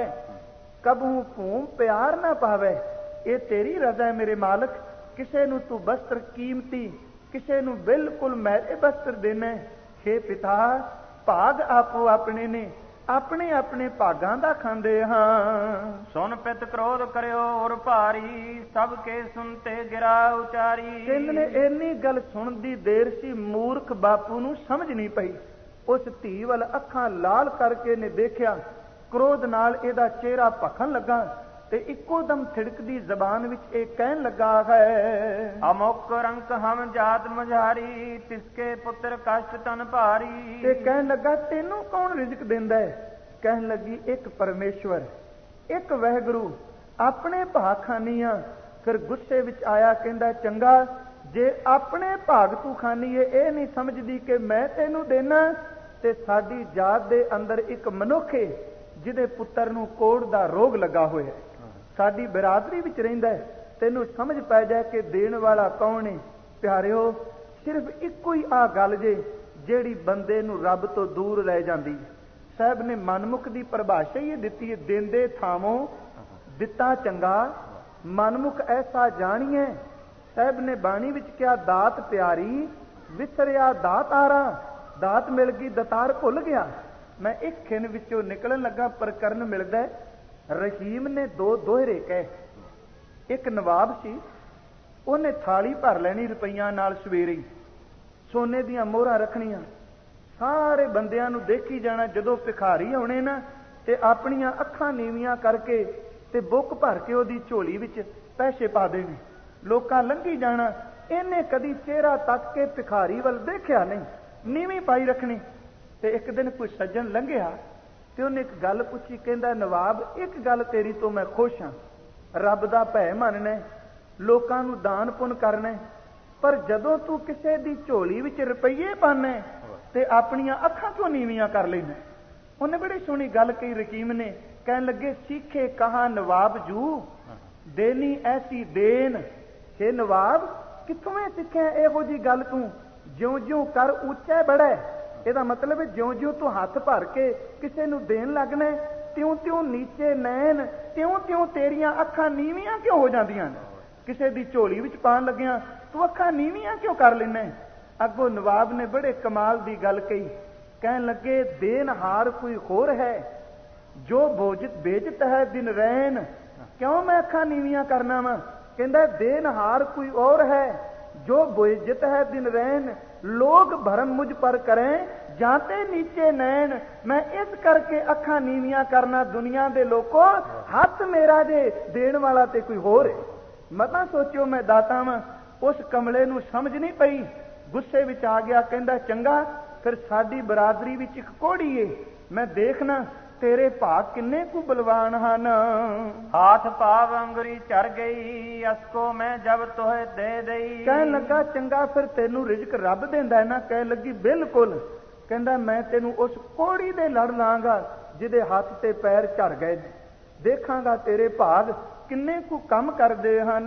ਕਬੂ ਭੂਮ ਪਿਆਰ ਨਾ ਪਾਵੈ। ਇਹ ਤੇਰੀ ਰਜ਼ਾ ਹੈ ਮੇਰੇ ਮਾਲਕ, ਕਿਸੇ ਨੂੰ ਤੂੰ ਬਸਤਰ ਕੀਮਤੀ, ਕਿਸੇ ਨੂੰ ਬਿਲਕੁਲ ਮੈਲੇ ਬਸਤਰ ਦੇਣਾ। ਹੇ ਪਿਤਾ ਭਾਗ ਆਪੋ ਆਪਣੇ ਨੇ, ਆਪਣੇ ਆਪਣੇ ਭਾਗਾਂ ਦਾ ਖਾਂਦੇ ਹਾਂ। ਸੁਨ ਪਿਤ ਕ੍ਰੋਧ ਕਰਿਓ ਔਰ ਭਾਰੀ ਸਭ ਕੇ ਸੁਨਤੇ ਗਿਰਾ ਉਚਾਰੀ। ਕਹਿੰਦੇ ਨੇ ਇੰਨੀ ਗੱਲ ਸੁਣਨ ਦੀ ਦੇਰ ਸੀ, ਮੂਰਖ ਬਾਪੂ ਨੂੰ ਸਮਝ ਨਹੀਂ ਪਈ। ਉਸ ਧੀ ਵੱਲ ਅੱਖਾਂ ਲਾਲ ਕਰਕੇ ਨੇ ਦੇਖਿਆ, ਕ੍ਰੋਧ ਨਾਲ ਇਹਦਾ ਚਿਹਰਾ ਭਖਣ ਲੱਗਾ ਤੇ ਇੱਕੋ ਦਮ ਥਿੜਕਦੀ ਜ਼ਬਾਨ ਵਿੱਚ ਇਹ ਕਹਿਣ ਲੱਗਾ ਹੈ, ਅਮੁਕ ਰੰਕ ਹਮ ਜਾਤ ਮਝਾਰੀ ਤਿਸਕੇ ਪੁੱਤਰ ਕਸ਼ਟ ਤਨ ਭਾਰੀ। ਤੇ ਕਹਿਣ ਲੱਗਾ ਤੈਨੂੰ ਕੌਣ ਰਿਜ਼ਕ ਦਿੰਦਾ ਹੈ। ਕਹਿਣ ਲੱਗੀ ਇੱਕ ਪਰਮੇਸ਼ਵਰ, ਇੱਕ ਵਾਹਿਗੁਰੂ, ਆਪਣੇ ਭਾਗ ਖਾਨੀਆਂ। ਫਿਰ ਗੁੱਸੇ ਵਿੱਚ ਆਇਆ, ਕਹਿੰਦਾ ਚੰਗਾ ਜੇ ਆਪਣੇ ਭਾਗ ਤੂੰ ਖਾਨੀ ਏ, ਇਹ ਨਹੀਂ ਸਮਝਦੀ ਕਿ ਮੈਂ ਤੈਨੂੰ ਦੇਣਾ। ਤੇ ਸਾਡੀ ਜਾਤ ਦੇ ਅੰਦਰ ਇੱਕ ਮਨੁੱਖ ਏ ਜਿਹਦੇ ਪੁੱਤਰ ਨੂੰ ਕੋੜ ਦਾ ਰੋਗ ਲੱਗਾ ਹੋਇਆ, ਸਾਡੀ ਬਰਾਦਰੀ ਵਿੱਚ ਰਹਿੰਦਾ ਹੈ, ਤੈਨੂੰ ਸਮਝ ਪੈ ਜਾਏ ਕਿ ਦੇਣ ਵਾਲਾ ਕੌਣ ਹੈ। ਪਿਆਰਿਓ ਸਿਰਫ ਇੱਕੋ ਹੀ ਆ ਗੱਲ ਜੇ ਜਿਹੜੀ ਬੰਦੇ ਨੂੰ ਰੱਬ ਤੋਂ ਦੂਰ ਲੈ ਜਾਂਦੀ। ਸਾਹਿਬ ਨੇ ਮਨਮੁਖ ਦੀ ਪਰਿਭਾਸ਼ਾ ਹੀ ਦਿੱਤੀ ਹੈ, ਦਿੰਦੇ ਥਾਵੋਂ ਦਿੱਤਾ ਚੰਗਾ, ਮਨਮੁਖ ਐਸਾ ਜਾਣੀਏ। ਸਾਹਿਬ ਨੇ ਬਾਣੀ ਵਿੱਚ ਕਿਹਾ, ਦਾਤ ਪਿਆਰੀ ਵਿਸਰਿਆ ਦਾਤਾਰਾ, ਦਾਤ ਮਿਲ ਗਈ ਦਤਾਰ ਭੁੱਲ ਗਿਆ। ਮੈਂ ਇੱਕ ਖਿੰਨ ਵਿੱਚੋਂ ਨਿਕਲਣ ਲੱਗਾ, ਪ੍ਰਕਰਨ ਮਿਲਦਾ ਰਹੀਮ ਨੇ ਦੋ ਦੋਹਰੇ ਕਹੇ। ਇੱਕ ਨਵਾਬ ਸੀ, ਉਹਨੇ ਥਾਲੀ ਭਰ ਲੈਣੀ ਰੁਪਈਆਂ ਨਾਲ, ਸਵੇਰੇ ਸੋਨੇ ਦੀਆਂ ਮੋਹਰਾਂ ਰੱਖਣੀਆਂ, ਸਾਰੇ ਬੰਦਿਆਂ ਨੂੰ ਦੇਖੀ ਜਾਣਾ। ਜਦੋਂ ਭਿਖਾਰੀ ਆਉਣੇ ਨਾ ਤੇ ਆਪਣੀਆਂ ਅੱਖਾਂ ਨੀਵੀਆਂ ਕਰਕੇ ਤੇ ਬੁੱਕ ਭਰ ਕੇ ਉਹਦੀ ਝੋਲੀ ਵਿੱਚ ਪੈਸੇ ਪਾ ਦੇਣੇ, ਲੋਕਾਂ ਲੰਘੀ ਜਾਣਾ। ਇਹਨੇ ਕਦੀ ਚਿਹਰਾ ਤੱਕ ਕੇ ਭਿਖਾਰੀ ਵੱਲ ਦੇਖਿਆ ਨਹੀਂ, ਨੀਵੀਂ ਪਾਈ ਰੱਖਣੀ। ਤੇ ਇੱਕ ਦਿਨ ਕੋਈ ਸੱਜਣ ਲੰਘਿਆ ਤੇ ਉਹਨੇ ਇੱਕ ਗੱਲ ਪੁੱਛੀ, ਕਹਿੰਦਾ ਨਵਾਬ ਇੱਕ ਗੱਲ ਤੇਰੀ ਤੋਂ ਮੈਂ ਖੁਸ਼ ਹਾਂ, ਰੱਬ ਦਾ ਭੈ ਮੰਨਣਾ, ਲੋਕਾਂ ਨੂੰ ਦਾਨ ਪੁੰਨ ਕਰਨਾ, ਪਰ ਜਦੋਂ ਤੂੰ ਕਿਸੇ ਦੀ ਝੋਲੀ ਵਿੱਚ ਰੁਪਈਏ ਪਾਣਾ ਤੇ ਆਪਣੀਆਂ ਅੱਖਾਂ ਕਿਉਂ ਨੀਵੀਆਂ ਕਰ ਲੈਣਾ। ਉਹਨੇ ਬੜੀ ਸੋਹਣੀ ਗੱਲ ਕਹੀ ਰਕੀਮ ਨੇ, ਕਹਿਣ ਲੱਗੇ ਸਿੱਖੇ ਕਹਾ ਨਵਾਬ ਜੂ ਦੇਨੀ ਐਸੀ ਦੇਨ। ਹੇ ਨਵਾਬ ਕਿੱਥੋਂ ਇਹ ਸਿੱਖਿਆ ਇਹੋ ਜੀ ਗੱਲ ਤੂੰ, ਜਿਉਂ ਜਿਉਂ ਕਰ ਉੱਚਾ ਬੜਾ। ਇਹਦਾ ਮਤਲਬ ਹੈ ਜਿਉਂ ਜਿਉਂ ਤੂੰ ਹੱਥ ਭਰ ਕੇ ਕਿਸੇ ਨੂੰ ਦੇਣ ਲੱਗਣਾ, ਤਿਉਂ ਤਿਉਂ ਨੀਚੇ ਨੈਣ, ਤਿਉਂ ਤਿਉਂ ਤੇਰੀਆਂ ਅੱਖਾਂ ਨੀਵੀਆਂ ਕਿਉਂ ਹੋ ਜਾਂਦੀਆਂ ਨੇ। ਕਿਸੇ ਦੀ ਝੋਲੀ ਵਿੱਚ ਪਾਉਣ ਲੱਗਿਆ ਤੂੰ ਅੱਖਾਂ ਨੀਵੀਆਂ ਕਿਉਂ ਕਰ ਲੈਣਾ। ਅੱਗੋਂ ਨਵਾਬ ਨੇ ਬੜੇ ਕਮਾਲ ਦੀ ਗੱਲ ਕਹੀ, ਕਹਿਣ ਲੱਗੇ ਦੇਨਹਾਰ ਕੋਈ ਹੋਰ ਹੈ, ਜੋ ਭੋਜਿਤ ਬੇਜਤ ਹੈ ਦਿਨ ਰੈਨ। ਕਿਉਂ ਮੈਂ ਅੱਖਾਂ ਨੀਵੀਆਂ ਕਰਨਾ ਵਾ। ਕਹਿੰਦਾ ਦੇਨਹਾਰ ਕੋਈ और है जो बोझित है दिन रैन, लोग भरम मुझ पर करें जाते नीचे नैन। मैं इस करके अखा नीवियां करना दुनिया दे लोगों, हथ मेरा जे देण वाला ते कोई होर है। मता सोचो मैं दाता वां। उस कमले नूं समझ नहीं पई, गुस्से विच आ गया, कहंदा चंगा फिर साडी बरादरी विच इक कोड़ी है, मैं देखना तेरे भाग किन्ने कु बलवान हन। हाथ पाव अंगुरी चढ़ गई, असको मैं जब तोहे दे दई। कहन लगा चंगा फिर तेनू रिजक रब देंदा है ना। कह लगी बिल्कुल। कहंदा मैं तेनू उस कोड़ी दे लड़ लांगा जिदे हाथ ते पैर झड़ गए, देखांगा तेरे भाग किन्ने कु कम करदे हन।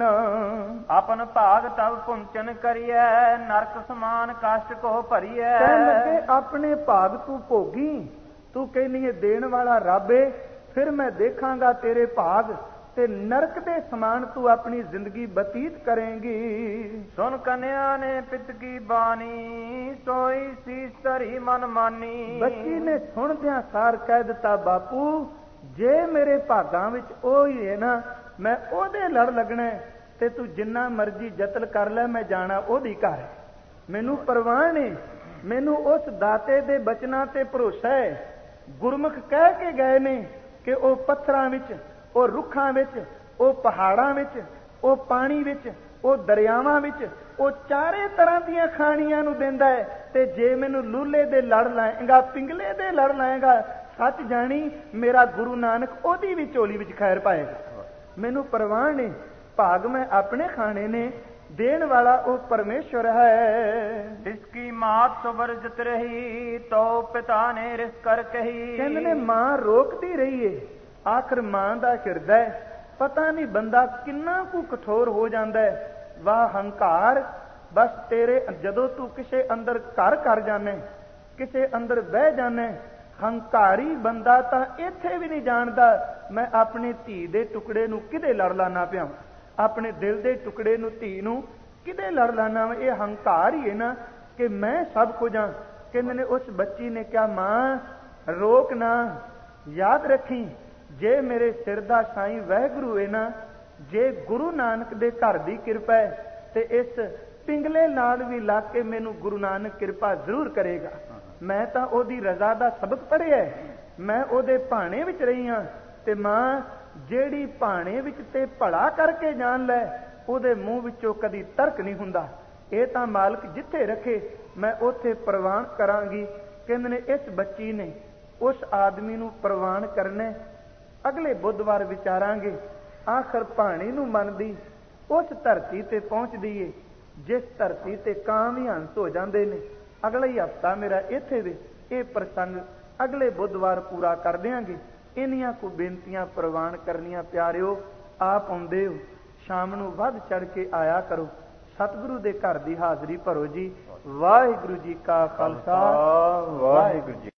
अपन भाग तब पुंचन करिए, नरक समान कष्ट को भरिए। कहन लगे अपने भाग तू भोगी, तू कहनी है देण वाला रब है, फिर मैं देखांगा तेरे भाग ते नरक दे समान तू अपनी जिंदगी बतीत करेंगी। सुन कन्या ने पित की बानी, सोई शीस धरी मन मानी। बच्ची ने सुनदियां सार कह दिता, बापू जे मेरे भागां विच ओ ही है ना, मैं ओदे लड़ लगना ते तू जिन्ना मर्जी जतन कर ले, मैं जाना ओदी घर। मैनू परवाह नहीं, मैनू उस दाते दे बचनां ते भरोसा है। गुरमुख कह के गए ने कि ਉਹ ਪੱਥਰਾਂ ਵਿੱਚ, ਉਹ ਰੁੱਖਾਂ ਵਿੱਚ, ਉਹ ਪਹਾੜਾਂ ਵਿੱਚ, ਉਹ ਪਾਣੀ ਵਿੱਚ, ਉਹ ਦਰਿਆਵਾਂ ਵਿੱਚ, ਉਹ ਚਾਰੇ ਤਰ੍ਹਾਂ ਦੀਆਂ ਖਾਣੀਆਂ ਨੂੰ ਦਿੰਦਾ ਹੈ। ਤੇ ਜੇ ਮੈਨੂੰ ਲੂਲੇ ਦੇ ਲੜ ਲਾਏਗਾ, ਪਿੰਗਲੇ ਦੇ ਲੜ ਲਾਏਗਾ, ਸੱਚ ਜਾਣੀ ਮੇਰਾ ਗੁਰੂ ਨਾਨਕ ਉਹਦੀ ਵੀ ਝੋਲੀ ਵਿੱਚ ਖੈਰ ਪਾਏਗਾ। ਮੈਨੂੰ ਪਰਵਾਹ ਨਹੀਂ, ਭਾਗ ਮੈਂ ਆਪਣੇ ਖਾਣੇ ਨੇ, देन वाला वो परमेश्वर है। जिसकी मात सुबरजत रही, तो पिता ने रिस कर कही। कहने ने मां रोकती रही है, आखिर मां दा हिरदा पता नहीं बंदा किन्ना कु कठोर हो जाता है। वाह हंकार, बस तेरे जदों तू किसे अंदर घर कर जाने, किसे अंदर बह जाने, हंकारी बंदा तां इत्थे भी नहीं जानदा मैं अपनी धी दे टुकड़े नूं किदे लड़ लाना पिया, अपने दिल दे टुकड़े नूं धी नूं किदे लड़ लाना। ये हंकार ही है ना कि मैं सब कुछ हाँ। कहने ने उस बच्ची ने क्या, मां रोक ना, याद रखी जे मेरे सिर दा साईं वाहिगुरू है ना, जे गुरु नानक दे घर दी कृपा है ते इस पिंगले नाल भी लग के मैनू गुरु नानक कृपा जरूर करेगा। मैं तां ओदी रजा दा सबक पढ़िया, मैं ओदे भाणे विच रही हाँ। ते मां ਜਿਹੜੀ ਭਾਣੇ ਵਿੱਚ ਤੇ ਭਲਾ ਕਰਕੇ ਜਾਣ ਲੈ, ਉਹਦੇ ਮੂੰਹ ਵਿੱਚੋਂ ਕਦੀ ਤਰਕ ਨਹੀਂ ਹੁੰਦਾ। ਇਹ ਤਾਂ ਮਾਲਕ ਜਿੱਥੇ ਰੱਖੇ ਮੈਂ ਉੱਥੇ ਪ੍ਰਵਾਨ ਕਰਾਂਗੀ। ਕਹਿੰਦੇ ਨੇ ਇਸ ਬੱਚੀ ਨੇ ਉਸ ਆਦਮੀ ਨੂੰ ਪ੍ਰਵਾਨ ਕਰਨਾ। ਅਗਲੇ ਬੁੱਧਵਾਰ ਵਿਚਾਰਾਂਗੇ। ਆਖਰ ਭਾਣੇ ਨੂੰ ਮੰਨਦੀ ਉਸ ਧਰਤੀ ਤੇ ਪਹੁੰਚਦੀ ਏ ਜਿਸ ਧਰਤੀ ਤੇ ਕਾਂ ਵੀ ਹੰਸ ਹੋ ਜਾਂਦੇ ਨੇ। ਅਗਲਾ ਹੀ ਹਫਤਾ ਮੇਰਾ ਇੱਥੇ ਦੇ ਇਹ ਪ੍ਰਸੰਗ ਅਗਲੇ ਬੁੱਧਵਾਰ ਪੂਰਾ ਕਰ ਦਿਆਂਗੇ। इनिया को बेनतियां प्रवान करनिया प्यारिओ, आप आउंदे हो शाम नूं वध चढ़ के आया करो। सतगुरु दे घर दी हाजरी भरो जी। वाहिगुरु जी का खालसा, वाहिगुरु जी।